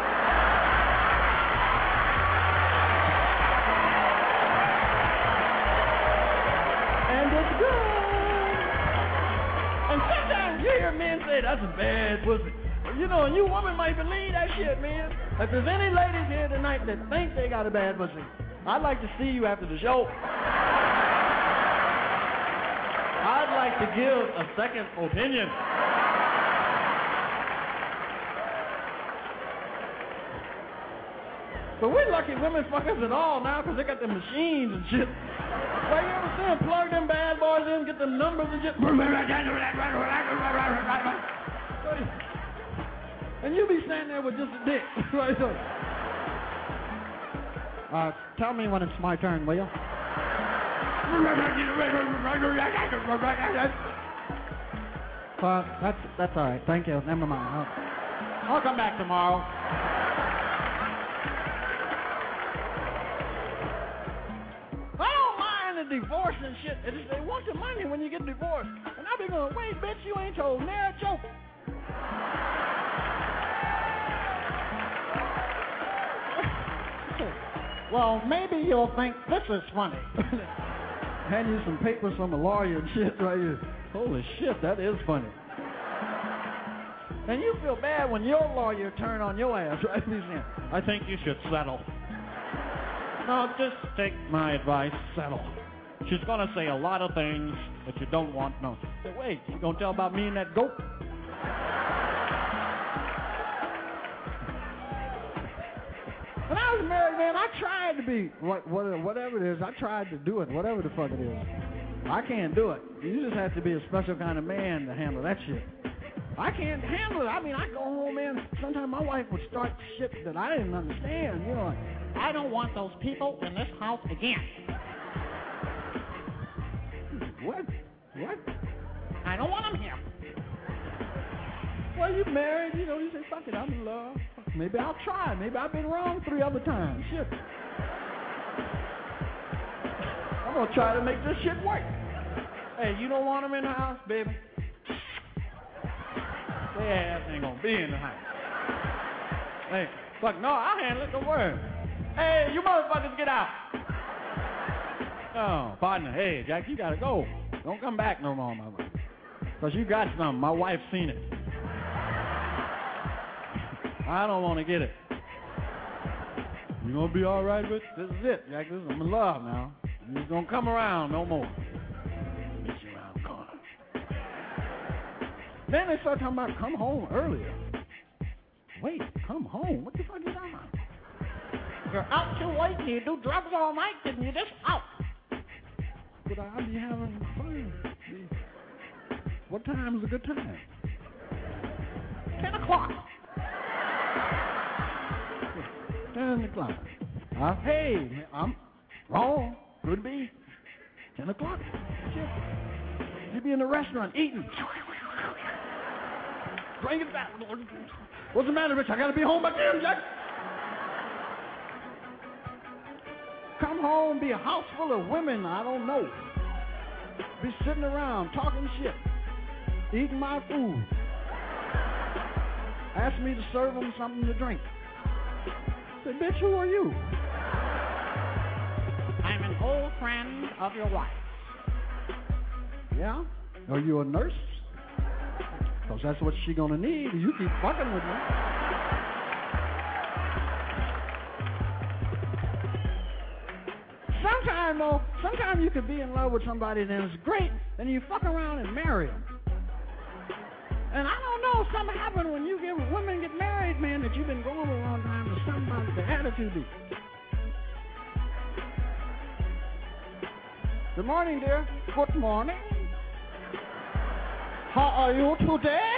And it's good. And sometimes you hear men say, that's a bad pussy. You know, and you women might believe that shit, man. If there's any ladies here tonight that think they got a bad pussy, I'd like to see you after the show. I'd like to give a second opinion. But we're lucky women fuck us at all now because they got the machines and shit. Like you ever see them plug them bad boys in, get them numbers and shit. And you be standing there with just a dick. Right so. Uh, tell me when it's my turn, will you? Uh, that's that's all right. Thank you. Never mind. I'll, I'll come back tomorrow. I don't mind the divorce and shit. It's just they want the money when you get divorced. And I be going, wait, bitch, you ain't told me a joke. Well, maybe you'll think this is funny. Hand you some papers from a lawyer and shit right here. Holy shit, that is funny. And you feel bad when your lawyer turn on your ass, right? He's saying, I think you should settle. No, just take my advice, settle. She's gonna say a lot of things that you don't want to know. Say, wait, you gonna tell about me and that goat? When I was married, man, I tried to be, what, what, whatever it is, I tried to do it, whatever the fuck it is. I can't do it. You just have to be a special kind of man to handle that shit. I can't handle it. I mean, I go home, man, sometimes my wife would start shit that I didn't understand. You know, like, I don't want those people in this house again. What? What? I don't want them here. Well, you married, you know, you say, fuck it, I'm in love. Maybe I'll try. Maybe I've been wrong three other times. Shit. I'm going to try to make this shit work. Hey, you don't want them in the house, baby? Their ass ain't going to be in the house. Hey, fuck, no, I'll handle it, don't worry. Hey, you motherfuckers get out. Oh, partner, hey, Jack, you got to go. Don't come back no more, my wife. Because you got something. My wife's seen it. I don't want to get it. You gonna be all right with this? Is it, Jack? This is, I'm in love now. You just gonna come around no more. Meet you around the corner. Then they start talking about come home earlier. Wait, come home? What the fuck is that? You're out too late and you do drugs all night and you're just out. But I'll be having fun. What time is a good time? Ten o'clock. Ten o'clock. Uh, hey, I'm wrong. Could be. Ten o'clock. Shit. You'd be in the restaurant eating. Drinking that. What's the matter, Rich? I gotta be home by ten, Jack. Come home, be a house full of women I don't know. Be sitting around talking shit. Eating my food. Ask me to serve them something to drink. Say, bitch, who are you? I'm an old friend of your wife. Yeah? Are you a nurse? Because that's what she gonna need. You keep fucking with me. Sometimes, though, sometimes you could be in love with somebody and it's great, and you fuck around and marry them. And I don't know, something happened when you get women get married, man, that you've been going a long time to somebody, the attitude be. Good morning, dear. Good morning. How are you today?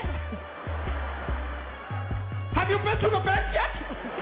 Have you been to the bed yet?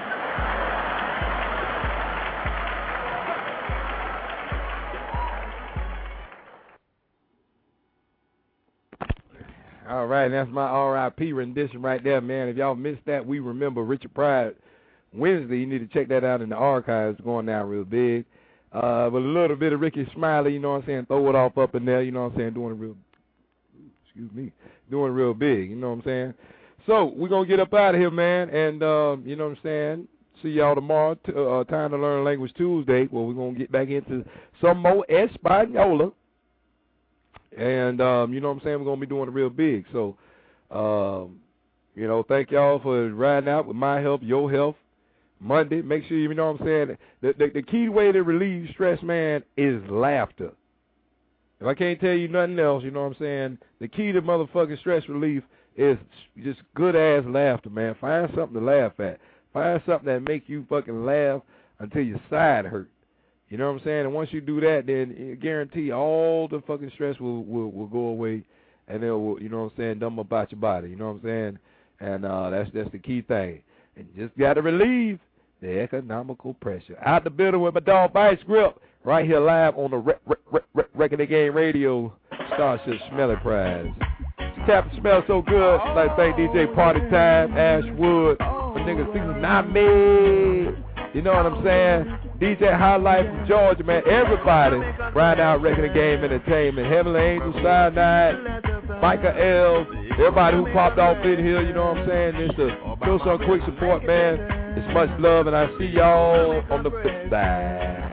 All right, that's my R I P rendition right there, man. If y'all missed that, we remember Richard Pryor Wednesday. You need to check that out in the archives. It's going down real big. Uh, with a little bit of Ricky Smiley, you know what I'm saying? Throw it off up in there, you know what I'm saying? Doing a real, excuse me, doing real big. You know what I'm saying? So we're gonna get up out of here, man, and um, you know what I'm saying. See y'all tomorrow. T- uh, Time to Learn Language Tuesday, where we're gonna get back into some more Española, and um, you know what I'm saying. We're gonna be doing it real big. So, um, you know, thank y'all for riding out with my help, your help. Monday, make sure you know what I'm saying. The, the the key way to relieve stress, man, is laughter. If I can't tell you nothing else, you know what I'm saying. The key to motherfucking stress relief is just good ass laughter, man. Find something to laugh at. Find something that make you fucking laugh until your side hurt. You know what I'm saying? And once you do that, then you guarantee all the fucking stress will will, will go away, and it will, you know what I'm saying, dumb about your body. You know what I'm saying? And uh, that's that's the key thing. And just got to relieve the economical pressure. Out the building with my dog Vice Grip, right here live on the re- re- re- Record the Game Radio, Starship Smelly Prize. Captain smells so good. I'd like to thank D J Party Time, Ashwood, my nigga Tsunami. You know what I'm saying? D J High Life from Georgia, man. Everybody right out Record the Game Entertainment. Heavenly Angel, Cyanide, Micah L, everybody who popped off in here, you know what I'm saying? Just to show some quick support, man. It's much love, and I see y'all on the flip side.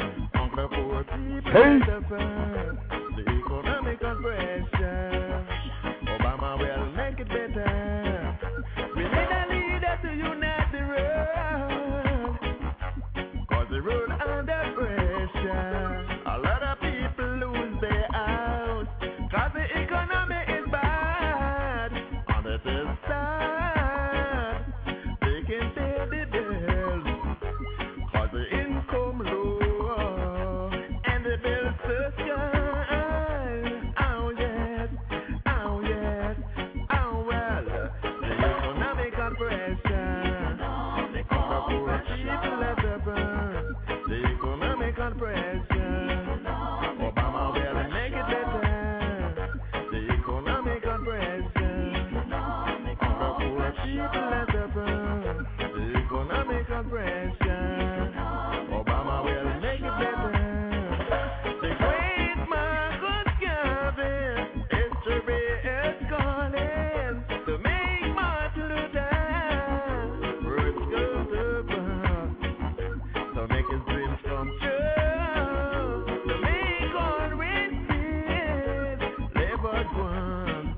Peace. Obama will make it better. We need a leader to unite the world, 'cause the road under pressure. A lot of people lose their house, 'cause the economy is bad. On the other side, they can pay the bills, 'cause the income low and the bills so sky. Oh yes, oh yes, oh well. The economic pressure, the poor people let the burn. The economic pressure, Obama will make it better. The economic pressure, the poor people let the burn. The economic pressure, Obama will make it better. The great Marcus Garvey, history is calling to make Martin Luther words go to burn, to make his dreams come true, to make all rich live at one.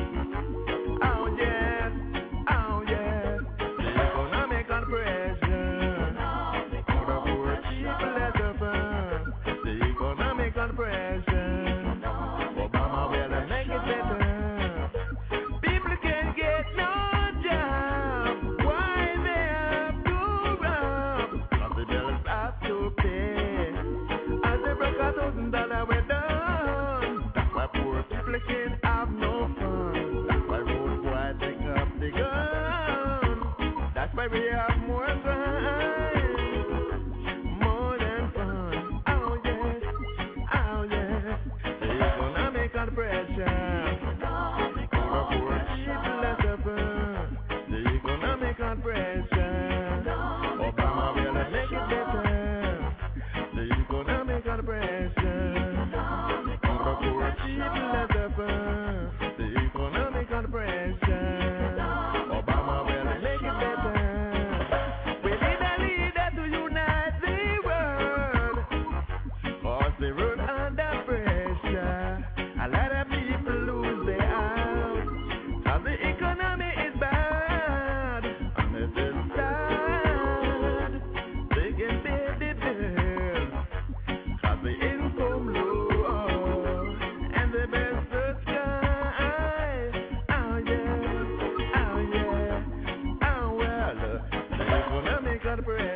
Oh yes, oh yes, the economic pressure, the poor people let the burn. The economic pressure, Obama will make it better. People can get no job, why they have to rob? 'Cause the bills have to pay, as they broke a thousand dollar way down. That's why poor people can't have no fun. That's why road boys take up the gun. That's why we have more fun, more than fun. Oh yes, oh yes, the economic pressure, the poor people let the burn. The economic pressure, Obama will make it better. The economic pressure, the poor people let the burn. The economic pressure, Obama will make it better. We need a leader to unite the world, 'cause the road under pressure. A lot of people lose their house, 'cause the economy is bad. On the other side, they can pay the bills, 'cause the income low and the bills so sky. Oh yeah, oh yeah, oh well, the economic pressure.